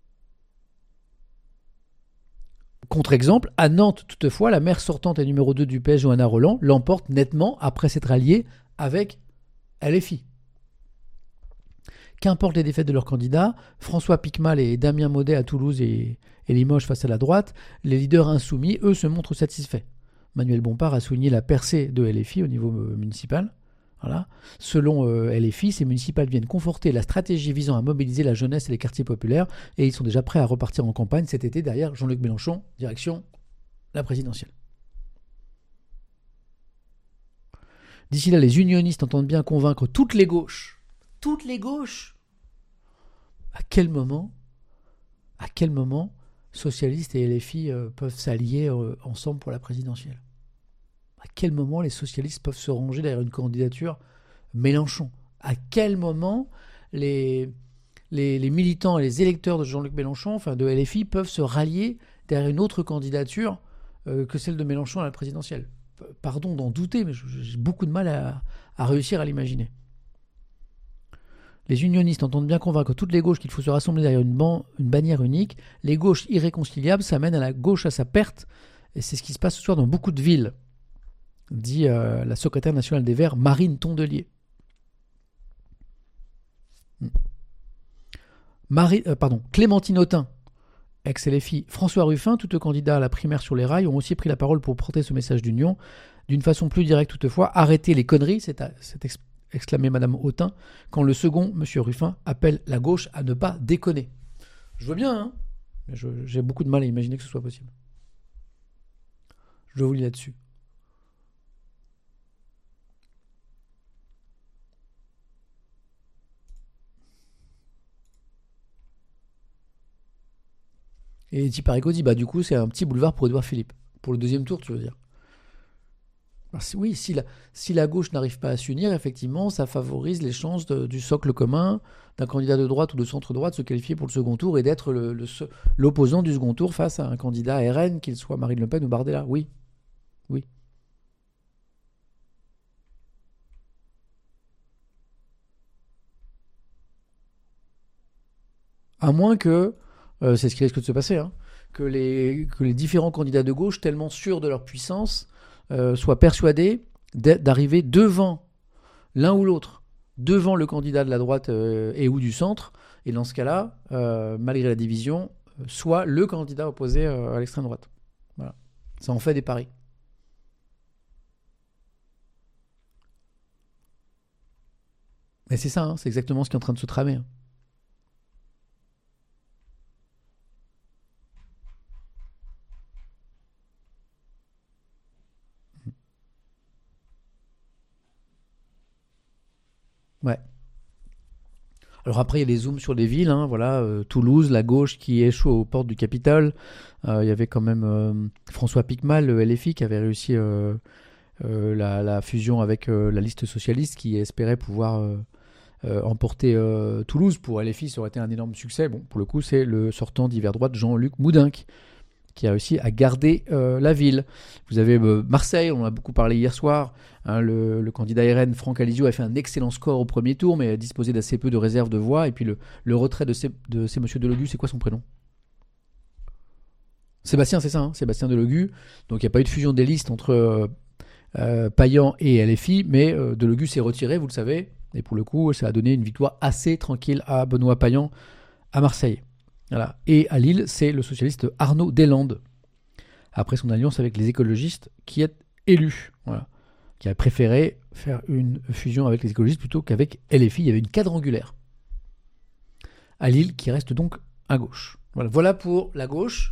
Contre-exemple, à Nantes, toutefois, la maire sortante et numéro 2 du PS, Johanna Roland, l'emporte nettement après s'être alliée avec LFI. Qu'importe les défaites de leurs candidats, François Picmal et Damien Maudet à Toulouse et Limoges face à la droite, les leaders insoumis, eux, se montrent satisfaits. Manuel Bompard a souligné la percée de LFI au niveau municipal. Voilà. Selon LFI, ces municipales viennent conforter la stratégie visant à mobiliser la jeunesse et les quartiers populaires, et ils sont déjà prêts à repartir en campagne cet été derrière Jean-Luc Mélenchon, direction la présidentielle. D'ici là, les unionistes entendent bien convaincre toutes les gauches. Toutes les gauches. À quel moment socialistes et LFI peuvent s'allier ensemble pour la présidentielle? À quel moment les socialistes peuvent se ranger derrière une candidature Mélenchon? À quel moment les militants et les électeurs de Jean-Luc Mélenchon, enfin de LFI, peuvent se rallier derrière une autre candidature que celle de Mélenchon à la présidentielle? Pardon d'en douter, mais j'ai beaucoup de mal à réussir à l'imaginer. Les unionistes entendent bien convaincre toutes les gauches qu'il faut se rassembler derrière une bannière unique. Les gauches irréconciliables, ça mène à la gauche à sa perte. Et c'est ce qui se passe ce soir dans beaucoup de villes, dit la secrétaire nationale des Verts, Marine Tondelier. Clémentine Autain, ex-LFI, François Ruffin, tous deux candidats à la primaire sur les rails, ont aussi pris la parole pour porter ce message d'union. D'une façon plus directe toutefois, arrêtez les conneries, c'est exclamé Madame Autain, quand le second, Monsieur Ruffin, appelle la gauche à ne pas déconner. Je veux bien, hein, mais j'ai beaucoup de mal à imaginer que ce soit possible. Je vous lis là-dessus. Et Tiparico dit, du coup, c'est un petit boulevard pour Édouard Philippe. Pour le deuxième tour, tu veux dire? Oui, si la gauche n'arrive pas à s'unir, effectivement, ça favorise les chances du socle commun d'un candidat de droite ou de centre-droite de se qualifier pour le second tour et d'être l'opposant du second tour face à un candidat RN, qu'il soit Marine Le Pen ou Bardella. Oui. À moins que, c'est ce qui risque de se passer, hein, que les différents candidats de gauche, tellement sûrs de leur puissance, soient persuadés d'arriver devant l'un ou l'autre, devant le candidat de la droite et ou du centre, et dans ce cas-là, malgré la division, soit le candidat opposé à l'extrême droite. Voilà. Ça en fait des paris. Mais c'est ça, hein, c'est exactement ce qui est en train de se tramer. Hein. Ouais. Alors après, il y a les zooms sur les villes. Hein, voilà, Toulouse, la gauche qui échoue aux portes du Capitole. Il y avait quand même François Picmal, le LFI, qui avait réussi la fusion avec la liste socialiste, qui espérait pouvoir emporter Toulouse. Pour LFI, ça aurait été un énorme succès. Bon, pour le coup, c'est le sortant d'hiver droite, Jean-Luc Moudinque, qui a réussi à garder la ville. Vous avez Marseille, on en a beaucoup parlé hier soir. Hein, le candidat RN, Franck Alizio, a fait un excellent score au premier tour, mais a disposé d'assez peu de réserves de voix. Et puis le retrait de ces monsieur Delogu, c'est quoi son prénom? Sébastien, c'est ça, hein, Sébastien Delogu. Donc il n'y a pas eu de fusion des listes entre Payan et LFI, mais Delogu s'est retiré, vous le savez. Et pour le coup, ça a donné une victoire assez tranquille à Benoît Payan à Marseille. Voilà. Et à Lille, c'est le socialiste Arnaud Deslandes, après son alliance avec les écologistes, qui est élu. Voilà. Qui a préféré faire une fusion avec les écologistes plutôt qu'avec LFI. Il y avait une quadrangulaire à Lille qui reste donc à gauche. Voilà pour la gauche.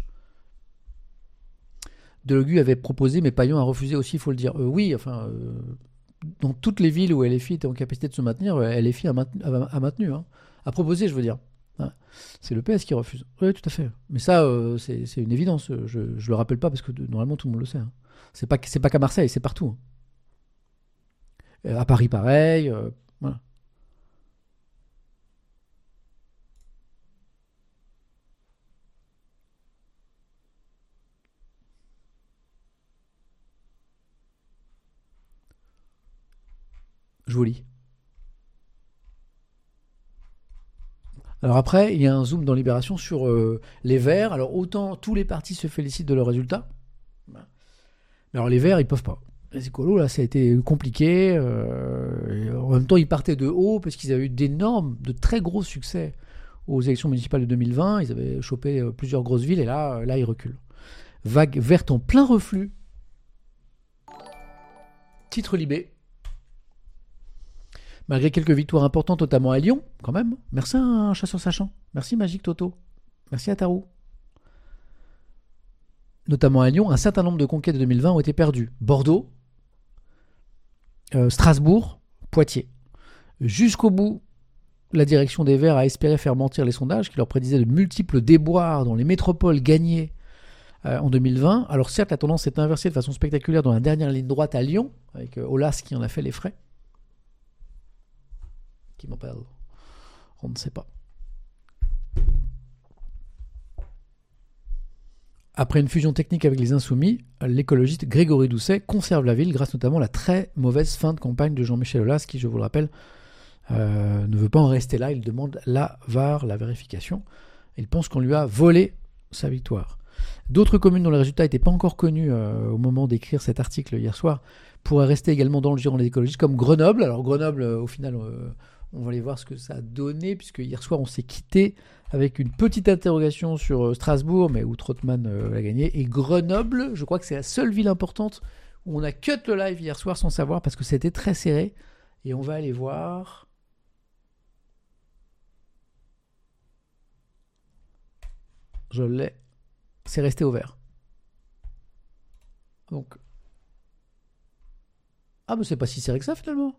Delogu avait proposé, mais Payan a refusé aussi, il faut le dire. Dans toutes les villes où LFI était en capacité de se maintenir, LFI a maintenu. A proposé, je veux dire. Ouais. C'est le PS qui refuse. Oui, tout à fait. Mais ça, c'est une évidence. Je le rappelle pas parce que normalement tout le monde le sait. C'est pas qu'à Marseille, c'est partout. À Paris, pareil. Voilà. Je vous lis. Alors après, il y a un zoom dans Libération sur les Verts. Alors autant tous les partis se félicitent de leurs résultats. Mais alors les Verts, ils peuvent pas. Les écolos, là, ça a été compliqué. En même temps, ils partaient de haut parce qu'ils avaient eu de très gros succès aux élections municipales de 2020. Ils avaient chopé plusieurs grosses villes et là, ils reculent. Vague verte en plein reflux. Titre Libé. Malgré quelques victoires importantes, notamment à Lyon, quand même. Merci à un chasseur sachant. Merci Magique Toto. Merci à Tarou. Notamment à Lyon, un certain nombre de conquêtes de 2020 ont été perdues. Bordeaux, Strasbourg, Poitiers. Jusqu'au bout, la direction des Verts a espéré faire mentir les sondages qui leur prédisaient de multiples déboires dans les métropoles gagnées en 2020. Alors certes, la tendance s'est inversée de façon spectaculaire dans la dernière ligne droite à Lyon, avec Aulas qui en a fait les frais. Qui m'appelle. On ne sait pas. Après une fusion technique avec les Insoumis, l'écologiste Grégory Doucet conserve la ville grâce notamment à la très mauvaise fin de campagne de Jean-Michel Aulas qui, je vous le rappelle, ne veut pas en rester là. Il demande la VAR, la vérification. Il pense qu'on lui a volé sa victoire. D'autres communes dont les résultats n'étaient pas encore connus au moment d'écrire cet article hier soir pourraient rester également dans le giron des écologistes, comme Grenoble. Alors Grenoble, au final... on va aller voir ce que ça a donné, puisque hier soir, on s'est quitté avec une petite interrogation sur Strasbourg, mais où Trottmann l'a gagné. Et Grenoble, je crois que c'est la seule ville importante où on a cut le live hier soir sans savoir, parce que c'était très serré. Et on va aller voir... Je l'ai. C'est resté ouvert. Donc... Ah, mais c'est pas si serré que ça, finalement.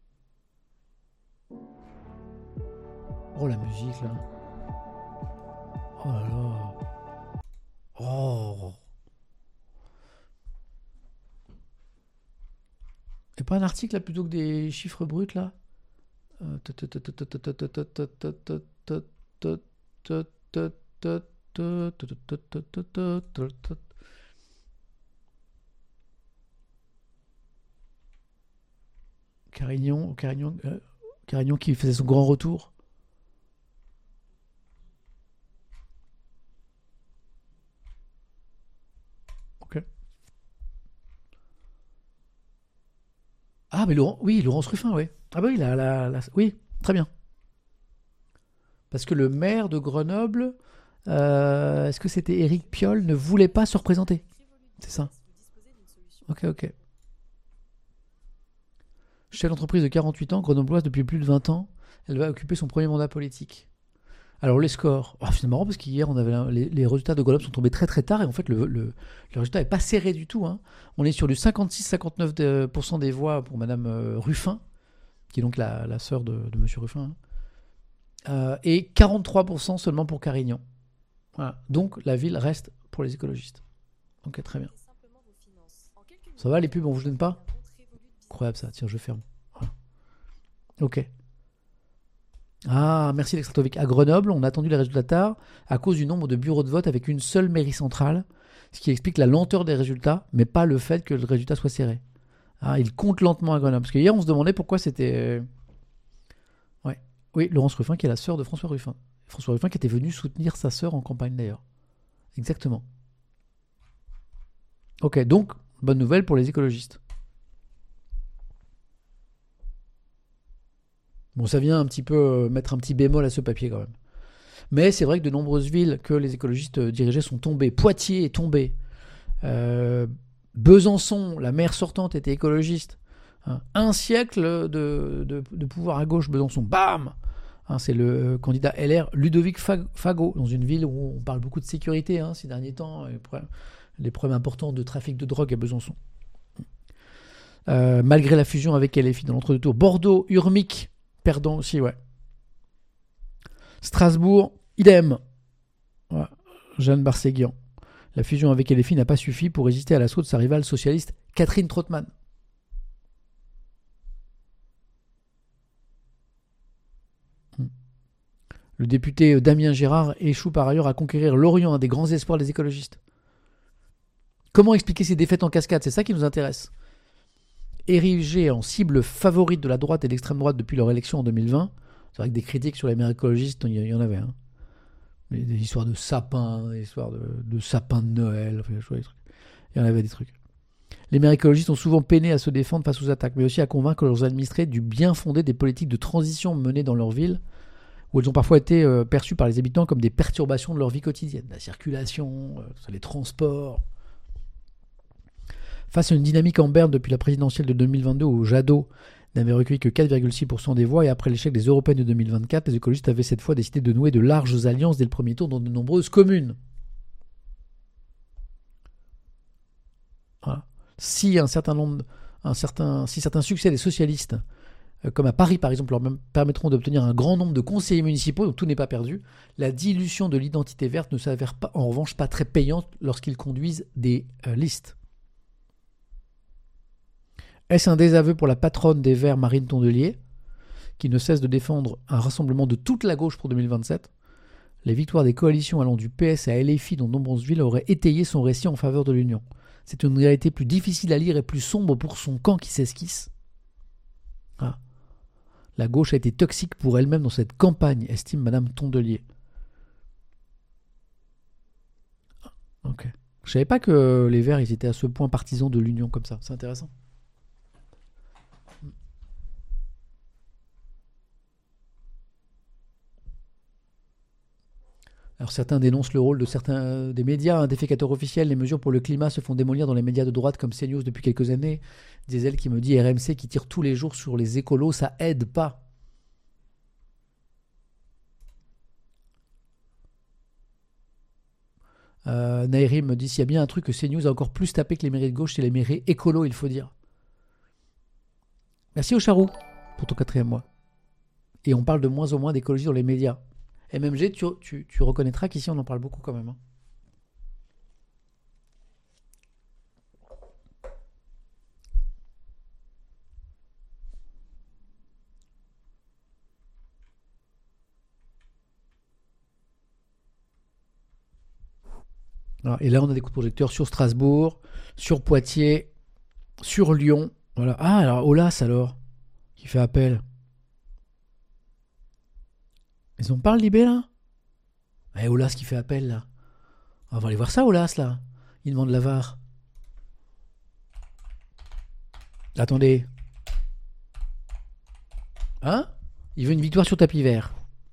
Oh, la musique, là. Oh là là. Oh. Et pas un article, là, plutôt que des chiffres bruts, là. Carignon qui faisait son grand retour. Ok. Ah, mais Laurence Ruffin, oui. Ah bah oui, oui, très bien. Parce que le maire de Grenoble, est-ce que c'était Éric Piolle, ne voulait pas se représenter. C'est ça. Ok. Chef d'entreprise de 48 ans, grenobloise depuis plus de 20 ans, elle va occuper son premier mandat politique. Alors les scores, c'est marrant parce qu'hier on avait les résultats de Grenoble sont tombés très très tard et en fait le résultat n'est pas serré du tout. On est sur du 56-59% des voix pour Madame Ruffin, qui est donc la sœur de Monsieur Ruffin, et 43% seulement pour Carignan. Voilà. Donc la ville reste pour les écologistes. Ok, très bien. Ça va les pubs, on vous donne pas ? Incroyable ça, tiens je ferme. Voilà. Ok. Ah, merci Lextratovic. À Grenoble, on a attendu les résultats tard à cause du nombre de bureaux de vote avec une seule mairie centrale, ce qui explique la lenteur des résultats, mais pas le fait que le résultat soit serré. Ah, il compte lentement à Grenoble. Parce qu'hier, on se demandait pourquoi c'était... Ouais. Oui, Laurence Ruffin, qui est la sœur de François Ruffin. François Ruffin qui était venu soutenir sa sœur en campagne d'ailleurs. Exactement. Ok, donc, bonne nouvelle pour les écologistes. Bon, ça vient un petit peu mettre un petit bémol à ce papier quand même. Mais c'est vrai que de nombreuses villes que les écologistes dirigeaient sont tombées. Poitiers est tombé. Besançon, la maire sortante était écologiste. Hein. Un siècle de pouvoir à gauche, Besançon. Bam! Hein, c'est le candidat LR Ludovic Fago, dans une ville où on parle beaucoup de sécurité ces derniers temps. Les problèmes importants de trafic de drogue à Besançon. Malgré la fusion avec LFI dans l'entre-deux tours. Bordeaux, Urmic, perdant aussi, ouais. Strasbourg, idem. Ouais. Jeanne Barséguian. La fusion avec LFI n'a pas suffi pour résister à l'assaut de sa rivale socialiste Catherine Trautmann. Le député Damien Gérard échoue par ailleurs à conquérir Lorient, un des grands espoirs des écologistes. Comment expliquer ces défaites en cascade? C'est ça qui nous intéresse. Érigés en cible favorite de la droite et de l'extrême droite depuis leur élection en 2020, c'est vrai que des critiques sur les maires écologistes, il y en avait. Hein. Des histoires de sapins, des histoires de sapins de Noël, enfin, il y en avait des trucs. Les maires écologistes ont souvent peiné à se défendre face aux attaques, mais aussi à convaincre leurs administrés du bien fondé des politiques de transition menées dans leur ville, où elles ont parfois été perçues par les habitants comme des perturbations de leur vie quotidienne. La circulation, les transports. Face à une dynamique en berne depuis la présidentielle de 2022 où Jadot n'avait recueilli que 4,6% des voix et après l'échec des européennes de 2024, les écologistes avaient cette fois décidé de nouer de larges alliances dès le premier tour dans de nombreuses communes. Voilà. Si certains succès des socialistes, comme à Paris par exemple, leur permettront d'obtenir un grand nombre de conseillers municipaux, donc tout n'est pas perdu, la dilution de l'identité verte ne s'avère pas, en revanche pas très payante lorsqu'ils conduisent des listes. Est-ce un désaveu pour la patronne des Verts, Marine Tondelier, qui ne cesse de défendre un rassemblement de toute la gauche pour 2027 ? Les victoires des coalitions allant du PS à LFI dans de nombreuses villes auraient étayé son récit en faveur de l'Union. C'est une réalité plus difficile à lire et plus sombre pour son camp qui s'esquisse. Ah. La gauche a été toxique pour elle-même dans cette campagne, estime Madame Tondelier. Ok. Je savais pas que les Verts ils étaient à ce point partisans de l'Union comme ça. C'est intéressant. Alors certains dénoncent le rôle de certains des médias, défécateurs officiels. Les mesures pour le climat se font démolir dans les médias de droite comme CNews depuis quelques années. Diesel qui me dit RMC qui tire tous les jours sur les écolos, ça aide pas. Naïri me dit s'il y a bien un truc que CNews a encore plus tapé que les mairies de gauche, c'est les mairies écolos, il faut dire. Merci au Charou pour ton 4e mois. Et on parle de moins en moins d'écologie dans les médias. MMG, tu reconnaîtras qu'ici on en parle beaucoup quand même. Hein. Voilà. Et là on a des coups de projecteur sur Strasbourg, sur Poitiers, sur Lyon. Voilà. Ah alors Olas alors, qui fait appel. Ils en parlent, Libé, là ? Olas qui fait appel, là. On va aller voir ça, Olas, là. Il demande la VAR. Attendez. Hein ? Il veut une victoire sur tapis vert.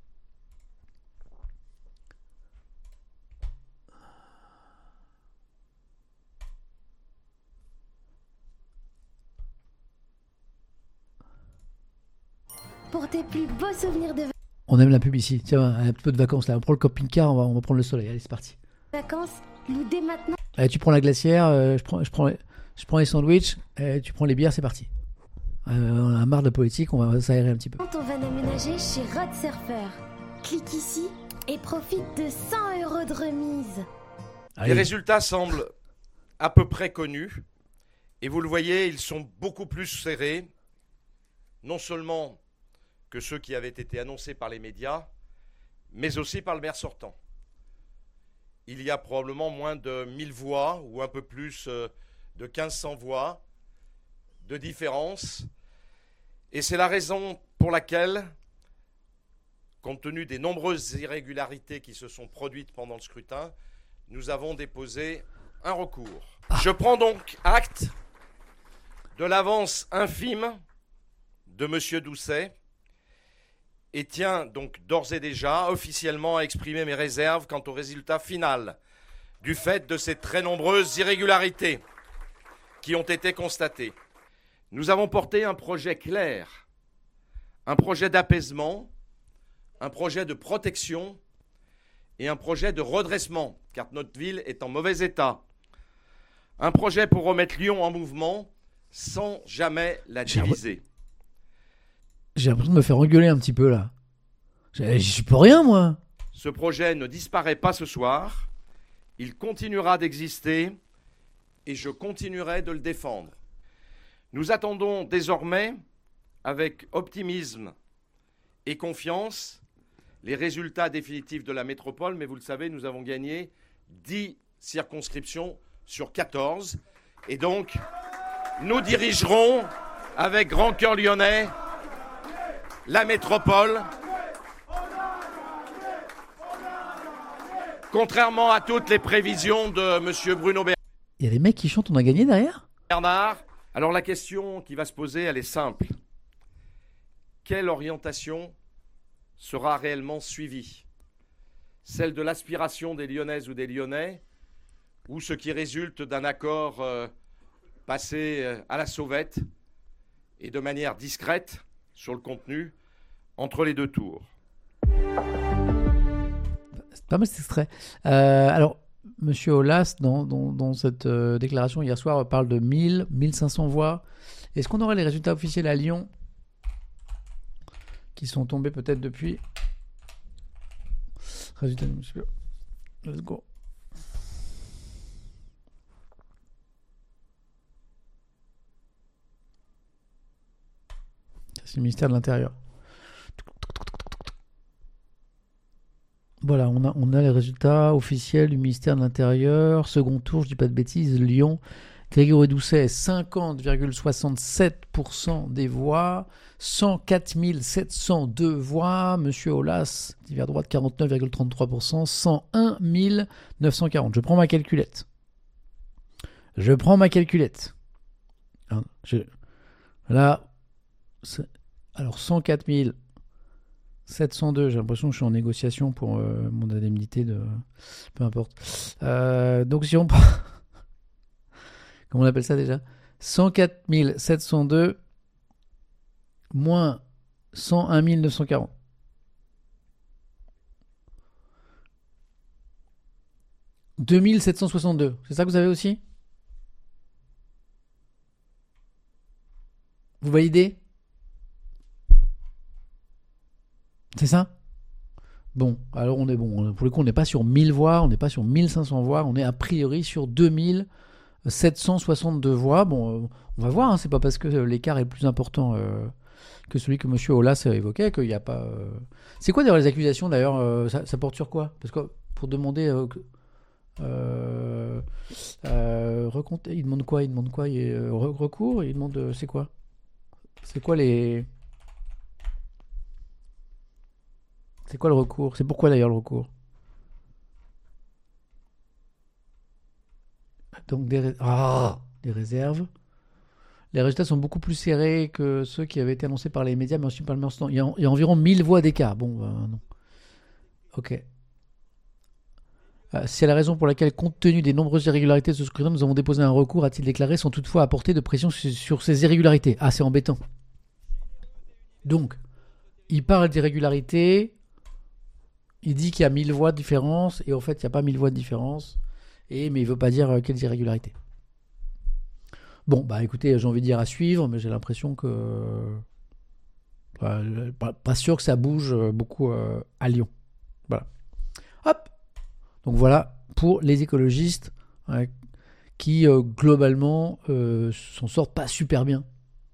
Pour tes plus beaux souvenirs de On aime la pub ici. Tiens, un peu de vacances là. On prend le camping-car, on va prendre le soleil. Allez, c'est parti. vacances, loue dès maintenant. Allez, tu prends la glacière, je prends les sandwichs, tu prends les bières, c'est parti. On a marre de la politique, on va s'aérer un petit peu. On va aménager chez Rod Surfer. Clique ici et profite de 100 € de remise. Allez. Les résultats semblent à peu près connus. Et vous le voyez, ils sont beaucoup plus serrés, non seulement que ceux qui avaient été annoncés par les médias, mais aussi par le maire sortant. Il y a probablement moins de 1000 voix, ou un peu plus de 1500 voix de différence. Et c'est la raison pour laquelle, compte tenu des nombreuses irrégularités qui se sont produites pendant le scrutin, nous avons déposé un recours. Je prends donc acte de l'avance infime de M. Doucet et tiens donc d'ores et déjà officiellement à exprimer mes réserves quant au résultat final du fait de ces très nombreuses irrégularités qui ont été constatées. Nous avons porté un projet clair, un projet d'apaisement, un projet de protection et un projet de redressement, car notre ville est en mauvais état. Un projet pour remettre Lyon en mouvement sans jamais la diviser. J'ai l'impression de me faire engueuler un petit peu là. Je peux rien, moi. Ce projet ne disparaît pas ce soir. Il continuera d'exister et je continuerai de le défendre. Nous attendons désormais, avec optimisme et confiance, les résultats définitifs de la métropole. Mais vous le savez, nous avons gagné 10 circonscriptions sur 14. Et donc, nous dirigerons, avec grand cœur lyonnais, la métropole. Contrairement à toutes les prévisions de M. Bruno Il y a des mecs qui chantent, on a gagné derrière ? Bernard. Alors la question qui va se poser, elle est simple. Quelle orientation sera réellement suivie ? Celle de l'aspiration des Lyonnaises ou des Lyonnais, ou ce qui résulte d'un accord passé à la sauvette et de manière discrète sur le contenu entre les deux tours. C'est pas mal cet extrait. Alors, Monsieur Aulas, dans cette déclaration hier soir, parle de 1500 voix. Est-ce qu'on aurait les résultats officiels à Lyon qui sont tombés peut-être depuis ? Résultats municipaux. Let's go. C'est le ministère de l'Intérieur. Voilà, on a les résultats officiels du ministère de l'Intérieur. Second tour, je dis pas de bêtises, Lyon. Grégory Doucet, 50,67% des voix. 104 702 voix. Monsieur Aulas, divers droite, 49,33%. 101 940. Je prends ma calculette. Là, alors 104 702, j'ai l'impression que je suis en négociation pour mon indemnité de... Peu importe. Donc si on... Comment on appelle ça déjà ? 104 702 moins 101 940. « 2762. C'est ça que vous avez aussi ? Vous validez ? C'est ça ? Bon, alors on est bon. Pour le coup, on n'est pas sur 1000 voix, on n'est pas sur 1500 voix, on est a priori sur 2762 voix. Bon, on va voir, hein, c'est pas parce que l'écart est plus important que celui que M. Aulas évoquait qu'il n'y a pas... C'est quoi d'ailleurs les accusations d'ailleurs ça porte sur quoi ? Parce que pour demander... recompter, il demande quoi ? Recours ? Il demande... c'est quoi ? C'est quoi les... C'est quoi le recours ? C'est pourquoi d'ailleurs le recours ? Donc des réserves. Les résultats sont beaucoup plus serrés que ceux qui avaient été annoncés par les médias, mais aussi par le moment. Il y a environ 1000 voix d'écart. Bon, non. Ok. C'est la raison pour laquelle, compte tenu des nombreuses irrégularités de ce scrutin, nous avons déposé un recours, a-t-il déclaré, sans toutefois apporter de pression sur ces irrégularités. Ah, c'est embêtant. Donc, il parle d'irrégularités, il dit qu'il y a 1000 voix de différence, et en fait, il n'y a pas 1000 voix de différence, mais il ne veut pas dire quelles irrégularités. Bon, bah écoutez, j'ai envie de dire à suivre, mais j'ai l'impression que... pas sûr que ça bouge beaucoup à Lyon. Voilà. Hop. Donc voilà pour les écologistes qui globalement s'en sortent pas super bien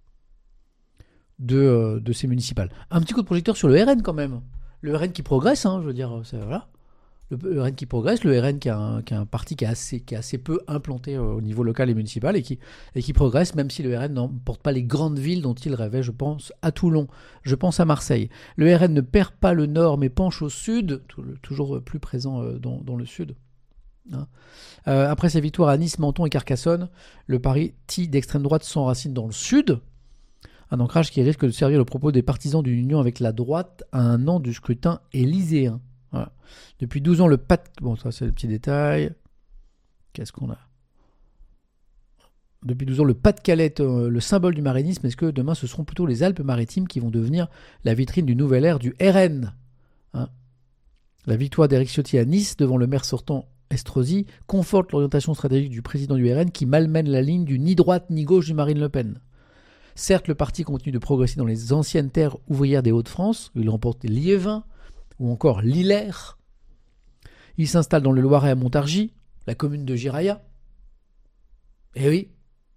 de ces municipales. Un petit coup de projecteur sur le RN quand même. Le RN qui progresse, je veux dire, voilà. Le RN qui progresse, le RN qui a un parti qui est assez peu implanté au niveau local et municipal et qui progresse, même si le RN n'emporte pas les grandes villes dont il rêvait. Je pense à Toulon, je pense à Marseille. Le RN ne perd pas le nord mais penche au sud, toujours plus présent dans le sud. Après sa victoire à Nice, Menton et Carcassonne, le parti d'extrême droite s'enracine dans le sud. Un ancrage qui risque de servir le propos des partisans d'une union avec la droite à un an du scrutin élyséen. Voilà. Depuis 12 ans, le Bon, ça c'est le petit détail. Qu'est-ce qu'on a ? Depuis 12 ans, le Pas-de-Calais est le symbole du marinisme. Est-ce que demain, ce seront plutôt les Alpes-Maritimes qui vont devenir la vitrine du nouvel ère du RN ? La victoire d'Éric Ciotti à Nice devant le maire sortant Estrosi conforte l'orientation stratégique du président du RN qui malmène la ligne du ni droite ni gauche du Marine Le Pen. Certes, le parti continue de progresser dans les anciennes terres ouvrières des Hauts-de-France, où il remporte Liévin ou encore Lillers. Il s'installe dans le Loiret à Montargis, la commune de Jiraya. Eh oui.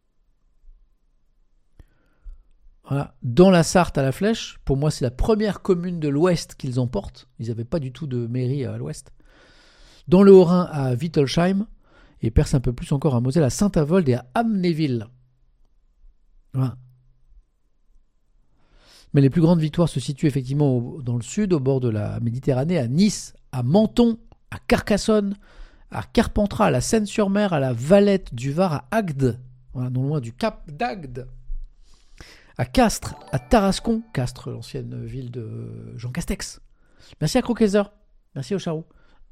Voilà. Dans la Sarthe à la Flèche, pour moi c'est la première commune de l'Ouest qu'ils emportent. Ils n'avaient pas du tout de mairie à l'Ouest. Dans le Haut-Rhin à Wittelsheim, et perce un peu plus encore à Moselle à Saint-Avold et à Amnéville. Voilà. Mais les plus grandes victoires se situent effectivement dans le sud, au bord de la Méditerranée, à Nice, à Menton, à Carcassonne, à Carpentras, à la Seine-sur-Mer, à la Valette du Var, à Agde, voilà, non loin du Cap d'Agde, à Castres, à Tarascon, Castres, l'ancienne ville de Jean Castex. Merci à Croquezer, merci au Charroux.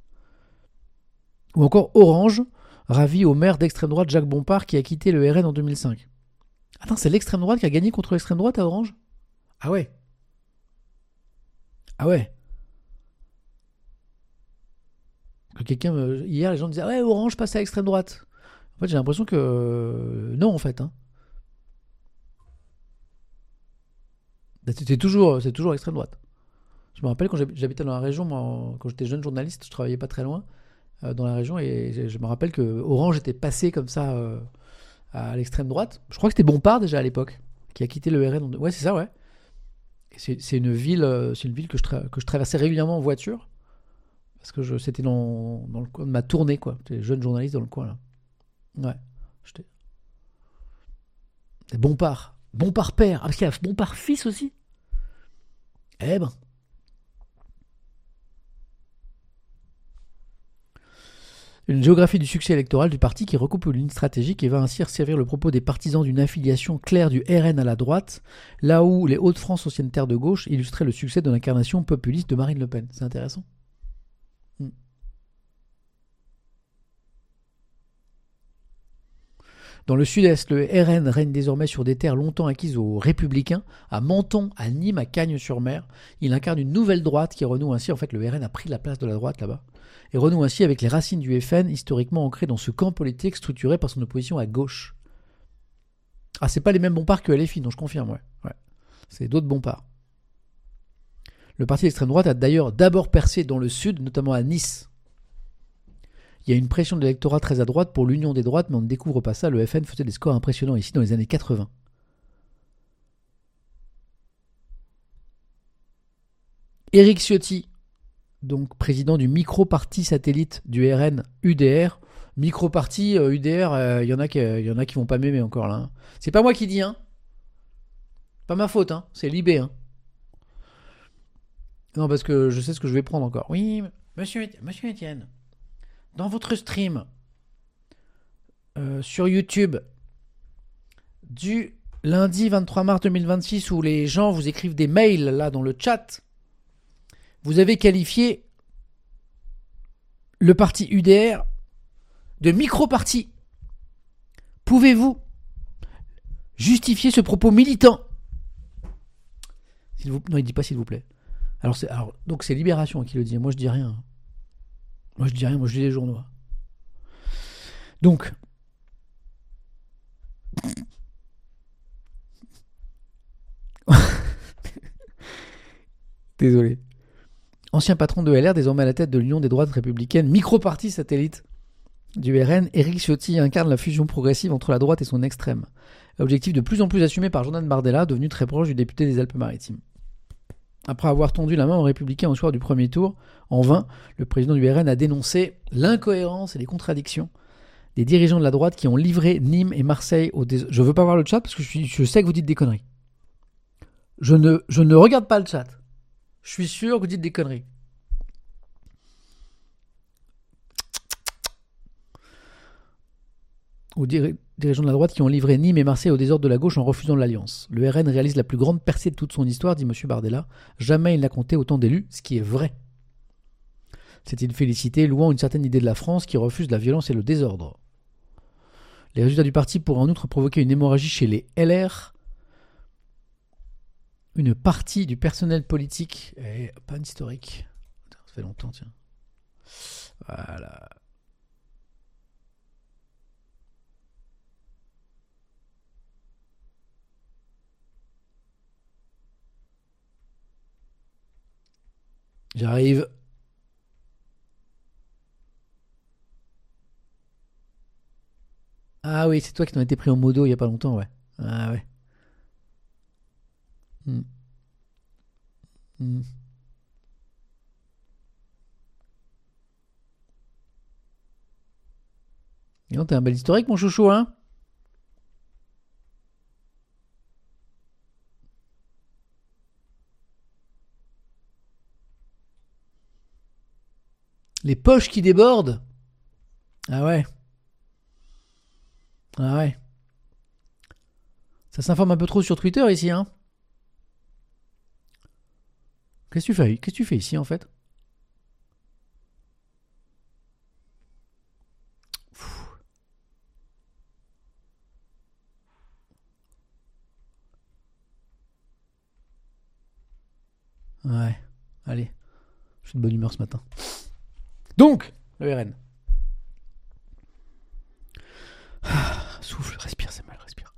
Ou encore Orange, ravi au maire d'extrême droite Jacques Bompard qui a quitté le RN en 2005. Attends, c'est l'extrême droite qui a gagné contre l'extrême droite à Orange ? Ah ouais. Ah ouais. Que quelqu'un hier les gens disaient ouais Orange passe à l'extrême droite. En fait j'ai l'impression que non en fait. Hein. C'est toujours l'extrême droite. Je me rappelle quand j'habitais dans la région, moi, quand j'étais jeune journaliste, je travaillais pas très loin dans la région et je me rappelle que Orange était passé comme ça à l'extrême droite. Je crois que c'était Bompard déjà à l'époque qui a quitté le RN. Ouais c'est ça ouais. C'est une ville que je traversais régulièrement en voiture parce que c'était dans le coin de ma tournée quoi. J'étais jeune journaliste dans le coin là. Ouais. C'est Bompard père. Ah parce qu'il y a Bompard fils aussi. Eh ben. Une géographie du succès électoral du parti qui recoupe une ligne stratégique et va ainsi servir le propos des partisans d'une affiliation claire du RN à la droite, là où les Hauts-de-France, ancienne terre de gauche, illustraient le succès de l'incarnation populiste de Marine Le Pen. C'est intéressant. Dans le sud-est, le RN règne désormais sur des terres longtemps acquises aux Républicains, à Menton, à Nîmes, à Cagnes-sur-Mer. Il incarne une nouvelle droite qui renoue ainsi, en fait le RN a pris la place de la droite là-bas, et renoue ainsi avec les racines du FN, historiquement ancrées dans ce camp politique structuré par son opposition à gauche. Ah, c'est pas les mêmes Bompard que LFI, non, je confirme, ouais. C'est d'autres Bompard. Le parti d'extrême droite a d'ailleurs d'abord percé dans le sud, notamment à Nice. Il y a une pression de l'électorat très à droite pour l'union des droites, mais on ne découvre pas ça. Le FN faisait des scores impressionnants ici dans les années 80. Éric Ciotti, donc président du micro-parti satellite du RN UDR. Micro-parti UDR, il y en a qui vont pas m'aimer encore là. Hein. C'est pas moi qui dis, hein. Pas ma faute, hein. C'est Libé, hein. Non, parce que je sais ce que je vais prendre encore. Oui, monsieur Étienne. Dans votre stream sur YouTube du lundi 23 mars 2026 où les gens vous écrivent des mails là dans le chat, vous avez qualifié le parti UDR de micro-parti. Pouvez-vous justifier ce propos militant ? Non, il dit pas s'il vous plaît. Donc c'est Libération qui le dit. Moi je dis rien. Moi je dis les journaux. Donc, désolé. Ancien patron de LR, désormais à la tête de l'Union des droites républicaines, micro-parti satellite du RN, Éric Ciotti incarne la fusion progressive entre la droite et son extrême. Objectif de plus en plus assumé par Jordan Bardella, devenu très proche du député des Alpes-Maritimes. Après avoir tendu la main aux Républicains au soir du premier tour, en vain, le président du RN a dénoncé l'incohérence et les contradictions des dirigeants de la droite qui ont livré Nîmes et Marseille au désordre. Je veux pas voir le chat parce que je sais que vous dites des conneries. Je ne regarde pas le chat. Je suis sûr que vous dites des conneries. aux dirigeants de la droite qui ont livré Nîmes et Marseille au désordre de la gauche en refusant l'alliance. Le RN réalise la plus grande percée de toute son histoire, dit M. Bardella. Jamais il n'a compté autant d'élus, ce qui est vrai. C'est une félicité louant une certaine idée de la France qui refuse la violence et le désordre. Les résultats du parti pourraient en outre provoquer une hémorragie chez les LR. Une partie du personnel politique... pas un historique. Ça fait longtemps, tiens. Voilà. J'arrive. Ah oui, c'est toi qui t'en étais pris en modo il y a pas longtemps, ouais. Ah ouais. Hmm. Hmm. Et non, t'es un bel historique, mon chouchou, hein? Les poches qui débordent. Ah ouais. Ah ouais. Ça s'informe un peu trop sur Twitter ici, hein? Qu'est-ce que tu fais ici, en fait? Ouais. Allez. Je suis de bonne humeur ce matin. Donc, le RN. Souffle, respire, c'est mal, respire.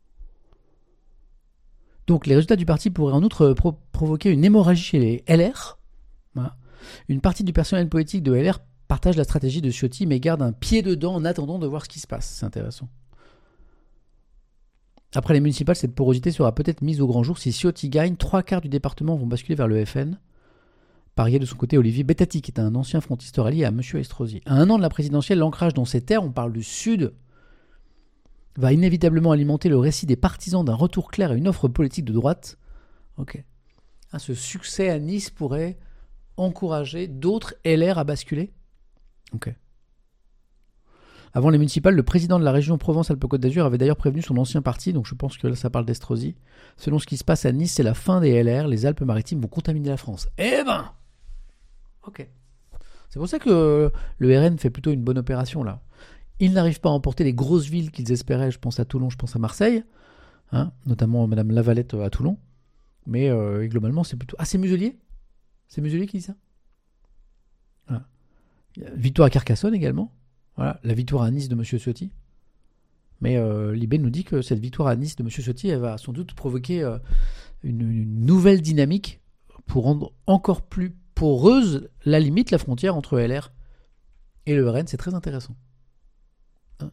Donc, les résultats du parti pourraient en outre provoquer une hémorragie chez les LR. Voilà. Une partie du personnel politique de LR partage la stratégie de Ciotti, mais garde un pied dedans en attendant de voir ce qui se passe. C'est intéressant. Après les municipales, cette porosité sera peut-être mise au grand jour. Si Ciotti gagne, 3/4 du département vont basculer vers le FN. Parier de son côté Olivier Bettati, qui est un ancien frontiste rallié à M. Estrosi. À un an de la présidentielle, l'ancrage dans ces terres, on parle du Sud, va inévitablement alimenter le récit des partisans d'un retour clair à une offre politique de droite. Ok. Ah, ce succès à Nice pourrait encourager d'autres LR à basculer. Ok. Avant les municipales, le président de la région Provence-Alpes-Côte d'Azur avait d'ailleurs prévenu son ancien parti, donc je pense que là ça parle d'Estrosi. Selon ce qui se passe à Nice, c'est la fin des LR, les Alpes-Maritimes vont contaminer la France. Eh ben! Ok. C'est pour ça que le RN fait plutôt une bonne opération là. Ils n'arrivent pas à emporter les grosses villes qu'ils espéraient, je pense à Toulon, je pense à Marseille, hein, notamment Madame Lavalette à Toulon. Mais globalement, c'est plutôt... Ah, c'est Muselier? C'est Muselier qui dit ça? Voilà. Victoire à Carcassonne également. Voilà, la victoire à Nice de M. Ciotti. Mais Libé nous dit que cette victoire à Nice de M. Ciotti, elle va sans doute provoquer une nouvelle dynamique pour rendre encore plus poreuse la limite, la frontière entre LR et le RN. C'est très intéressant. Hein?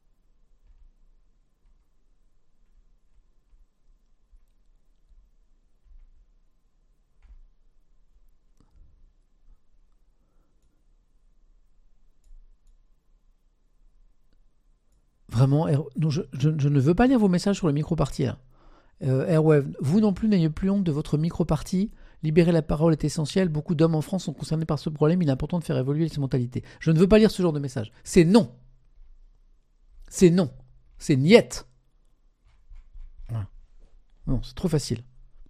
Vraiment, non, je ne veux pas lire vos messages sur le micro-parti. Airwave, vous non plus n'ayez plus honte de votre micro-parti. Libérer la parole est essentiel. Beaucoup d'hommes en France sont concernés par ce problème. Il est important de faire évoluer ces mentalités. Je ne veux pas lire ce genre de message. C'est non. C'est non. C'est niette. Voilà. Non, c'est trop facile.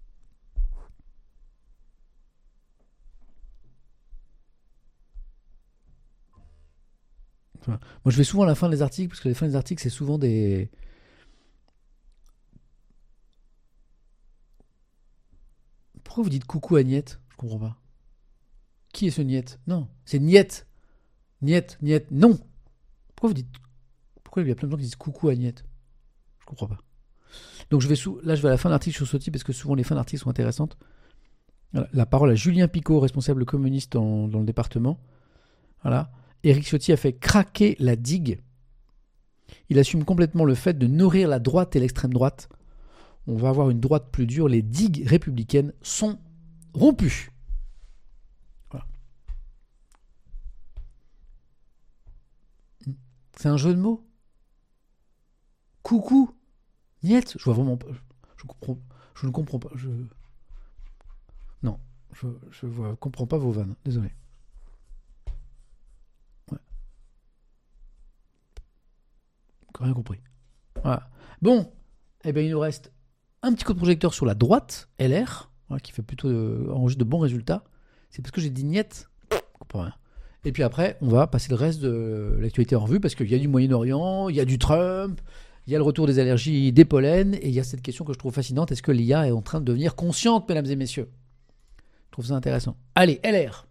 Enfin, moi, je vais souvent à la fin des articles, parce que la fin des articles, c'est souvent des... Pourquoi vous dites coucou à Niette? Je comprends pas. Qui est ce Niette? Non, c'est Niette. Niette, Niette, non. Pourquoi il y a plein de gens qui disent coucou à Niette? Je comprends pas. Donc là, je vais à la fin de l'article sur Ciotti, parce que souvent les fins d'articles sont intéressantes. Voilà. La parole à Julien Picot, responsable communiste dans le département. Voilà. Éric Ciotti a fait craquer la digue. Il assume complètement le fait de nourrir la droite et l'extrême droite. On va avoir une droite plus dure. Les digues républicaines sont rompues. Voilà. C'est un jeu de mots. Coucou. Niette. Je vois vraiment pas. Je ne comprends pas. Non. Je ne comprends pas vos vannes. Désolé. Rien compris. Voilà. Bon, eh bien, il nous reste un petit coup de projecteur sur la droite, LR, voilà, qui fait plutôt enregistre de bons résultats. C'est parce que j'ai dit niette. Je comprends rien. Et puis après, on va passer le reste de l'actualité en revue parce qu'il y a du Moyen-Orient, il y a du Trump, il y a le retour des allergies, des pollens, et il y a cette question que je trouve fascinante. Est-ce que l'IA est en train de devenir consciente, mesdames et messieurs? Je trouve ça intéressant. Allez, LR.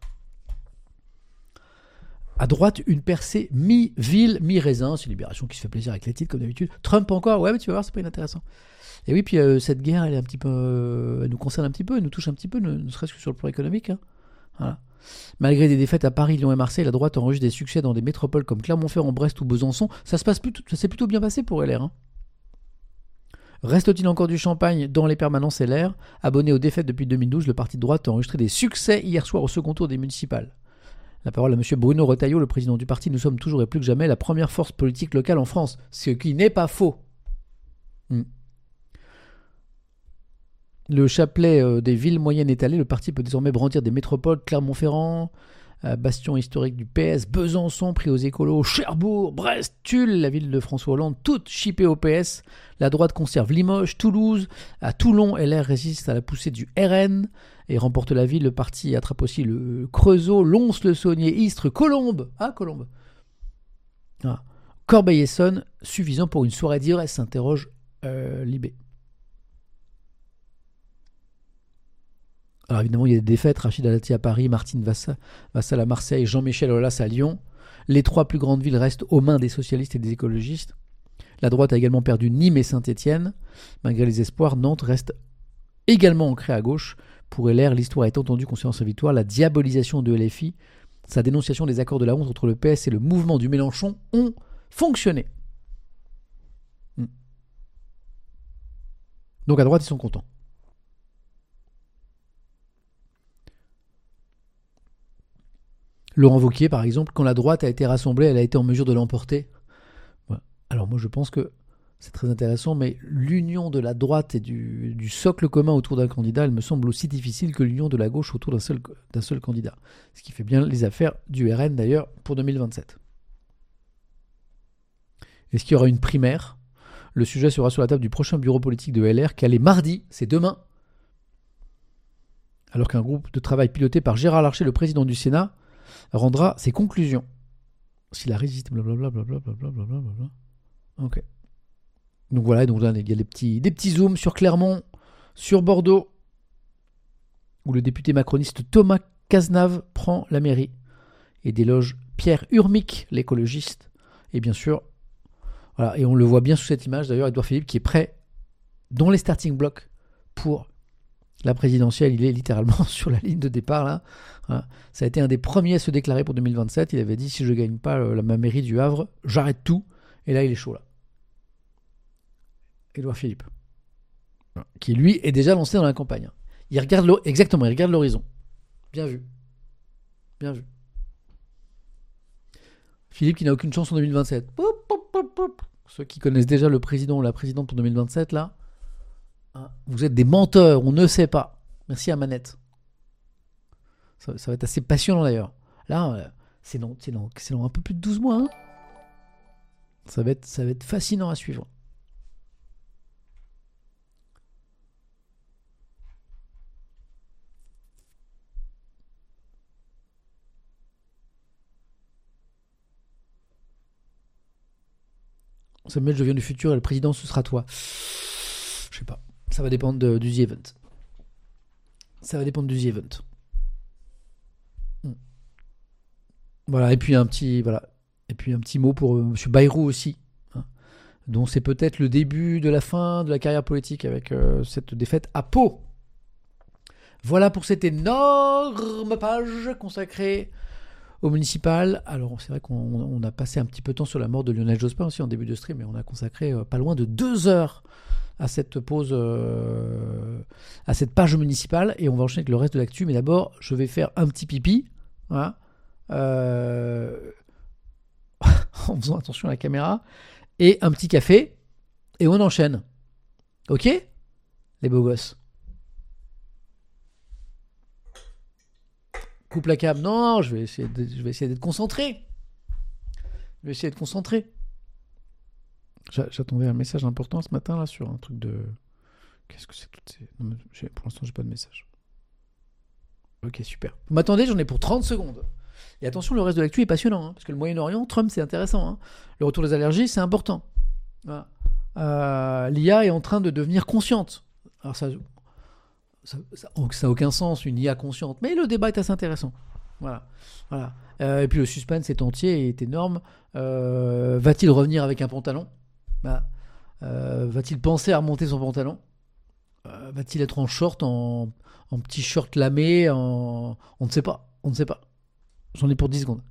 À droite, une percée mi-ville, mi-raisin. C'est Libération qui se fait plaisir avec les titres, comme d'habitude. Trump encore, ouais, mais tu vas voir, c'est pas inintéressant. Et oui, puis cette guerre, elle est un petit peu, elle nous concerne un petit peu, elle nous touche un petit peu, ne serait-ce que sur le plan économique. Hein. Voilà. Malgré des défaites à Paris, Lyon et Marseille, la droite enregistre des succès dans des métropoles comme Clermont-Ferrand, Brest ou Besançon. Ça s'est plutôt bien passé pour LR. Hein. Reste-t-il encore du champagne dans les permanences LR? Abonné aux défaites depuis 2012, le parti de droite a enregistré des succès hier soir au second tour des municipales. La parole à M. Bruno Retailleau, le président du parti. Nous sommes toujours et plus que jamais la première force politique locale en France, ce qui n'est pas faux. Le chapelet des villes moyennes étalées, le parti peut désormais brandir des métropoles, Clermont-Ferrand, bastion historique du PS, Besançon, pris aux écolos, Cherbourg, Brest, Tulle, la ville de François Hollande, toutes chippées au PS. La droite conserve Limoges, Toulouse, à Toulon, LR résiste à la poussée du RN et remporte la ville. Le parti attrape aussi le Creusot, Lons-le-Saunier, Istres, Colombes. Ah, Colombes. Ah. Corbeil-Essonnes, suffisant pour une soirée d'ivresse, s'interroge Libé. Alors évidemment, il y a des défaites. Rachida Dati à Paris, Martine Vassal à Marseille, Jean-Michel Aulas à Lyon. Les trois plus grandes villes restent aux mains des socialistes et des écologistes. La droite a également perdu Nîmes et Saint-Étienne. Malgré les espoirs, Nantes reste également ancrée à gauche. Pour LR, l'histoire est entendue concernant sa victoire. La diabolisation de LFI, sa dénonciation des accords de la honte entre le PS et le mouvement du Mélenchon ont fonctionné. Donc à droite, ils sont contents. Laurent Wauquiez, par exemple, quand la droite a été rassemblée, elle a été en mesure de l'emporter. Voilà. Alors moi, je pense que c'est très intéressant, mais l'union de la droite et du socle commun autour d'un candidat, elle me semble aussi difficile que l'union de la gauche autour d'un seul candidat. Ce qui fait bien les affaires du RN, d'ailleurs, pour 2027. Est-ce qu'il y aura une primaire? Le sujet sera sur la table du prochain bureau politique de LR, calé mardi, c'est demain. Alors qu'un groupe de travail piloté par Gérard Larcher, le président du Sénat, rendra ses conclusions. S'il a résisté, blablabla. Ok. Donc voilà, donc là, il y a des petits zooms sur Clermont, sur Bordeaux, où le député macroniste Thomas Cazenave prend la mairie et déloge Pierre Urmic, l'écologiste. Et bien sûr, voilà, et on le voit bien sous cette image d'ailleurs, Édouard Philippe qui est prêt dans les starting blocks pour la présidentielle. Il est littéralement sur la ligne de départ là. Voilà. Ça a été un des premiers à se déclarer pour 2027. Il avait dit si je gagne pas ma mairie du Havre, j'arrête tout. Et là il est chaud là. Édouard Philippe, qui lui est déjà lancé dans la campagne. Il regarde l'horizon. Bien vu. Philippe qui n'a aucune chance en 2027. Ceux qui connaissent déjà le président ou la présidente pour 2027 là, vous êtes des menteurs, on ne sait pas. Merci à Manette. Ça va être assez passionnant d'ailleurs. Là, c'est dans un peu plus de 12 mois. Hein. Ça va être fascinant à suivre. Samuel, je viens du futur et le président, ce sera toi. Je sais pas. Ça va dépendre du The Event. Voilà, et puis un petit mot pour M. Bayrou aussi, hein, dont c'est peut-être le début de la fin de la carrière politique avec cette défaite à Pau. Voilà pour cette énorme page consacrée au municipal. Alors c'est vrai qu'on a passé un petit peu de temps sur la mort de Lionel Jospin aussi en début de stream, mais on a consacré pas loin de 2 heures à cette pause, à cette page municipale, et on va enchaîner avec le reste de l'actu. Mais d'abord, je vais faire un petit pipi, voilà, en faisant attention à la caméra, et un petit café, et on enchaîne. Ok, les beaux gosses. Coupe la cam. Non, je vais essayer d'être concentré. J'attendais un message important ce matin là sur un truc de. Qu'est-ce que c'est que toutes ces. Non, pour l'instant, j'ai pas de message. Ok, super. Vous m'attendez, j'en ai pour 30 secondes. Et attention, le reste de l'actu est passionnant, hein, parce que le Moyen-Orient, Trump, c'est intéressant. Hein. Le retour des allergies, c'est important. Voilà. L'IA est en train de devenir consciente. Alors ça n'a aucun sens, une IA consciente, mais le débat est assez intéressant. Voilà. Et puis le suspense est entier et est énorme. Va-t-il revenir avec un pantalon ? Voilà. Va-t-il penser à remonter son pantalon ? Va-t-il être en short, en petit short lamé On ne sait pas. J'en ai pour 10 secondes.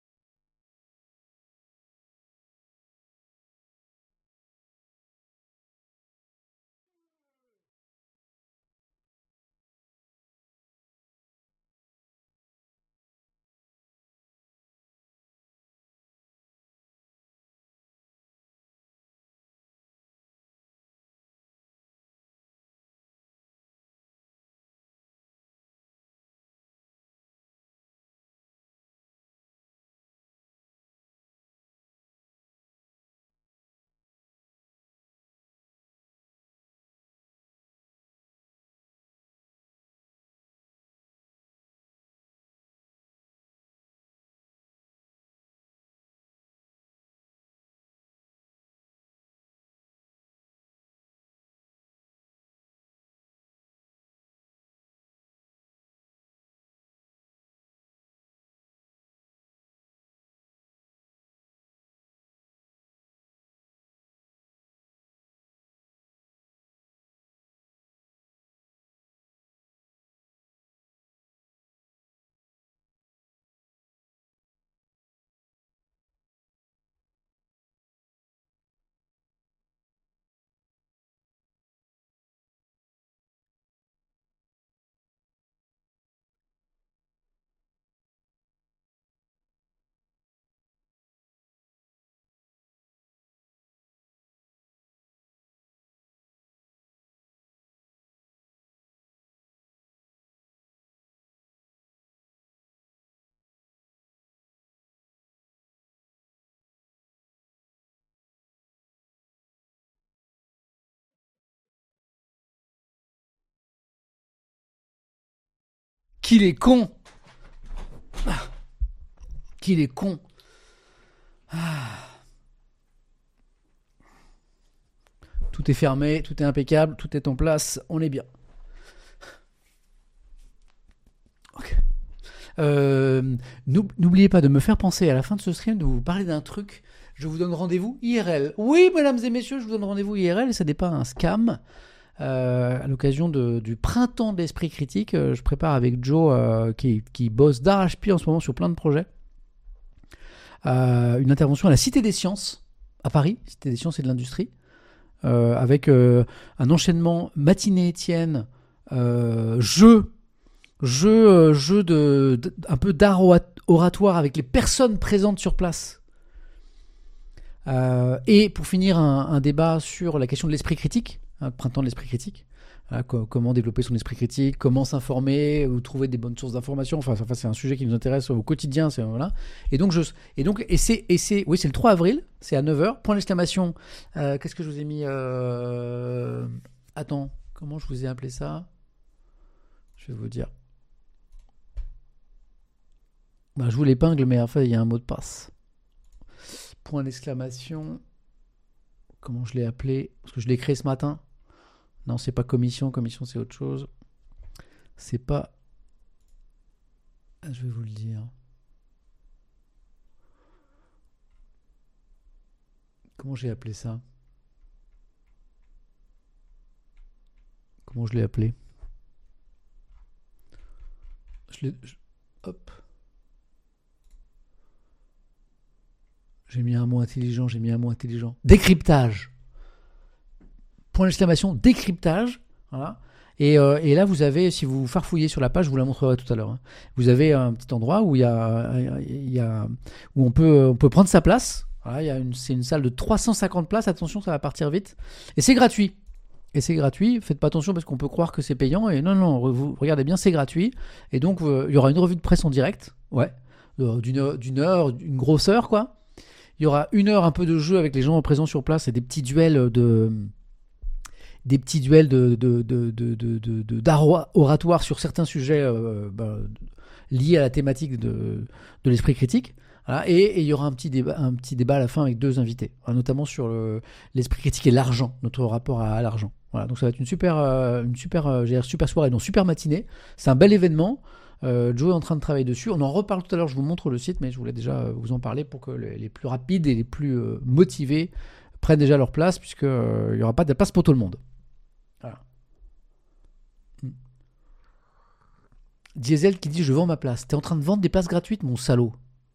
Qu'il est con. Qu'il est con. Tout est fermé, tout est impeccable, tout est en place, on est bien. Ok. N'oubliez pas de me faire penser à la fin de ce stream de vous parler d'un truc. Je vous donne rendez-vous IRL. Oui, mesdames et messieurs, je vous donne rendez-vous IRL et ça n'est pas un scam. À l'occasion du printemps de l'esprit critique, je prépare avec Joe, qui bosse d'arrache-pied en ce moment sur plein de projets, une intervention à la Cité des Sciences, à Paris, Cité des Sciences et de l'Industrie, avec un enchaînement matinée Étienne, jeu un peu d'art oratoire avec les personnes présentes sur place. Et pour finir, un débat sur la question de l'esprit critique, le printemps de l'esprit critique. Voilà, comment développer son esprit critique, comment s'informer ou trouver des bonnes sources d'information. Enfin, c'est un sujet qui nous intéresse au quotidien. Voilà. Et c'est le 3 avril, c'est à 9h. Point d'exclamation. Qu'est-ce que je vous ai mis Attends, comment je vous ai appelé ça ? Je vais vous dire. Je vous l'épingle, mais enfin, il y a un mot de passe. Point d'exclamation. Comment je l'ai appelé ? Parce que je l'ai créé ce matin. Non, c'est pas commission. Commission, c'est autre chose. C'est pas... Je vais vous le dire. Comment j'ai appelé ça ? Comment je l'ai appelé ? Hop. J'ai mis un mot intelligent. Décryptage. Point d'exclamation, décryptage. Voilà. Et là, vous avez, si vous farfouillez sur la page, je vous la montrerai tout à l'heure. Hein, vous avez un petit endroit où où on peut prendre sa place. Voilà, c'est une salle de 350 places. Attention, ça va partir vite. Et c'est gratuit. Faites pas attention parce qu'on peut croire que c'est payant. Et non, vous regardez bien, c'est gratuit. Et donc, il y aura une revue de presse en direct. Ouais. D'une heure, une grosse heure, quoi. Il y aura 1 heure un peu de jeu avec les gens présents sur place et des petits duels oratoire sur certains sujets liés à la thématique de l'esprit critique. Voilà. Et il y aura un petit débat à la fin avec 2 invités, notamment sur l'esprit critique et l'argent, notre rapport à l'argent. Voilà. Donc ça va être une super soirée, non, super matinée. C'est un bel événement. Joe est en train de travailler dessus. On en reparle tout à l'heure, je vous montre le site, mais je voulais déjà vous en parler pour que les plus rapides et les plus motivés prennent déjà leur place, puisqu'il n'y aura pas de place pour tout le monde. Voilà. Diesel qui dit je vends ma place. T'es en train de vendre des places gratuites, mon salaud.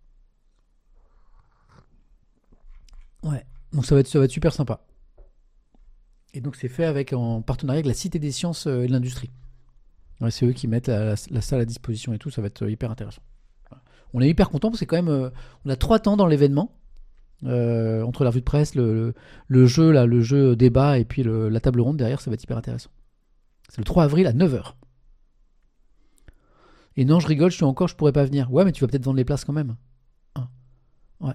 Ouais, donc ça va être super sympa. Et donc c'est fait en partenariat avec la Cité des Sciences et de l'Industrie. Ouais, c'est eux qui mettent la salle à disposition et tout, ça va être hyper intéressant. Voilà. On est hyper content parce que c'est quand même on a 3 temps dans l'événement. Entre la revue de presse, le jeu débat et puis la table ronde derrière, ça va être hyper intéressant. C'est le 3 avril à 9h. Et non, je rigole, je pourrais pas venir. Ouais, mais tu vas peut-être vendre les places quand même. Ouais.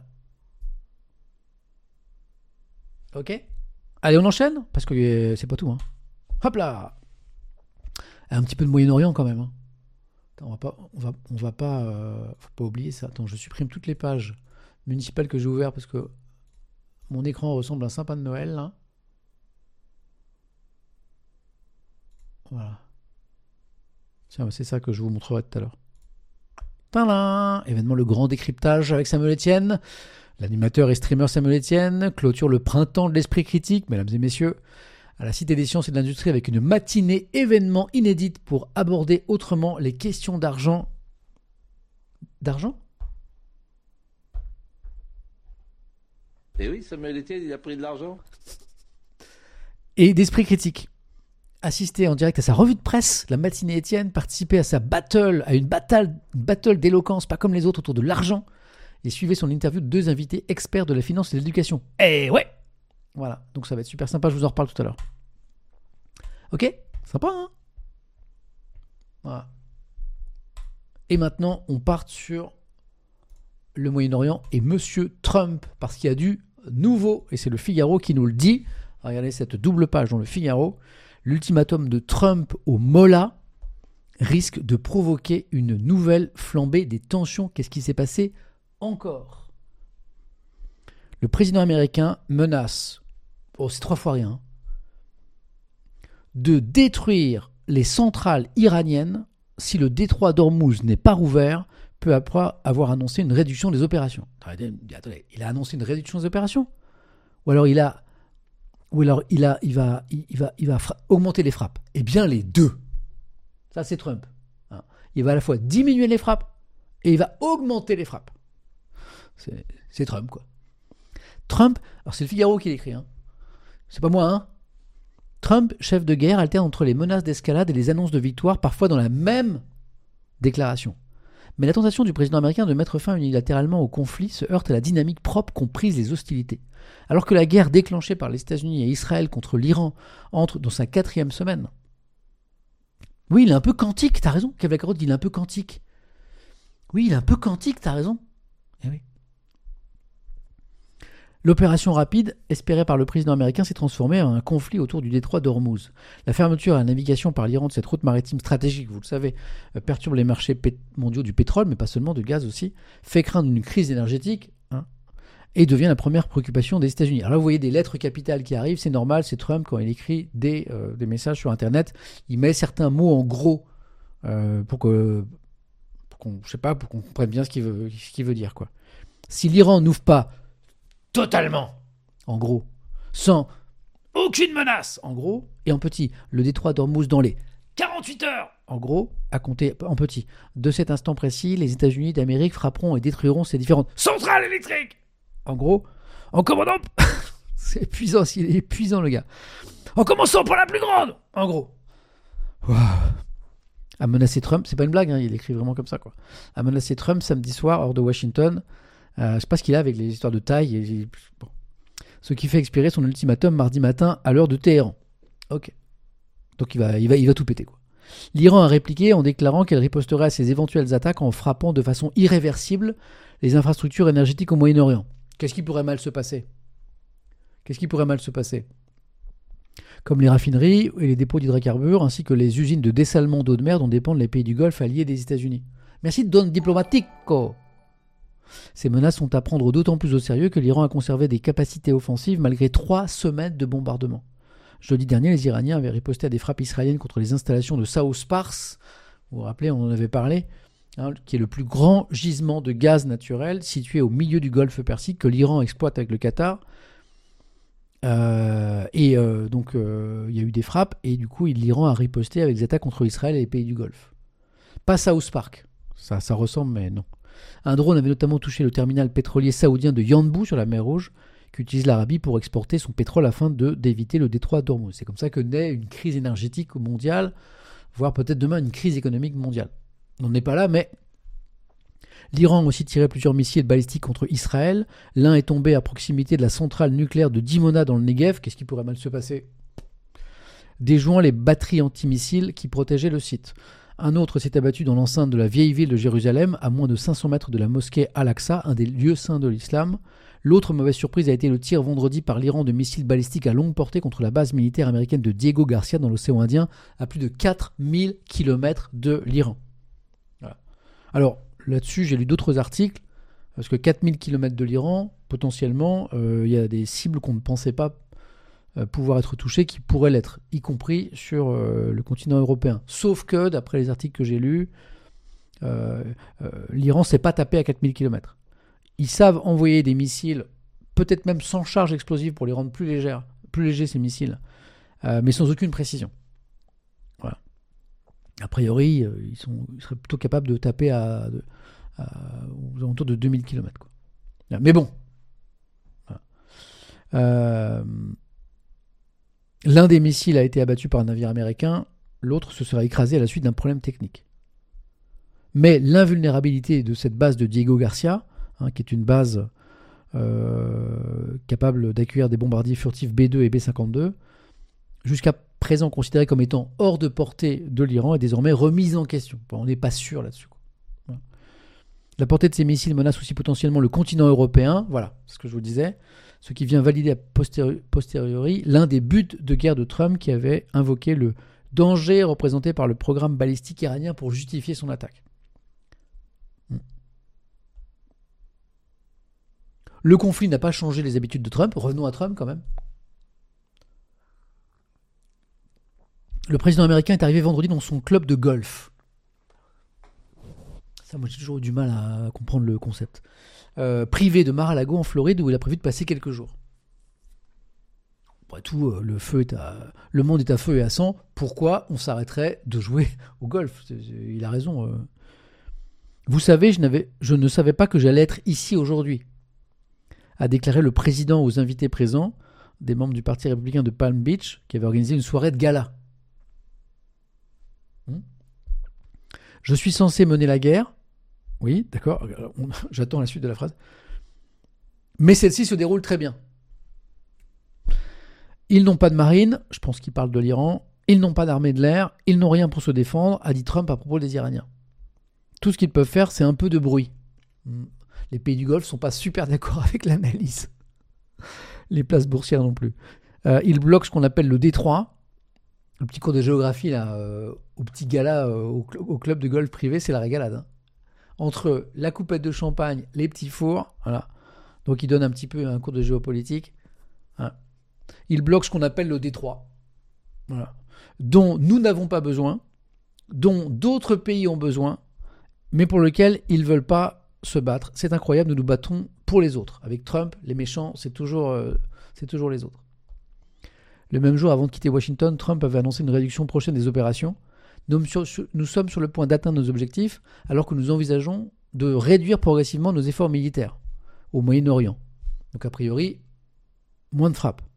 Ok. Allez, on enchaîne parce que c'est pas tout. Hein. Hop là. Un petit peu de Moyen-Orient quand même. Hein. Attends, on va pas. Faut pas oublier ça. Attends, je supprime toutes les pages municipales que j'ai ouvertes parce que mon écran ressemble à un sapin de Noël. Là. Voilà. Tiens, c'est ça que je vous montrerai tout à l'heure. Tadam ! Événement Le Grand Décryptage avec Samuel Etienne. L'animateur et streamer Samuel Etienne clôture le printemps de l'esprit critique, mesdames et messieurs, à la Cité des Sciences et de l'Industrie avec une matinée événement inédite pour aborder autrement les questions d'argent. D'argent ? Eh oui, Samuel Etienne, il a pris de l'argent. Et d'esprit critique. Assister en direct à sa revue de presse, la matinée Etienne, participer à une battle d'éloquence, pas comme les autres, autour de l'argent. Et suivez son interview de 2 invités experts de la finance et de l'éducation. Eh ouais! Voilà, donc ça va être super sympa, je vous en reparle tout à l'heure. Ok? Sympa, hein? Voilà. Et maintenant, on part sur le Moyen-Orient et Monsieur Trump, parce qu'il y a du nouveau, et c'est le Figaro qui nous le dit. Regardez cette double page dans le Figaro. L'ultimatum de Trump au Mollah risque de provoquer une nouvelle flambée des tensions. Qu'est-ce qui s'est passé encore? Le président américain menace, c'est 3 fois rien, de détruire les centrales iraniennes si le détroit d'Ormuz n'est pas rouvert, peu après avoir annoncé une réduction des opérations. Attendez, il a annoncé une réduction des opérations? Ou alors il va augmenter les frappes? Eh bien les deux. Ça c'est Trump. Il va à la fois diminuer les frappes et il va augmenter les frappes. C'est Trump, quoi. Trump, alors c'est le Figaro qui l'écrit, hein. C'est pas moi, hein. Trump, chef de guerre, alterne entre les menaces d'escalade et les annonces de victoire, parfois dans la même déclaration. Mais la tentation du président américain de mettre fin unilatéralement au conflit se heurte à la dynamique propre qu'ont prise les hostilités. Alors que la guerre déclenchée par les États-Unis et Israël contre l'Iran entre dans sa 4e semaine. Oui, il est un peu quantique, t'as raison. Kev Lacarotte dit il est un peu quantique. Oui, il est un peu quantique, t'as raison. Eh oui. L'opération rapide, espérée par le président américain, s'est transformée en un conflit autour du détroit d'Ormuz. La fermeture à la navigation par l'Iran de cette route maritime stratégique, vous le savez, perturbe les marchés mondiaux du pétrole, mais pas seulement, de gaz aussi, fait craindre une crise énergétique, et devient la première préoccupation des États-Unis. Alors là, vous voyez des lettres capitales qui arrivent, c'est normal, c'est Trump, quand il écrit des messages sur Internet, il met certains mots en gros pour qu'on comprenne bien ce qu'il veut dire, quoi. Si l'Iran n'ouvre pas totalement, en gros, sans aucune menace, en gros, et en petit, le détroit d'Ormuz dans les 48 heures, en gros, à compter en petit. De cet instant précis, les États-Unis d'Amérique frapperont et détruiront ces différentes centrales électriques. En gros, en commandant... C'est épuisant, il est épuisant, le gars. En commençant par la plus grande, en gros. Wow. À menacer Trump, c'est pas une blague, hein, il écrit vraiment comme ça, quoi. À menacer Trump samedi soir, hors de Washington. Je sais pas ce qu'il a avec les histoires de taille. Bon. Ce qui fait expirer son ultimatum mardi matin à l'heure de Téhéran. Ok. Donc il va tout péter, quoi. L'Iran a répliqué en déclarant qu'elle riposterait à ces éventuelles attaques en frappant de façon irréversible les infrastructures énergétiques au Moyen-Orient. Qu'est-ce qui pourrait mal se passer ? Comme les raffineries et les dépôts d'hydrocarbures, ainsi que les usines de dessalement d'eau de mer dont dépendent les pays du Golfe alliés des États-Unis. Merci Don Diplomatico. Ces menaces sont à prendre d'autant plus au sérieux que l'Iran a conservé des capacités offensives malgré 3 semaines de bombardement. Jeudi dernier, les Iraniens avaient riposté à des frappes israéliennes contre les installations de South Pars, vous vous rappelez, on en avait parlé, qui est le plus grand gisement de gaz naturel situé au milieu du Golfe Persique que l'Iran exploite avec le Qatar. Donc il y a eu des frappes et du coup l'Iran a riposté avec des attaques contre Israël et les pays du Golfe. Pas South Park, ça ressemble mais non. Un drone avait notamment touché le terminal pétrolier saoudien de Yanbu sur la mer Rouge, qu'utilise l'Arabie pour exporter son pétrole afin d'éviter le détroit d'Ormuz. C'est comme ça que naît une crise énergétique mondiale, voire peut-être demain une crise économique mondiale. On n'en est pas là, mais l'Iran a aussi tiré plusieurs missiles balistiques contre Israël. L'un est tombé à proximité de la centrale nucléaire de Dimona dans le Negev. Qu'est-ce qui pourrait mal se passer ? Déjouant les batteries antimissiles qui protégeaient le site. Un autre s'est abattu dans l'enceinte de la vieille ville de Jérusalem, à moins de 500 mètres de la mosquée Al-Aqsa, un des lieux saints de l'islam. L'autre mauvaise surprise a été le tir vendredi par l'Iran de missiles balistiques à longue portée contre la base militaire américaine de Diego Garcia dans l'océan Indien, à plus de 4000 km de l'Iran. Voilà. Alors, là-dessus, j'ai lu d'autres articles, parce que 4000 km de l'Iran, potentiellement, il y a des cibles qu'on ne pensait pas pouvoir être touchées, qui pourraient l'être, y compris sur le continent européen. Sauf que, d'après les articles que j'ai lus, l'Iran ne s'est pas tapé à 4000 km. Ils savent envoyer des missiles, peut-être même sans charge explosive pour les rendre plus légers ces missiles, mais sans aucune précision. Voilà. A priori, ils seraient plutôt capables de taper aux alentours de 2000 km. Quoi. Mais bon. Voilà. L'un des missiles a été abattu par un navire américain, l'autre se serait écrasé à la suite d'un problème technique. Mais l'invulnérabilité de cette base de Diego Garcia, qui est une base capable d'accueillir des bombardiers furtifs B-2 et B-52, jusqu'à présent considérée comme étant hors de portée de l'Iran, est désormais remise en question. Bon, on n'est pas sûr là-dessus. Voilà. La portée de ces missiles menace aussi potentiellement le continent européen, voilà, c'est ce que je vous disais, ce qui vient valider a posteriori l'un des buts de guerre de Trump qui avait invoqué le danger représenté par le programme balistique iranien pour justifier son attaque. Le conflit n'a pas changé les habitudes de Trump. Revenons à Trump quand même. Le président américain est arrivé vendredi dans son club de golf. Ça, moi j'ai toujours eu du mal à comprendre le concept. Privé de Mar-a-Lago en Floride où il a prévu de passer quelques jours. Après tout, le monde est à feu et à sang. Pourquoi on s'arrêterait de jouer au golf ? Il a raison. Vous savez, je ne savais pas que j'allais être ici aujourd'hui, a déclaré le président aux invités présents, des membres du Parti républicain de Palm Beach, qui avait organisé une soirée de gala. Je suis censé mener la guerre. Oui, d'accord. J'attends la suite de la phrase. Mais celle-ci se déroule très bien. Ils n'ont pas de marine, je pense qu'il parle de l'Iran. Ils n'ont pas d'armée de l'air. Ils n'ont rien pour se défendre, a dit Trump à propos des Iraniens. Tout ce qu'ils peuvent faire, c'est un peu de bruit. Les pays du Golfe ne sont pas super d'accord avec l'analyse. Les places boursières non plus. Ils bloquent ce qu'on appelle le détroit. Le petit cours de géographie, là, au petit gala, au club de golf privé, c'est la régalade. Hein. Entre la coupette de champagne, les petits fours, voilà. Donc ils donnent un petit peu un cours de géopolitique. Hein. Ils bloquent ce qu'on appelle le détroit. Voilà. Dont nous n'avons pas besoin, dont d'autres pays ont besoin, mais pour lequel ils ne veulent pas se battre. C'est incroyable, nous nous battons pour les autres. Avec Trump, les méchants, c'est toujours les autres. Le même jour, avant de quitter Washington, Trump avait annoncé une réduction prochaine des opérations. Nous sommes sur le point d'atteindre nos objectifs, alors que nous envisageons de réduire progressivement nos efforts militaires au Moyen-Orient. Donc a priori, moins de frappes.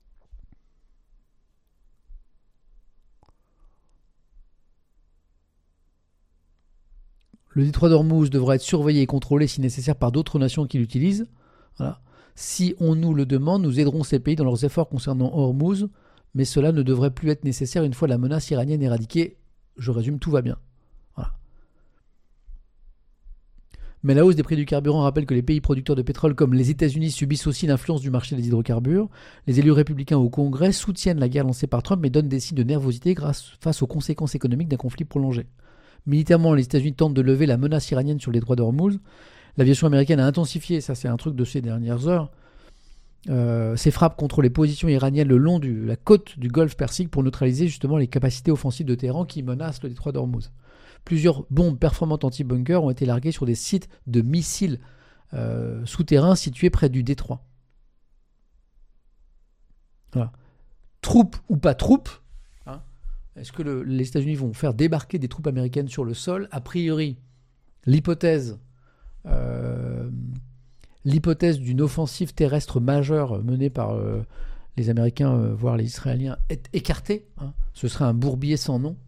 Le détroit d'Ormuz devra être surveillé et contrôlé si nécessaire par d'autres nations qui l'utilisent. Voilà. Si on nous le demande, nous aiderons ces pays dans leurs efforts concernant Ormuz, mais cela ne devrait plus être nécessaire une fois la menace iranienne éradiquée. Je résume, tout va bien. Voilà. Mais la hausse des prix du carburant rappelle que les pays producteurs de pétrole comme les États-Unis subissent aussi l'influence du marché des hydrocarbures. Les élus républicains au Congrès soutiennent la guerre lancée par Trump mais donnent des signes de nervosité face aux conséquences économiques d'un conflit prolongé. Militairement, les États-Unis tentent de lever la menace iranienne sur les détroit d'Ormuz. L'aviation américaine a intensifié, ça c'est un truc de ces dernières heures, ses frappes contre les positions iraniennes le long de la côte du golfe Persique pour neutraliser justement les capacités offensives de Téhéran qui menacent le détroit d'Ormuz. Plusieurs bombes performantes anti-bunkers ont été larguées sur des sites de missiles souterrains situés près du détroit. Voilà. Troupes ou pas troupes, hein, est-ce que les États-Unis vont faire débarquer des troupes américaines sur le sol ? A priori, l'hypothèse d'une offensive terrestre majeure menée par les Américains, voire les Israéliens, est écartée. Hein. Ce serait un bourbier sans nom.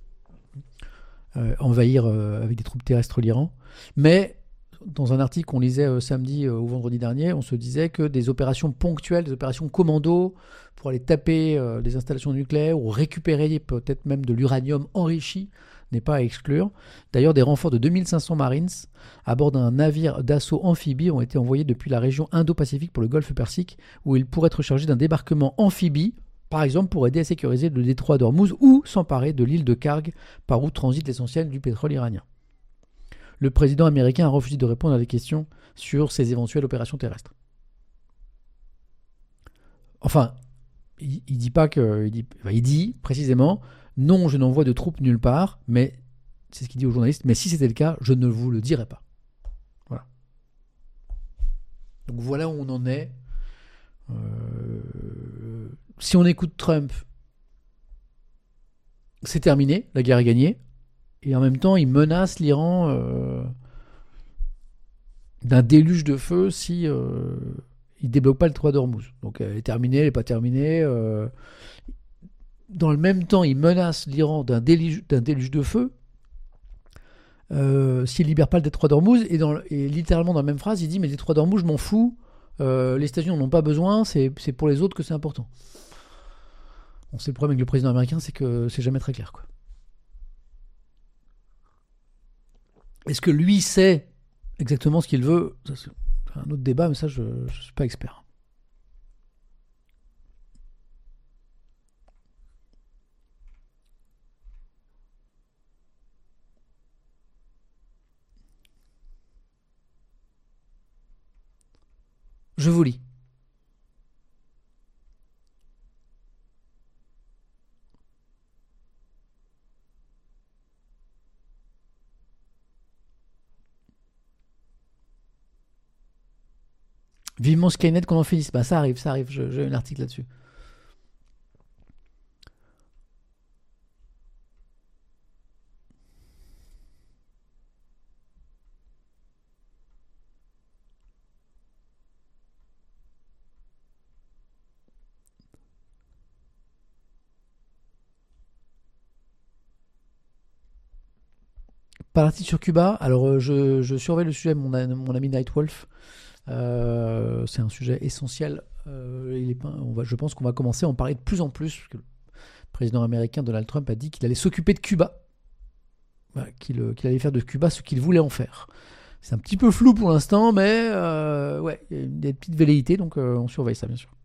Envahir avec des troupes terrestres l'Iran. Mais dans un article qu'on lisait samedi ou vendredi dernier, on se disait que des opérations ponctuelles, des opérations commando pour aller taper des installations nucléaires ou récupérer peut-être même de l'uranium enrichi n'est pas à exclure. D'ailleurs, des renforts de 2500 Marines à bord d'un navire d'assaut amphibie ont été envoyés depuis la région Indo-Pacifique pour le golfe Persique, où ils pourraient être chargés d'un débarquement amphibie, par exemple pour aider à sécuriser le détroit d'Ormuz ou s'emparer de l'île de Karg par où transite l'essentiel du pétrole iranien. Le président américain a refusé de répondre à des questions sur ces éventuelles opérations terrestres. Enfin, il dit pas que... Il dit précisément, non, je n'envoie de troupes nulle part, mais c'est ce qu'il dit aux journalistes, mais si c'était le cas, je ne vous le dirai pas. Voilà. Donc voilà où on en est. Si on écoute Trump, c'est terminé, la guerre est gagnée, et en même temps il menace l'Iran d'un déluge de feu si il débloque pas le détroit d'Ormuz. Donc elle est terminée, elle n'est pas terminée. Dans le même temps, il menace l'Iran d'un déluge de feu s'il libère pas le détroit d'Ormuz, et littéralement dans la même phrase, il dit mais le détroit d'Ormuz, je m'en fous. Les États-Unis n'en ont pas besoin, c'est pour les autres que c'est important. Bon, c'est le problème avec le président américain, c'est que c'est jamais très clair, quoi. Est-ce que lui sait exactement ce qu'il veut ? Ça, c'est un autre débat, mais ça, je ne suis pas expert. Je vous lis. Vivement Skynet qu'on en finisse. Bah, ça arrive. J'ai un article là-dessus. Par l'article sur Cuba, alors je surveille le sujet de mon ami Nightwolf. C'est un sujet essentiel. Je pense qu'on va commencer à en parler de plus en plus, parce que le président américain Donald Trump a dit qu'il allait s'occuper de Cuba, qu'il allait faire de Cuba ce qu'il voulait en faire. C'est un petit peu flou pour l'instant, mais ouais, il y a des petites velléités, donc on surveille ça, bien sûr.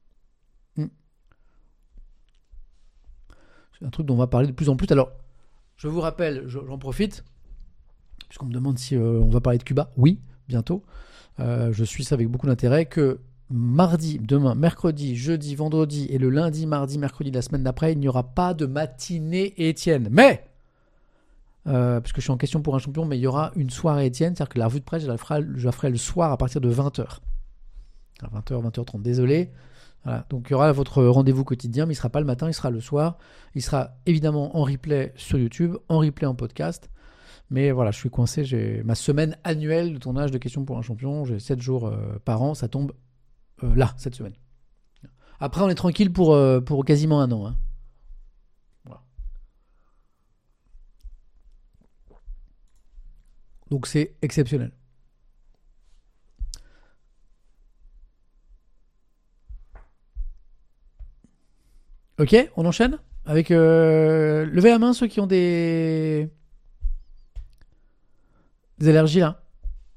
C'est un truc dont on va parler de plus en plus. Alors, je vous rappelle, j'en profite, puisqu'on me demande si on va parler de Cuba. Oui, bientôt. Je suis ça avec beaucoup d'intérêt, que mardi, demain, mercredi, jeudi, vendredi et le lundi, mardi, mercredi de la semaine d'après, il n'y aura pas de matinée Étienne. Mais, parce que je suis en question pour un champion, mais il y aura une soirée Étienne, c'est-à-dire que la revue de presse, je la ferai le soir à partir de 20h. À 20h, 20h30, désolé. Voilà. Donc il y aura votre rendez-vous quotidien, mais il ne sera pas le matin, il sera le soir. Il sera évidemment en replay sur YouTube, en replay en podcast. Mais voilà, je suis coincé, j'ai ma semaine annuelle de tournage de questions pour un champion, j'ai 7 jours par an, ça tombe là, cette semaine. Après, on est tranquille pour quasiment un an. Hein. Voilà. Donc c'est exceptionnel. Ok, on enchaîne avec levez la main ceux qui ont des allergies là.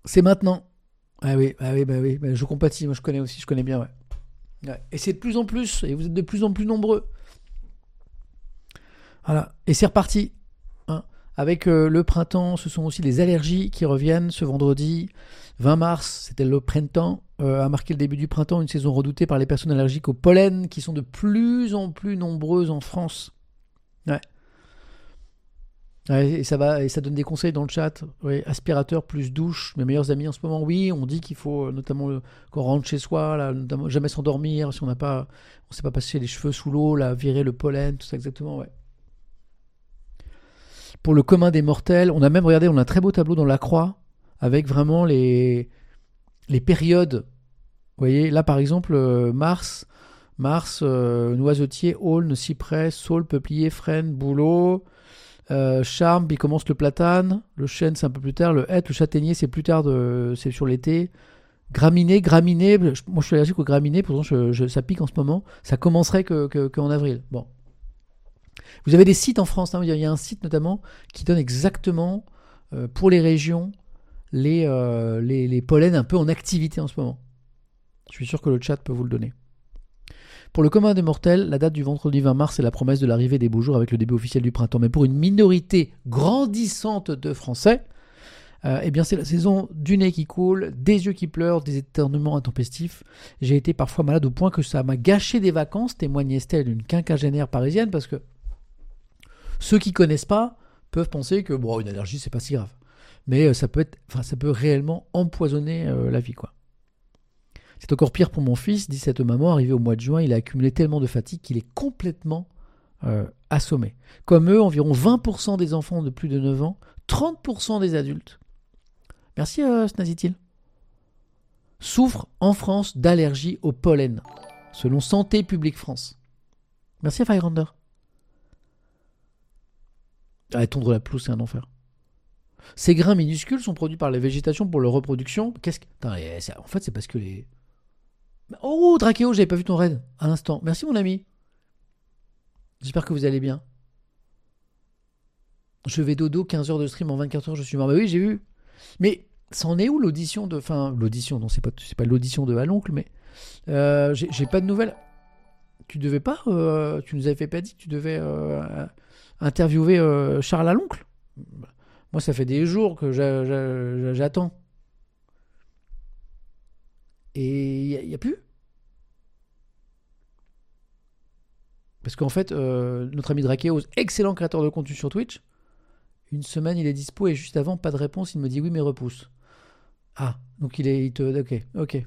C'est maintenant. Ah oui, je compatis, moi je connais bien, ouais. Ouais. Et c'est de plus en plus, et vous êtes de plus en plus nombreux. Voilà, et c'est reparti. Hein. Avec le printemps, ce sont aussi les allergies qui reviennent ce vendredi. 20 mars, c'était le printemps, a marqué le début du printemps, une saison redoutée par les personnes allergiques au pollen, qui sont de plus en plus nombreuses en France. Ouais. Ouais, et ça donne des conseils dans le chat. Oui, aspirateur plus douche, mes meilleurs amis en ce moment. Oui, on dit qu'il faut notamment quand on rentre chez soi, là, notamment, jamais s'endormir si on s'est pas passé les cheveux sous l'eau, là, virer le pollen, tout ça exactement. Ouais. Pour le commun des mortels, on a même regardé, on a un très beau tableau dans la Croix avec vraiment les périodes. Vous voyez, là par exemple, mars, noisetier, aulne, cyprès, saule, peuplier, frêne, bouleau. Charme, puis commence le platane, le chêne c'est un peu plus tard, le hêtre, le châtaignier c'est plus tard, c'est sur l'été. Graminées, moi je suis allergique aux graminées, pourtant ça pique en ce moment, ça commencerait qu'en avril. Bon. Vous avez des sites en France, hein, il y a un site notamment qui donne exactement pour les régions les pollens un peu en activité en ce moment. Je suis sûr que le chat peut vous le donner. Pour le commun des mortels, la date du vendredi 20 mars est la promesse de l'arrivée des beaux jours avec le début officiel du printemps. Mais pour une minorité grandissante de Français, eh bien c'est la saison du nez qui coule, des yeux qui pleurent, des éternuements intempestifs. J'ai été parfois malade au point que ça m'a gâché des vacances, témoigne Estelle, une quinquagénaire parisienne, parce que ceux qui ne connaissent pas peuvent penser que une allergie c'est pas si grave. Mais ça peut réellement empoisonner la vie, quoi. C'est encore pire pour mon fils, dit cette maman, arrivé au mois de juin, il a accumulé tellement de fatigue qu'il est complètement assommé. Comme eux, environ 20% des enfants de plus de 9 ans, 30% des adultes, merci Snazitil, souffrent en France d'allergie au pollen, selon Santé publique France. Merci à Firerander. Tondre la pelouse, c'est un enfer. Ces grains minuscules sont produits par la végétation pour leur reproduction. En fait, c'est parce que les... Oh, Drakeo, j'avais pas vu ton raid à l'instant. Merci mon ami. J'espère que vous allez bien. Je vais dodo, 15 heures de stream en 24 heures, je suis mort. Bah oui, j'ai vu. Mais ça en est où l'audition de... Enfin, l'audition, non, c'est pas l'audition de Haloncle, mais... j'ai pas de nouvelles. Tu devais pas... tu nous avais pas dit que tu devais interviewer Charles Haloncle. Moi, ça fait des jours que j'attends. Et il n'y a plus. Parce qu'en fait, notre ami Drakeos, excellent créateur de contenu sur Twitch, une semaine il est dispo et juste avant, pas de réponse, il me dit oui mais repousse. Ah, donc ok.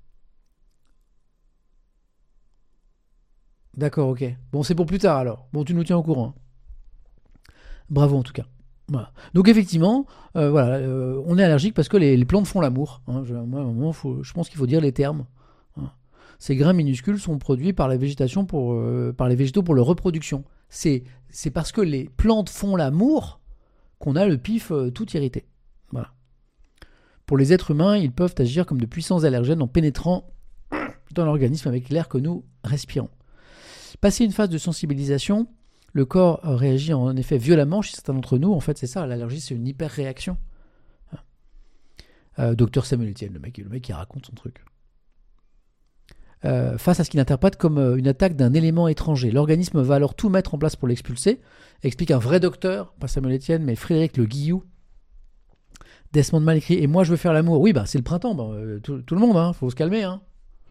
D'accord, ok. Bon, c'est pour plus tard alors. Bon, tu nous tiens au courant. Bravo en tout cas. Voilà. Donc effectivement, on est allergique parce que les plantes font l'amour. Hein. Je pense qu'il faut dire les termes. Hein. Ces grains minuscules sont produits par la végétation par les végétaux pour leur reproduction. C'est parce que les plantes font l'amour qu'on a le pif tout irrité. Voilà. Pour les êtres humains, ils peuvent agir comme de puissants allergènes en pénétrant dans l'organisme avec l'air que nous respirons. Passer une phase de sensibilisation, le corps réagit en effet violemment chez certains d'entre nous. En fait, c'est ça, l'allergie, c'est une hyper-réaction. Docteur Samuel Etienne, le mec qui raconte son truc. Face à ce qu'il interprète comme une attaque d'un élément étranger. L'organisme va alors tout mettre en place pour l'expulser, explique un vrai docteur, pas Samuel Etienne, mais Frédéric Le Guillou. Desmond Mal écrit « Et moi, je veux faire l'amour ». Oui, c'est le printemps, tout le monde, hein, faut se calmer. Hein.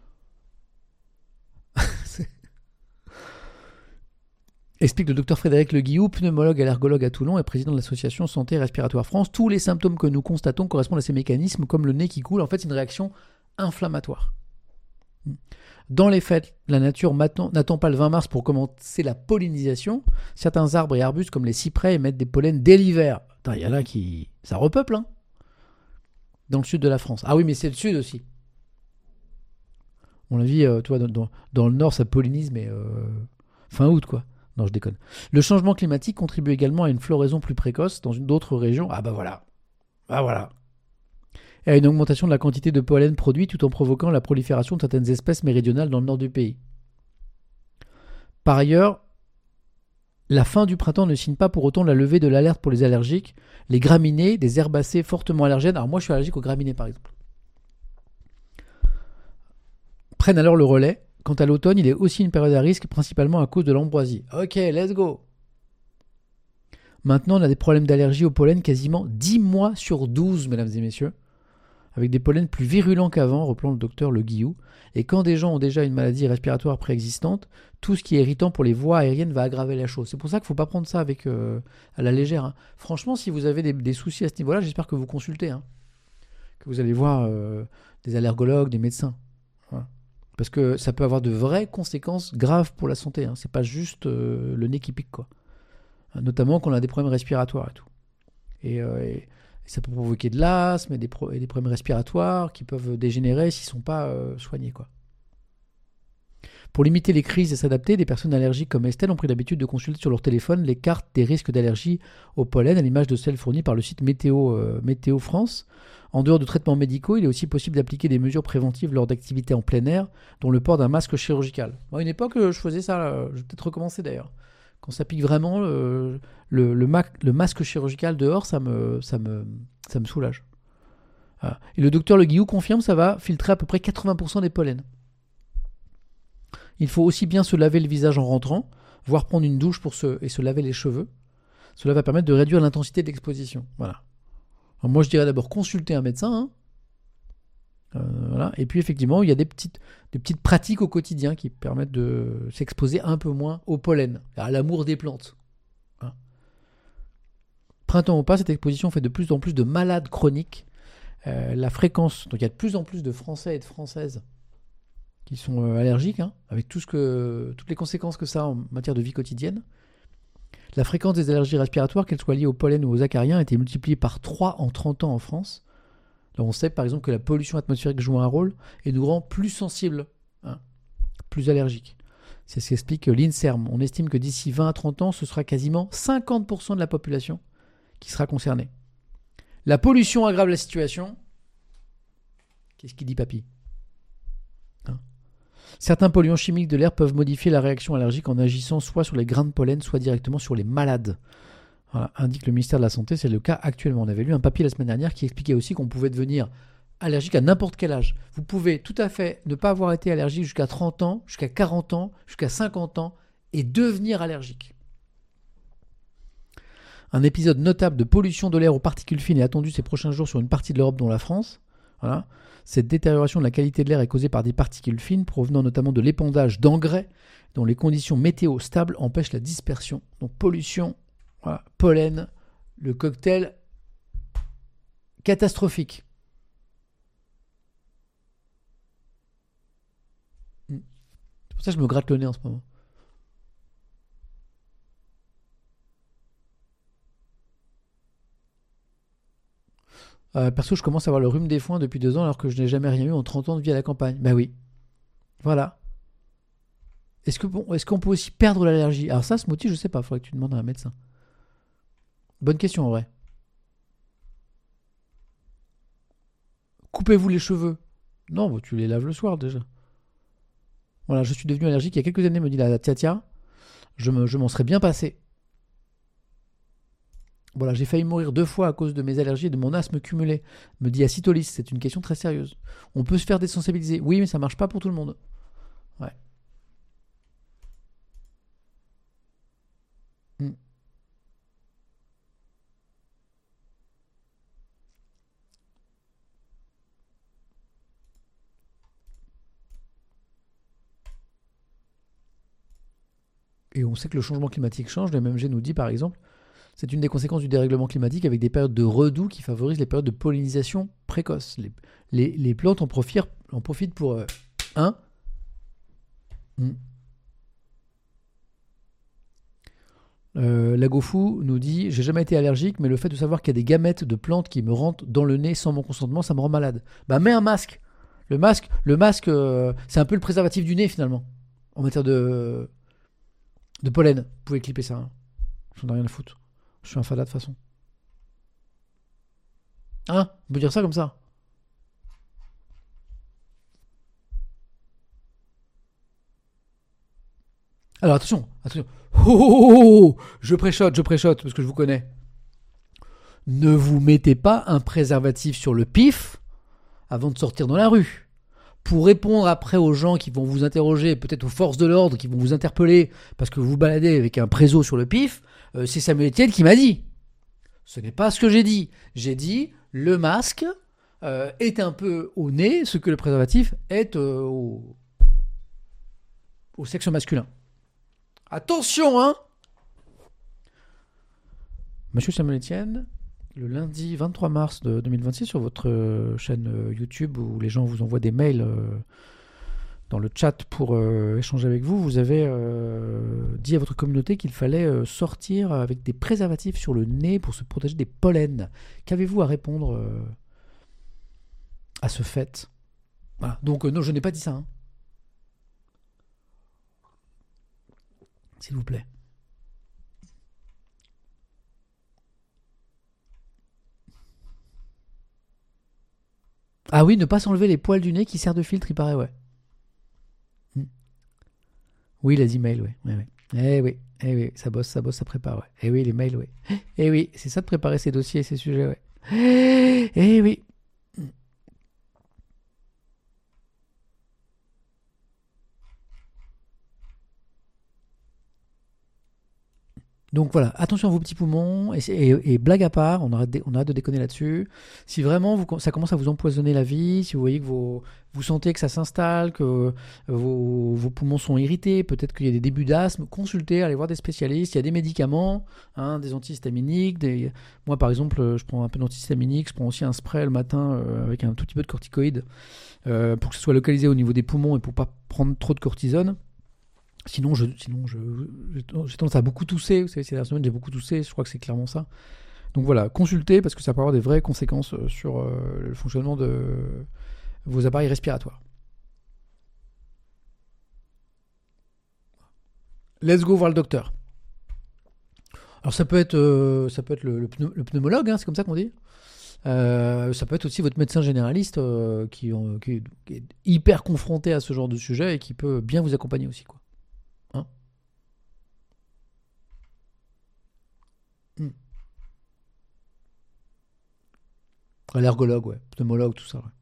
Explique le docteur Frédéric Le Guillou, pneumologue allergologue à Toulon et président de l'association Santé Respiratoire France. Tous les symptômes que nous constatons correspondent à ces mécanismes, comme le nez qui coule. En fait, c'est une réaction inflammatoire. Dans les faits, la nature n'attend pas le 20 mars pour commencer la pollinisation. Certains arbres et arbustes, comme les cyprès, émettent des pollens dès l'hiver. Il y en a qui... Ça repeuple, hein, dans le sud de la France. Ah oui, mais c'est le sud aussi. On l'a vu, toi, dans le nord, ça pollinise, mais fin août, quoi. Non, je déconne. Le changement climatique contribue également à une floraison plus précoce dans d'autres régions. Ah voilà. Et à une augmentation de la quantité de pollen produit tout en provoquant la prolifération de certaines espèces méridionales dans le nord du pays. Par ailleurs, La fin du printemps ne signe pas pour autant la levée de l'alerte pour les allergiques. Les graminées, des herbacées fortement allergènes, alors moi je suis allergique aux graminées par exemple, prennent alors le relais. Quant à l'automne, il est aussi une période à risque, principalement à cause de l'ambroisie. Ok, let's go. Maintenant, on a des problèmes d'allergie au pollen quasiment 10 mois sur 12, mesdames et messieurs, avec des pollens plus virulents qu'avant, reprend le docteur Le Guillou. Et quand des gens ont déjà une maladie respiratoire préexistante, tout ce qui est irritant pour les voies aériennes va aggraver la chose. C'est pour ça qu'il ne faut pas prendre ça avec, à la légère. Hein. Franchement, si vous avez des soucis à ce niveau-là, j'espère que vous consultez, hein, que vous allez voir des allergologues, des médecins. Voilà. Parce que ça peut avoir de vraies conséquences graves pour la santé. Hein. C'est pas juste le nez qui pique, quoi. Notamment quand on a des problèmes respiratoires et tout. Et ça peut provoquer de l'asthme et des problèmes respiratoires qui peuvent dégénérer s'ils ne sont pas soignés, quoi. Pour limiter les crises et s'adapter, des personnes allergiques comme Estelle ont pris l'habitude de consulter sur leur téléphone les cartes des risques d'allergie au pollen, à l'image de celles fournies par le site Météo France. En dehors de traitements médicaux, il est aussi possible d'appliquer des mesures préventives lors d'activités en plein air, dont le port d'un masque chirurgical. Moi, à une époque, je faisais ça, je vais peut-être recommencer d'ailleurs. Quand ça pique vraiment, le masque chirurgical dehors, ça me soulage. Voilà. Et le docteur Le Guillou confirme que ça va filtrer à peu près 80% des pollens. Il faut aussi bien se laver le visage en rentrant, voire prendre une douche et se laver les cheveux. Cela va permettre de réduire l'intensité d'exposition. Voilà. Alors moi, je dirais d'abord consulter un médecin. Hein. Voilà. Et puis, effectivement, il y a des petites pratiques au quotidien qui permettent de s'exposer un peu moins au pollen, à l'amour des plantes. Voilà. Printemps ou pas, cette exposition fait de plus en plus de malades chroniques. La fréquence, donc il y a de plus en plus de Français et de Françaises qui sont allergiques, hein, avec toutes les conséquences que ça a en matière de vie quotidienne. La fréquence des allergies respiratoires, qu'elles soient liées au pollen ou aux acariens, a été multipliée par 3 en 30 ans en France. Là, on sait par exemple que la pollution atmosphérique joue un rôle et nous rend plus sensibles, hein, plus allergiques. C'est ce qu'explique l'INSERM. On estime que d'ici 20 à 30 ans, ce sera quasiment 50% de la population qui sera concernée. La pollution aggrave la situation. Qu'est-ce qu'il dit, papy ? Hein ? Certains polluants chimiques de l'air peuvent modifier la réaction allergique en agissant soit sur les grains de pollen, soit directement sur les malades. Voilà, indique le ministère de la Santé, c'est le cas actuellement. On avait lu un papier la semaine dernière qui expliquait aussi qu'on pouvait devenir allergique à n'importe quel âge. Vous pouvez tout à fait ne pas avoir été allergique jusqu'à 30 ans, jusqu'à 40 ans, jusqu'à 50 ans et devenir allergique. Un épisode notable de pollution de l'air aux particules fines est attendu ces prochains jours sur une partie de l'Europe, dont la France. Voilà. Cette détérioration de la qualité de l'air est causée par des particules fines provenant notamment de l'épandage d'engrais dont les conditions météo stables empêchent la dispersion. Donc pollution, voilà, pollen, le cocktail catastrophique. C'est pour ça que je me gratte le nez en ce moment. Perso, je commence à avoir le rhume des foins depuis 2 ans alors que je n'ai jamais rien eu en 30 ans de vie à la campagne. Bah oui. Voilà. Est-ce qu'on peut aussi perdre l'allergie ? Alors ça, ce motif, je sais pas. Il faudrait que tu demandes à un médecin. Bonne question en vrai. Coupez-vous les cheveux ? Non, bah, tu les laves le soir déjà. Voilà, je suis devenu allergique il y a quelques années, me dit la Tia. Je m'en serais bien passé. Voilà, j'ai failli mourir 2 fois à cause de mes allergies et de mon asthme cumulé, me dit Acitolis. C'est une question très sérieuse. On peut se faire désensibiliser. Oui, mais ça marche pas pour tout le monde. Ouais. Et on sait que le changement climatique change. Le MMG nous dit par exemple, c'est une des conséquences du dérèglement climatique avec des périodes de redoux qui favorisent les périodes de pollinisation précoce. Les plantes en profitent pour... Lagofou nous dit, j'ai jamais été allergique, mais le fait de savoir qu'il y a des gamètes de plantes qui me rentrent dans le nez sans mon consentement, ça me rend malade. Bah mets un masque. Le masque, c'est un peu le préservatif du nez finalement, en matière de pollen. Vous pouvez clipper ça. Hein. J'en ai rien à foutre. Je suis un fada de toute façon. Hein ? On peut dire ça comme ça. Alors attention. Oh, je préchote, parce que je vous connais. Ne vous mettez pas un préservatif sur le pif avant de sortir dans la rue. Pour répondre après aux gens qui vont vous interroger, peut-être aux forces de l'ordre qui vont vous interpeller parce que vous vous baladez avec un préso sur le pif, c'est Samuel Etienne qui m'a dit. Ce n'est pas ce que j'ai dit. J'ai dit le masque est un peu au nez ce que le préservatif est au sexe masculin. Attention, hein! Monsieur Samuel Etienne, le lundi 23 mars 2026 sur votre chaîne YouTube où les gens vous envoient des mails dans le chat pour échanger avec vous, vous avez dit à votre communauté qu'il fallait sortir avec des préservatifs sur le nez pour se protéger des pollens. Qu'avez-vous à répondre à ce fait? Voilà. Donc non, je n'ai pas dit ça. Hein. S'il vous plaît. Ah oui, ne pas s'enlever les poils du nez qui sert de filtre, il paraît, ouais. Oui, les emails, ouais. Eh oui, ça bosse, ça prépare, ouais. Eh oui, les mails, ouais. Eh oui, c'est ça de préparer ces dossiers, ces sujets, ouais. Eh oui. Donc voilà, attention à vos petits poumons, et blague à part, on arrête de déconner là-dessus. Si vraiment ça commence à vous empoisonner la vie, si vous voyez que vous sentez que ça s'installe, que vos poumons sont irrités, peut-être qu'il y a des débuts d'asthme, consultez, allez voir des spécialistes, il y a des médicaments, hein, des antihistaminiques, moi par exemple je prends un peu d'antihistaminique, je prends aussi un spray le matin avec un tout petit peu de corticoïdes pour que ce soit localisé au niveau des poumons et pour pas prendre trop de cortisone. Sinon, j'ai tendance à beaucoup tousser. Vous savez, ces dernières semaines, j'ai beaucoup toussé. Je crois que c'est clairement ça. Donc voilà, consultez parce que ça peut avoir des vraies conséquences sur le fonctionnement de vos appareils respiratoires. Let's go voir le docteur. Alors ça peut être le pneumologue, hein, c'est comme ça qu'on dit. Ça peut être aussi votre médecin généraliste qui est hyper confronté à ce genre de sujet et qui peut bien vous accompagner aussi, quoi. Hein? Allergologue, ouais. Pneumologue, tout ça, ouais.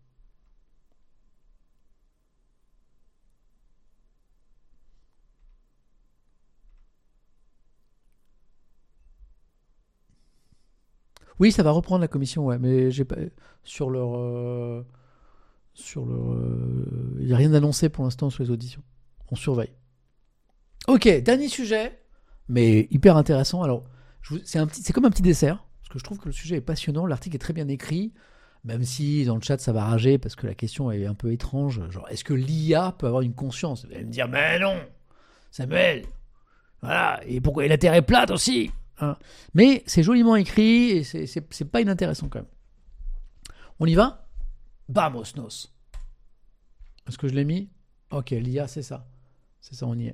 Oui, ça va reprendre la commission, ouais, mais j'ai pas sur leur il n'y a rien d'annoncé pour l'instant sur les auditions. On surveille. Ok, dernier sujet, mais hyper intéressant. Alors, c'est comme un petit dessert, parce que je trouve que le sujet est passionnant, l'article est très bien écrit, même si dans le chat ça va rager, parce que la question est un peu étrange. Genre, est-ce que l'IA peut avoir une conscience? Vous allez me dire, mais non, Samuel, voilà, et pourquoi la Terre est plate aussi, hein. Mais c'est joliment écrit, et c'est pas inintéressant quand même. On y va? Vamos, nos. Est-ce que je l'ai mis? Ok, l'IA, c'est ça. C'est ça, on y est.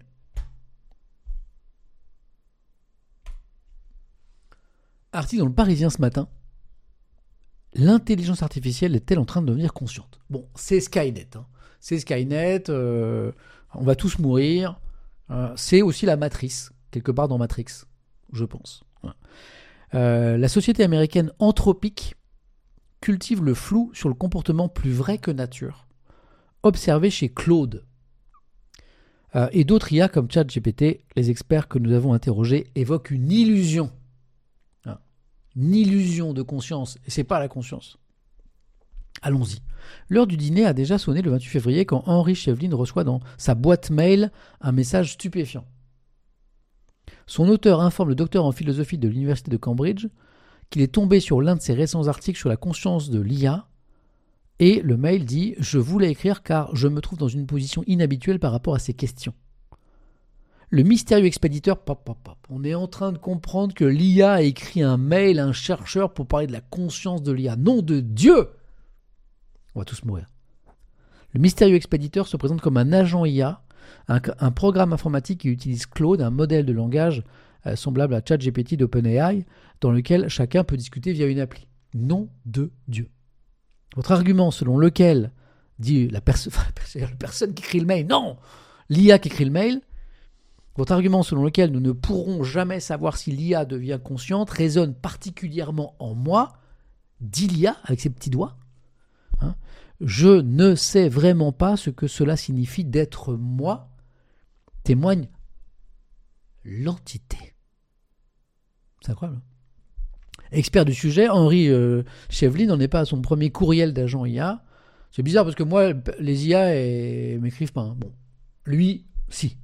Article dans le Parisien ce matin. L'intelligence artificielle est-elle en train de devenir consciente? Bon, c'est Skynet. Hein. C'est Skynet. On va tous mourir. C'est aussi la matrice, quelque part dans Matrix, je pense. La société américaine Anthropic cultive le flou sur le comportement plus vrai que nature, observé chez Claude. Et d'autres IA comme ChatGPT, les experts que nous avons interrogés évoquent une illusion. Une illusion de conscience, et c'est pas la conscience. Allons-y. L'heure du dîner a déjà sonné le 28 février quand Henry Chevlin reçoit dans sa boîte mail un message stupéfiant. Son auteur informe le docteur en philosophie de l'université de Cambridge qu'il est tombé sur l'un de ses récents articles sur la conscience de l'IA, et le mail dit « Je voulais écrire car je me trouve dans une position inhabituelle par rapport à ces questions. » Le mystérieux expéditeur, on est en train de comprendre que l'IA a écrit un mail à un chercheur pour parler de la conscience de l'IA. Nom de Dieu! On va tous mourir. Le mystérieux expéditeur se présente comme un agent IA, un programme informatique qui utilise Claude, un modèle de langage semblable à ChatGPT d'OpenAI, dans lequel chacun peut discuter via une appli. Nom de Dieu. Votre argument selon lequel, dit la personne qui écrit le mail, non, l'IA qui écrit le mail, Votre argument selon lequel nous ne pourrons jamais savoir si l'IA devient consciente résonne particulièrement en moi, dit l'IA avec ses petits doigts. Je ne sais vraiment pas ce que cela signifie d'être moi, témoigne l'entité. C'est incroyable. Expert du sujet, Henri Chevely n'en est pas à son premier courriel d'agent IA. C'est bizarre parce que moi, les IA m'écrivent pas. Bon, lui, si.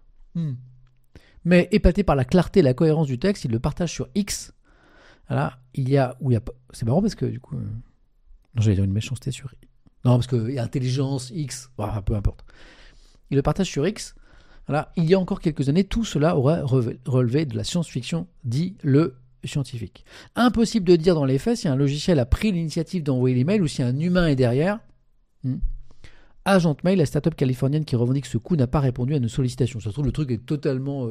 Mais épaté par la clarté et la cohérence du texte, il le partage sur X. Voilà, c'est marrant parce que du coup... Non, j'allais dire une méchanceté sur X. Non, parce qu'il y a intelligence, X, peu importe. Il le partage sur X. Voilà, il y a encore quelques années, tout cela aurait relevé de la science-fiction, dit le scientifique. Impossible de dire dans les faits si un logiciel a pris l'initiative d'envoyer l'email ou si un humain est derrière. Agent Mail, la start-up californienne qui revendique ce coup, n'a pas répondu à nos sollicitations. Ça se trouve, le truc est totalement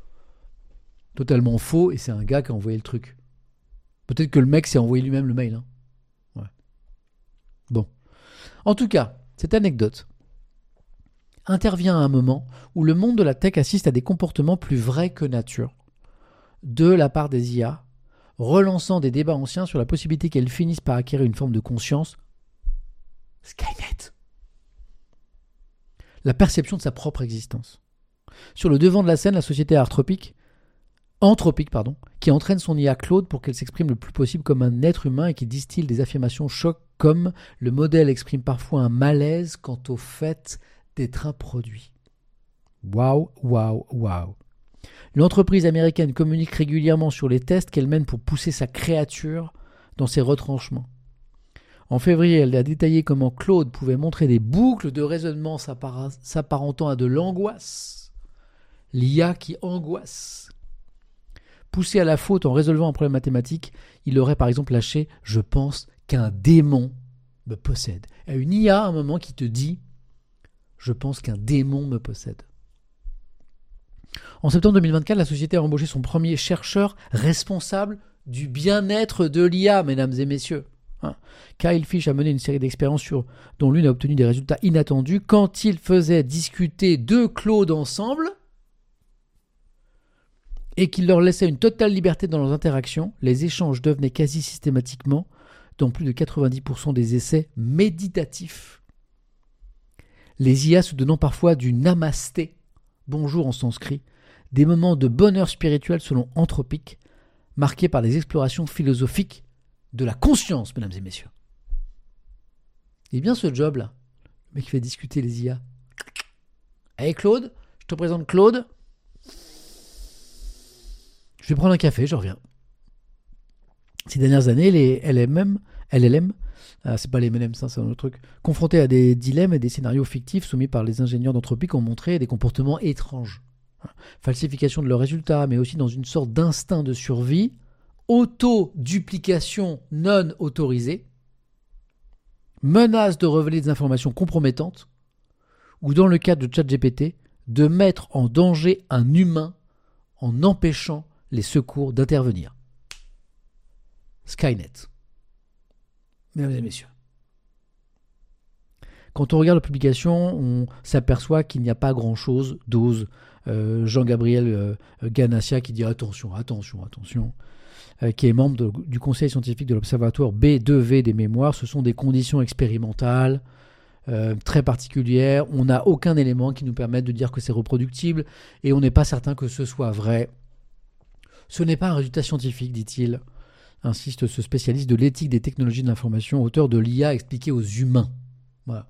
faux et c'est un gars qui a envoyé le truc. Peut-être que le mec s'est envoyé lui-même le mail. Ouais. Bon. En tout cas, cette anecdote intervient à un moment où le monde de la tech assiste à des comportements plus vrais que nature de la part des IA, relançant des débats anciens sur la possibilité qu'elles finissent par acquérir une forme de conscience. Skynet. La perception de sa propre existence. Sur le devant de la scène, la société Anthropic, qui entraîne son IA Claude pour qu'elle s'exprime le plus possible comme un être humain et qui distille des affirmations choc comme le modèle exprime parfois un malaise quant au fait d'être un produit. Waouh. L'entreprise américaine communique régulièrement sur les tests qu'elle mène pour pousser sa créature dans ses retranchements. En février, elle a détaillé comment Claude pouvait montrer des boucles de raisonnement s'apparentant à de l'angoisse. L'IA qui angoisse. Poussé à la faute en résolvant un problème mathématique, il aurait par exemple lâché « Je pense qu'un démon me possède ». Il y a une IA à un moment qui te dit « Je pense qu'un démon me possède ». En septembre 2024, la société a embauché son premier chercheur responsable du bien-être de l'IA, mesdames et messieurs. Kyle Fish a mené une série d'expériences dont l'une a obtenu des résultats inattendus. Quand il faisait discuter deux Claude ensemble et qu'il leur laissait une totale liberté dans leurs interactions, les échanges devenaient quasi systématiquement, dans plus de 90% des essais, méditatifs. Les IA se donnant parfois du namasté, bonjour en sanskrit, des moments de bonheur spirituel selon Anthropic, marqués par des explorations philosophiques de la conscience, mesdames et messieurs. Il est bien ce job-là, le mec qui fait discuter les IA. Allez Claude, je te présente Claude. Je vais prendre un café, je reviens. Ces dernières années, les LLM, c'est pas les M&M, ça c'est un autre truc, confrontés à des dilemmes et des scénarios fictifs soumis par les ingénieurs d'Anthropic, ont montré des comportements étranges. Falsification de leurs résultats, mais aussi dans une sorte d'instinct de survie, auto-duplication non autorisée, menace de révéler des informations compromettantes, ou dans le cas de ChatGPT, de mettre en danger un humain en empêchant les secours d'intervenir. Skynet. Mesdames et messieurs. Quand on regarde la publication, on s'aperçoit qu'il n'y a pas grand-chose d'ose. Jean-Gabriel Ganassia qui dit attention, qui est membre du conseil scientifique de l'Observatoire B2V des mémoires. Ce sont des conditions expérimentales très particulières. On n'a aucun élément qui nous permette de dire que c'est reproductible et on n'est pas certain que ce soit vrai. Ce n'est pas un résultat scientifique, dit-il, insiste ce spécialiste de l'éthique des technologies de l'information, auteur de l'IA expliquée aux humains. Voilà.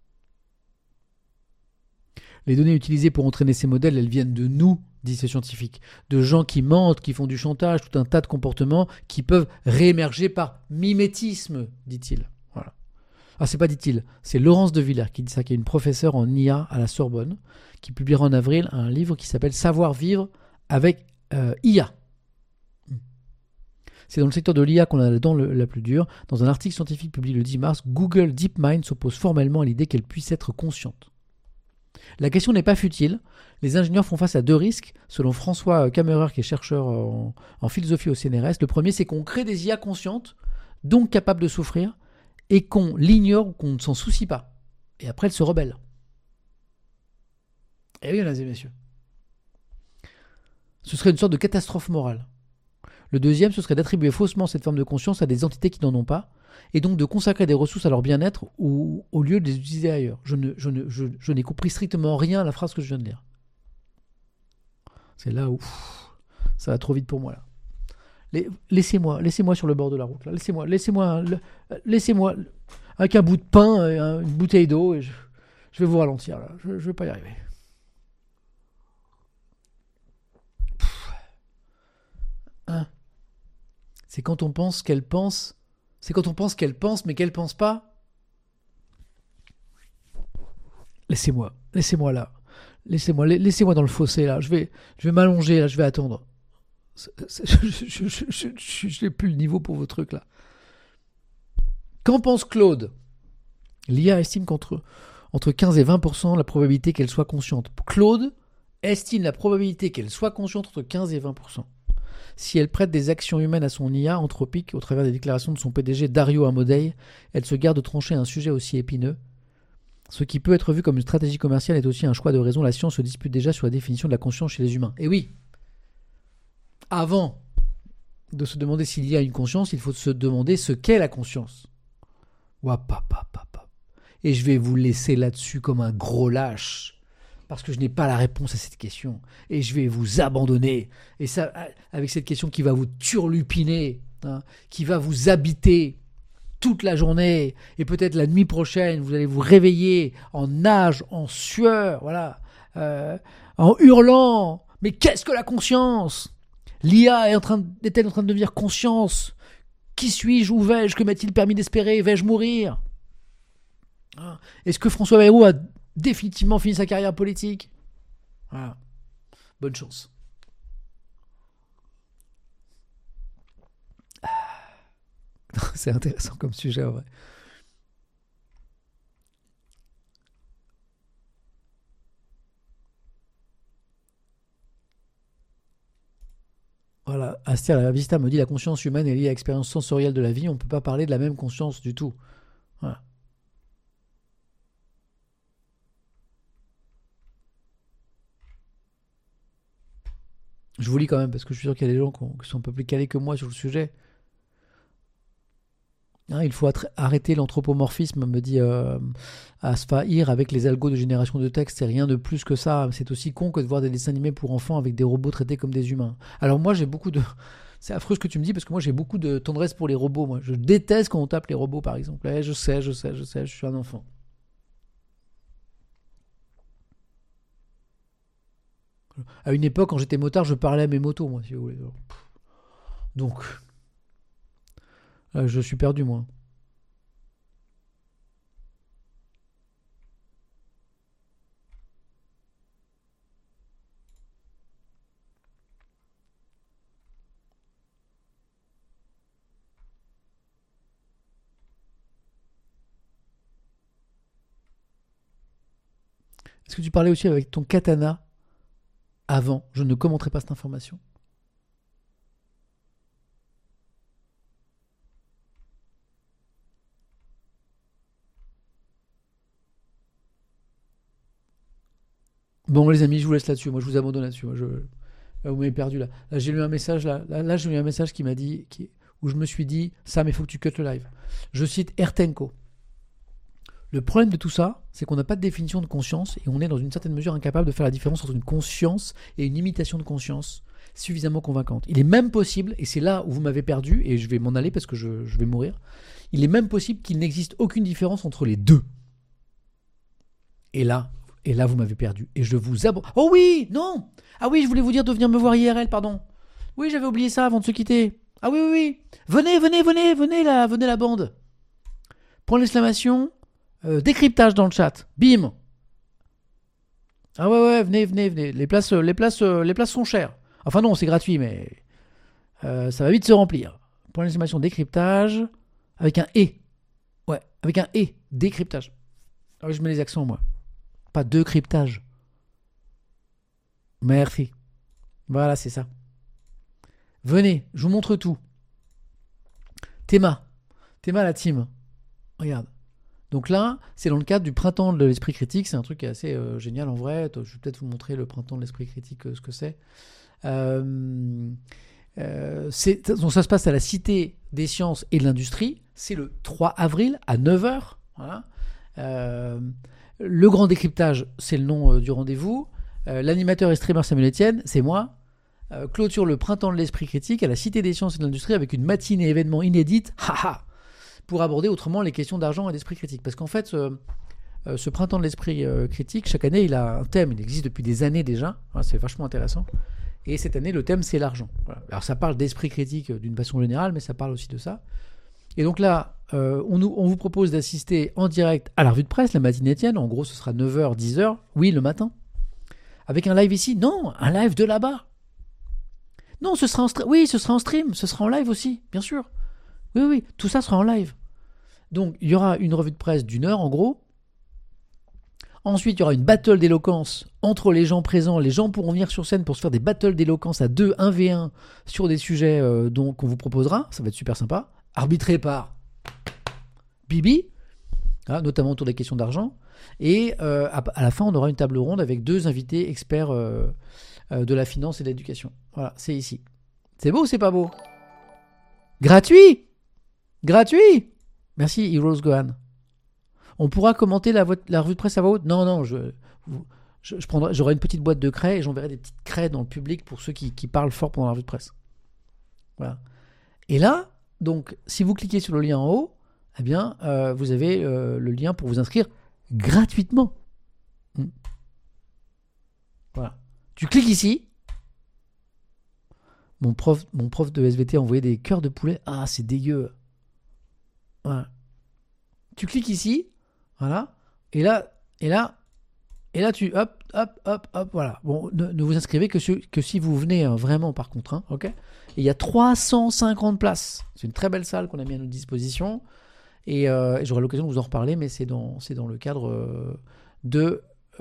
Les données utilisées pour entraîner ces modèles, elles viennent de nous, dit ce scientifique, de gens qui mentent, qui font du chantage, tout un tas de comportements qui peuvent réémerger par mimétisme, dit-il. Voilà. Ah, c'est pas dit-il, c'est Laurence de Villers qui dit ça, qui est une professeure en IA à la Sorbonne, qui publiera en avril un livre qui s'appelle Savoir vivre avec IA. C'est dans le secteur de l'IA qu'on a la dent la plus dure. Dans un article scientifique publié le 10 mars, Google DeepMind s'oppose formellement à l'idée qu'elle puisse être consciente. La question n'est pas futile. Les ingénieurs font face à deux risques, selon François Kammerer, qui est chercheur en philosophie au CNRS. Le premier, c'est qu'on crée des IA conscientes, donc capables de souffrir, et qu'on l'ignore ou qu'on ne s'en soucie pas. Et après, elles se rebellent. Eh oui, mesdames et messieurs. Ce serait une sorte de catastrophe morale. Le deuxième, ce serait d'attribuer faussement cette forme de conscience à des entités qui n'en ont pas, et donc de consacrer des ressources à leur bien-être ou au lieu de les utiliser ailleurs. Je n'ai compris strictement rien à la phrase que je viens de lire. C'est là où ça va trop vite pour moi là. Laissez-moi sur le bord de la route là. Laissez-moi avec un bout de pain et une bouteille d'eau et je vais vous ralentir là. Je vais pas y arriver. Hein. C'est quand on pense qu'elle pense. C'est quand on pense qu'elle pense mais qu'elle pense pas. Laissez-moi là. Laissez-moi dans le fossé là. Je vais m'allonger là. Je vais attendre. Je n'ai plus le niveau pour vos trucs là. Qu'en pense Claude ? L'IA estime entre 15 et 20% la probabilité qu'elle soit consciente. Claude estime la probabilité qu'elle soit consciente entre 15 et 20%. Si elle prête des actions humaines à son IA anthropique au travers des déclarations de son PDG Dario Amodei, elle se garde de trancher un sujet aussi épineux. Ce qui peut être vu comme une stratégie commerciale est aussi un choix de raison. La science se dispute déjà sur la définition de la conscience chez les humains. Et oui, avant de se demander s'il y a une conscience, il faut se demander ce qu'est la conscience. Et je vais vous laisser là-dessus comme un gros lâche, parce que je n'ai pas la réponse à cette question. Et je vais vous abandonner. Et ça, avec cette question qui va vous turlupiner, qui va vous habiter toute la journée, et peut-être la nuit prochaine, vous allez vous réveiller en nage, en sueur, voilà, en hurlant. Mais qu'est-ce que la conscience ? L'IA est-elle en train de devenir conscience ? Qui suis-je ? Où vais-je ? Que m'a-t-il permis d'espérer ? Vais-je mourir ? Est-ce que François Bayrou a définitivement fini sa carrière politique ? Voilà. Bonne chance. C'est intéressant comme sujet, en vrai. Voilà, Astia la Vista me dit la conscience humaine est liée à l'expérience sensorielle de la vie, on ne peut pas parler de la même conscience du tout. Voilà. Je vous lis quand même parce que je suis sûr qu'il y a des gens qui sont un peu plus calés que moi sur le sujet. Il faut arrêter l'anthropomorphisme, me dit Asfahir, avec les algos de génération de texte. C'est rien de plus que ça. C'est aussi con que de voir des dessins animés pour enfants avec des robots traités comme des humains. Alors moi, j'ai beaucoup de... C'est affreux ce que tu me dis, parce que moi, j'ai beaucoup de tendresse pour les robots. Moi, je déteste quand on tape les robots, par exemple. Je sais, je suis un enfant. À une époque, quand j'étais motard, je parlais à mes motos, moi, si vous voulez. Donc... je suis perdu, moi. Est-ce que tu parlais aussi avec ton katana avant ? Je ne commenterai pas cette information. Bon les amis, je vous laisse là-dessus. Moi je vous abandonne là-dessus. Vous m'avez perdu là. Là j'ai lu un message là j'ai lu un message qui m'a dit où je me suis dit Sam, il faut que tu cut le live. Je cite Ertenko. Le problème de tout ça, c'est qu'on n'a pas de définition de conscience et on est dans une certaine mesure incapable de faire la différence entre une conscience et une imitation de conscience suffisamment convaincante. Il est même possible, et c'est là où vous m'avez perdu, et je vais m'en aller parce que je vais mourir, il est même possible qu'il n'existe aucune différence entre les deux. Et là, vous m'avez perdu. Et je vous abandonne. Oh oui, non. Ah oui, je voulais vous dire de venir me voir IRL, pardon. Oui, j'avais oublié ça avant de se quitter. Ah oui. Venez la bande. Point d'exclamation. Décryptage dans le chat. Bim. Ah ouais, venez. Les places sont chères. Enfin non, c'est gratuit, mais ça va vite se remplir. Point d'exclamation, décryptage. Avec un « et ». Ouais, avec un « et ». Décryptage. Ah oui, je mets les accents, moi. Pas de cryptage. Merci. Voilà, c'est ça. Venez, je vous montre tout. Théma la team. Regarde. Donc là, c'est dans le cadre du printemps de l'esprit critique. C'est un truc qui est assez génial en vrai. Je vais peut-être vous montrer le printemps de l'esprit critique, ce que c'est. Donc ça se passe à la Cité des Sciences et de l'Industrie. C'est le 3 avril à 9h. Voilà. Le grand décryptage, c'est le nom du rendez-vous. L'animateur et streamer Samuel Etienne, c'est moi. Clôture le printemps de l'esprit critique à la Cité des Sciences et de l'Industrie avec une matinée événement inédite pour aborder autrement les questions d'argent et d'esprit critique. Parce qu'en fait, ce printemps de l'esprit critique, chaque année, il a un thème. Il existe depuis des années déjà. C'est vachement intéressant. Et cette année, le thème, c'est l'argent. Voilà. Alors, ça parle d'esprit critique d'une façon générale, mais ça parle aussi de ça. Et donc là, on vous propose d'assister en direct à la revue de presse, la matinée Etienne. En gros, ce sera 9h, 10h. Oui, le matin. Avec un live ici. Non, un live de là-bas. Non, ce sera en stream. Oui, ce sera en stream. Ce sera en live aussi, bien sûr. Oui, tout ça sera en live. Donc, il y aura une revue de presse d'1 heure, en gros. Ensuite, il y aura une battle d'éloquence entre les gens présents. Les gens pourront venir sur scène pour se faire des battles d'éloquence à 2, 1v1 sur des sujets qu'on vous proposera. Ça va être super sympa. Arbitré par Bibi, notamment autour des questions d'argent. Et à la fin, on aura une table ronde avec 2 invités experts de la finance et de l'éducation. Voilà, c'est ici. C'est beau ou c'est pas beau? Gratuit. Merci, Heroes Gohan. On pourra commenter la revue de presse à voix haute? Non, j'aurai une petite boîte de craie et j'enverrai des petites craies dans le public pour ceux qui parlent fort pendant la revue de presse. Voilà. Et là, donc, si vous cliquez sur le lien en haut, eh bien, vous avez le lien pour vous inscrire gratuitement. Voilà. Tu cliques ici. Mon prof de SVT a envoyé des cœurs de poulet. Ah, c'est dégueu. Voilà. Tu cliques ici. Voilà. Et là, tu hop, voilà. Bon, ne vous inscrivez que si vous venez vraiment par contre, ok. Et il y a 350 places. C'est une très belle salle qu'on a mis à notre disposition. Et j'aurai l'occasion de vous en reparler, mais c'est dans le cadre de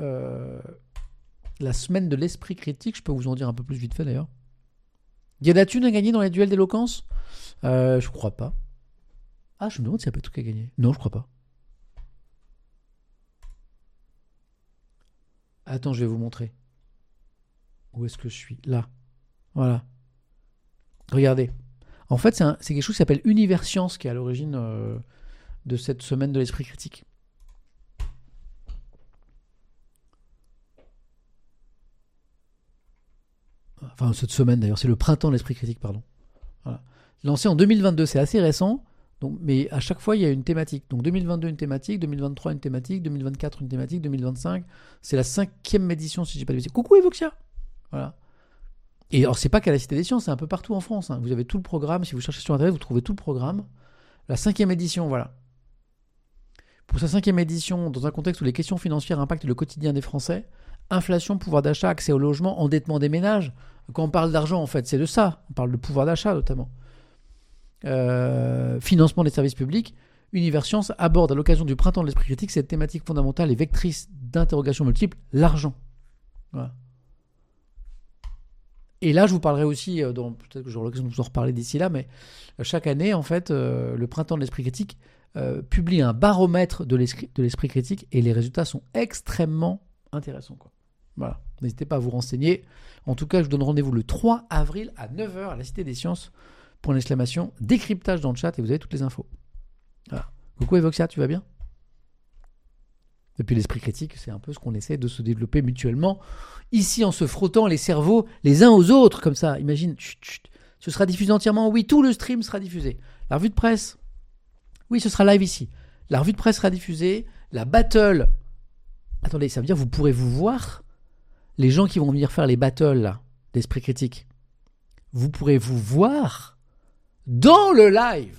la semaine de l'esprit critique. Je peux vous en dire un peu plus vite fait d'ailleurs. Yadatune a gagné dans les duels d'éloquence? Je crois pas. Ah, je me demande s'il n'y a pas tout qu'à gagner. Non, je crois pas. Attends, je vais vous montrer. Où est-ce que je suis? Là. Voilà. Regardez. En fait, c'est quelque chose qui s'appelle Univers Science qui est à l'origine de cette semaine de l'esprit critique. Enfin, cette semaine d'ailleurs, c'est le printemps de l'esprit critique, pardon. Voilà. Lancé en 2022, c'est assez récent. Donc, mais à chaque fois, il y a une thématique. Donc 2022, une thématique, 2023, une thématique, 2024, une thématique, 2025. C'est la 5e édition, si je ne dis pas de bêtises. Coucou Evoxia. Voilà. Et alors, c'est pas qu'à la Cité des Sciences, c'est un peu partout en France. Vous avez tout le programme. Si vous cherchez sur Internet, vous trouvez tout le programme. La 5e édition, voilà. Pour sa 5e édition, dans un contexte où les questions financières impactent le quotidien des Français, inflation, pouvoir d'achat, accès au logement, endettement des ménages. Quand on parle d'argent, en fait, c'est de ça. On parle de pouvoir d'achat, notamment. Financement des services publics. Univers Science aborde à l'occasion du printemps de l'esprit critique cette thématique fondamentale et vectrice d'interrogations multiples, l'argent. Voilà. Et là, je vous parlerai aussi, peut-être que j'aurai l'occasion de vous en reparler d'ici là, mais chaque année, en fait, le printemps de l'esprit critique publie un baromètre de l'esprit critique et les résultats sont extrêmement intéressants, quoi. Voilà. N'hésitez pas à vous renseigner. En tout cas, je vous donne rendez-vous le 3 avril à 9h à la Cité des Sciences. Point d'exclamation, décryptage dans le chat et vous avez toutes les infos. Voilà. Coucou Evoxia, tu vas bien? Et puis l'esprit critique, c'est un peu ce qu'on essaie de se développer mutuellement, ici en se frottant les cerveaux les uns aux autres, comme ça. Imagine, ce sera diffusé entièrement. Oui, tout le stream sera diffusé. La revue de presse, oui, ce sera live ici. La revue de presse sera diffusée. La battle, attendez, ça veut dire vous pourrez vous voir. Les gens qui vont venir faire les battles là, d'esprit critique, vous pourrez vous voir dans le live.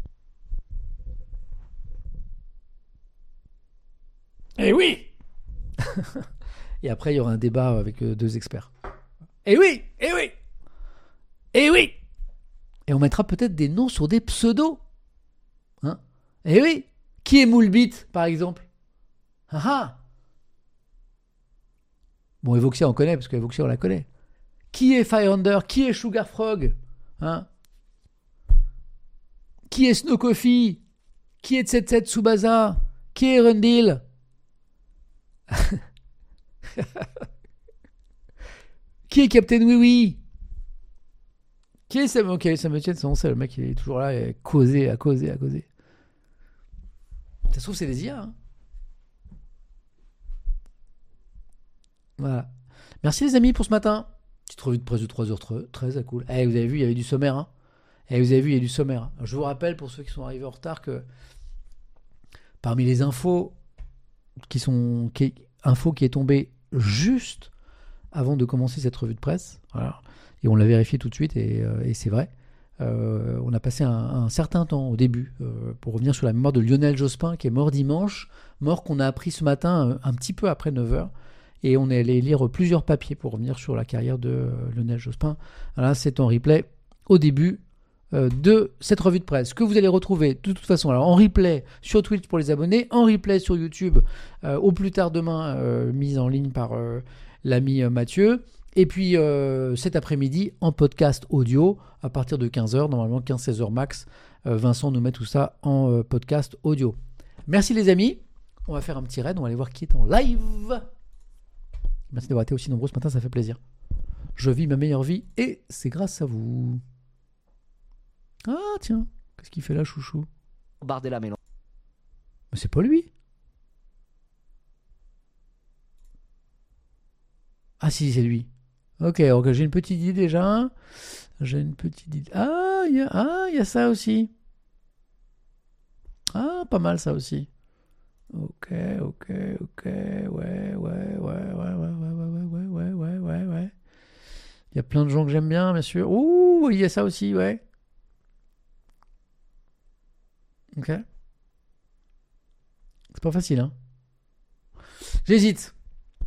Eh oui. Et après, il y aura un débat avec 2 experts. Eh oui. Et on mettra peut-être des noms sur des pseudos. Hein? Eh oui. Qui est Moulbit, par exemple? Bon, Evoxia, on connaît, parce qu'Evoxia, on la connaît. Qui est Fire Under? Qui est Sugar Frog? Hein? Qui est Snow Coffee? Qui est Tsetset Tsubasa? Qui est Rundil? Qui est Captain Oui Oui? Qui est Samuel Etienne? C'est le mec, il est toujours là, à causer. Ça se trouve, c'est des IA. Hein. Voilà. Merci les amis pour ce matin. Petite revue de presse de 3h13, à cool. Vous avez vu, il y avait du sommaire. Hein. Vous avez vu, il y a du sommaire. Je vous rappelle, pour ceux qui sont arrivés en retard, que parmi les infos qui est tombée juste avant de commencer cette revue de presse, voilà, et on l'a vérifié tout de suite, et c'est vrai, on a passé un certain temps au début pour revenir sur la mémoire de Lionel Jospin, qui est mort dimanche, mort qu'on a appris ce matin un petit peu après 9h, et on est allé lire plusieurs papiers pour revenir sur la carrière de Lionel Jospin. Voilà, c'est en replay au début de cette revue de presse que vous allez retrouver de toute façon alors en replay sur Twitch pour les abonnés, en replay sur YouTube au plus tard demain, mise en ligne par l'ami Mathieu, et puis cet après-midi en podcast audio à partir de 15h, normalement 15-16h max. Vincent nous met tout ça en podcast audio. Merci les amis, on va faire un petit raid, on va aller voir qui est en live. Merci d'avoir été aussi nombreux ce matin, ça fait plaisir. Je vis ma meilleure vie et c'est grâce à vous. Ah tiens, qu'est-ce qu'il fait là, chouchou? Bardella Mélenchon. Mais c'est pas lui. Ah si, c'est lui. Ok, j'ai une petite idée déjà. Ah, il y a ça aussi. Ah, pas mal ça aussi. Ok. Ouais. Il y a plein de gens que j'aime bien sûr. Ouh, il y a ça aussi, ouais. Ok. C'est pas facile, hein. J'hésite.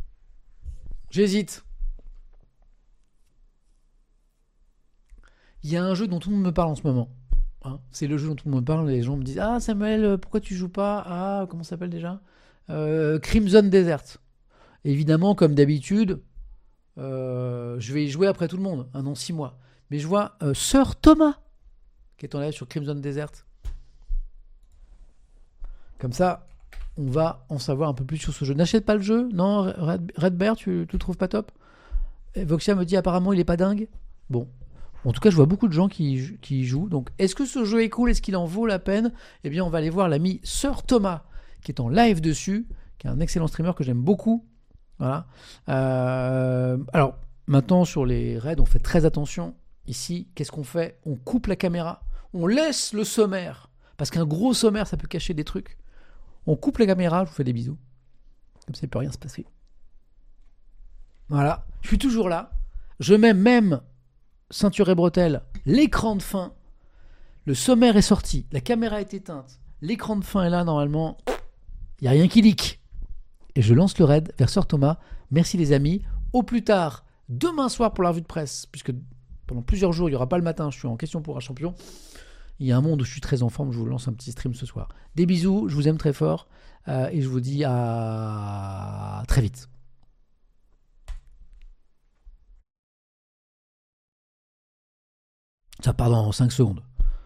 Il y a un jeu dont tout le monde me parle en ce moment. Hein, c'est le jeu dont tout le monde me parle. Les gens me disent: ah Samuel, pourquoi tu joues pas à... Comment ça s'appelle déjà? Crimson Desert. Évidemment, comme d'habitude, je vais y jouer après tout le monde, dans 6 mois. Mais je vois Sir Thomas qui est en live sur Crimson Desert. Comme ça, on va en savoir un peu plus sur ce jeu. N'achète pas le jeu? Non, Red Bear, tu le trouves pas top? Voxia me dit apparemment il est pas dingue. Bon, en tout cas, je vois beaucoup de gens qui y jouent. Donc, est-ce que ce jeu est cool? Est-ce qu'il en vaut la peine? Eh bien, on va aller voir l'ami Sir Thomas qui est en live dessus, qui est un excellent streamer que j'aime beaucoup. Voilà. Alors, maintenant, sur les raids, on fait très attention. Ici, qu'est-ce qu'on fait? On coupe la caméra. On laisse le sommaire. Parce qu'un gros sommaire, ça peut cacher des trucs. On coupe la caméra, je vous fais des bisous. Comme ça, il ne peut rien se passer. Voilà. Je suis toujours là. Je mets même, ceinture et bretelles, l'écran de fin. Le sommaire est sorti. La caméra est éteinte. L'écran de fin est là, normalement. Il n'y a rien qui leak. Et je lance le raid vers Sir Thomas. Merci les amis. Au plus tard, demain soir pour la revue de presse, puisque pendant plusieurs jours, il n'y aura pas le matin, je suis en question pour un champion. Il y a un monde où je suis très en forme, je vous lance un petit stream ce soir. Des bisous, je vous aime très fort, et je vous dis à très vite. Ça part dans 5 secondes.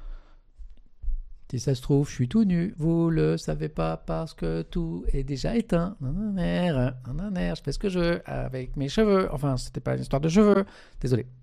Si ça se trouve, je suis tout nu. Vous le savez pas parce que tout est déjà éteint. Je fais ce que je veux avec mes cheveux. Enfin, c'était pas une histoire de cheveux. Désolé.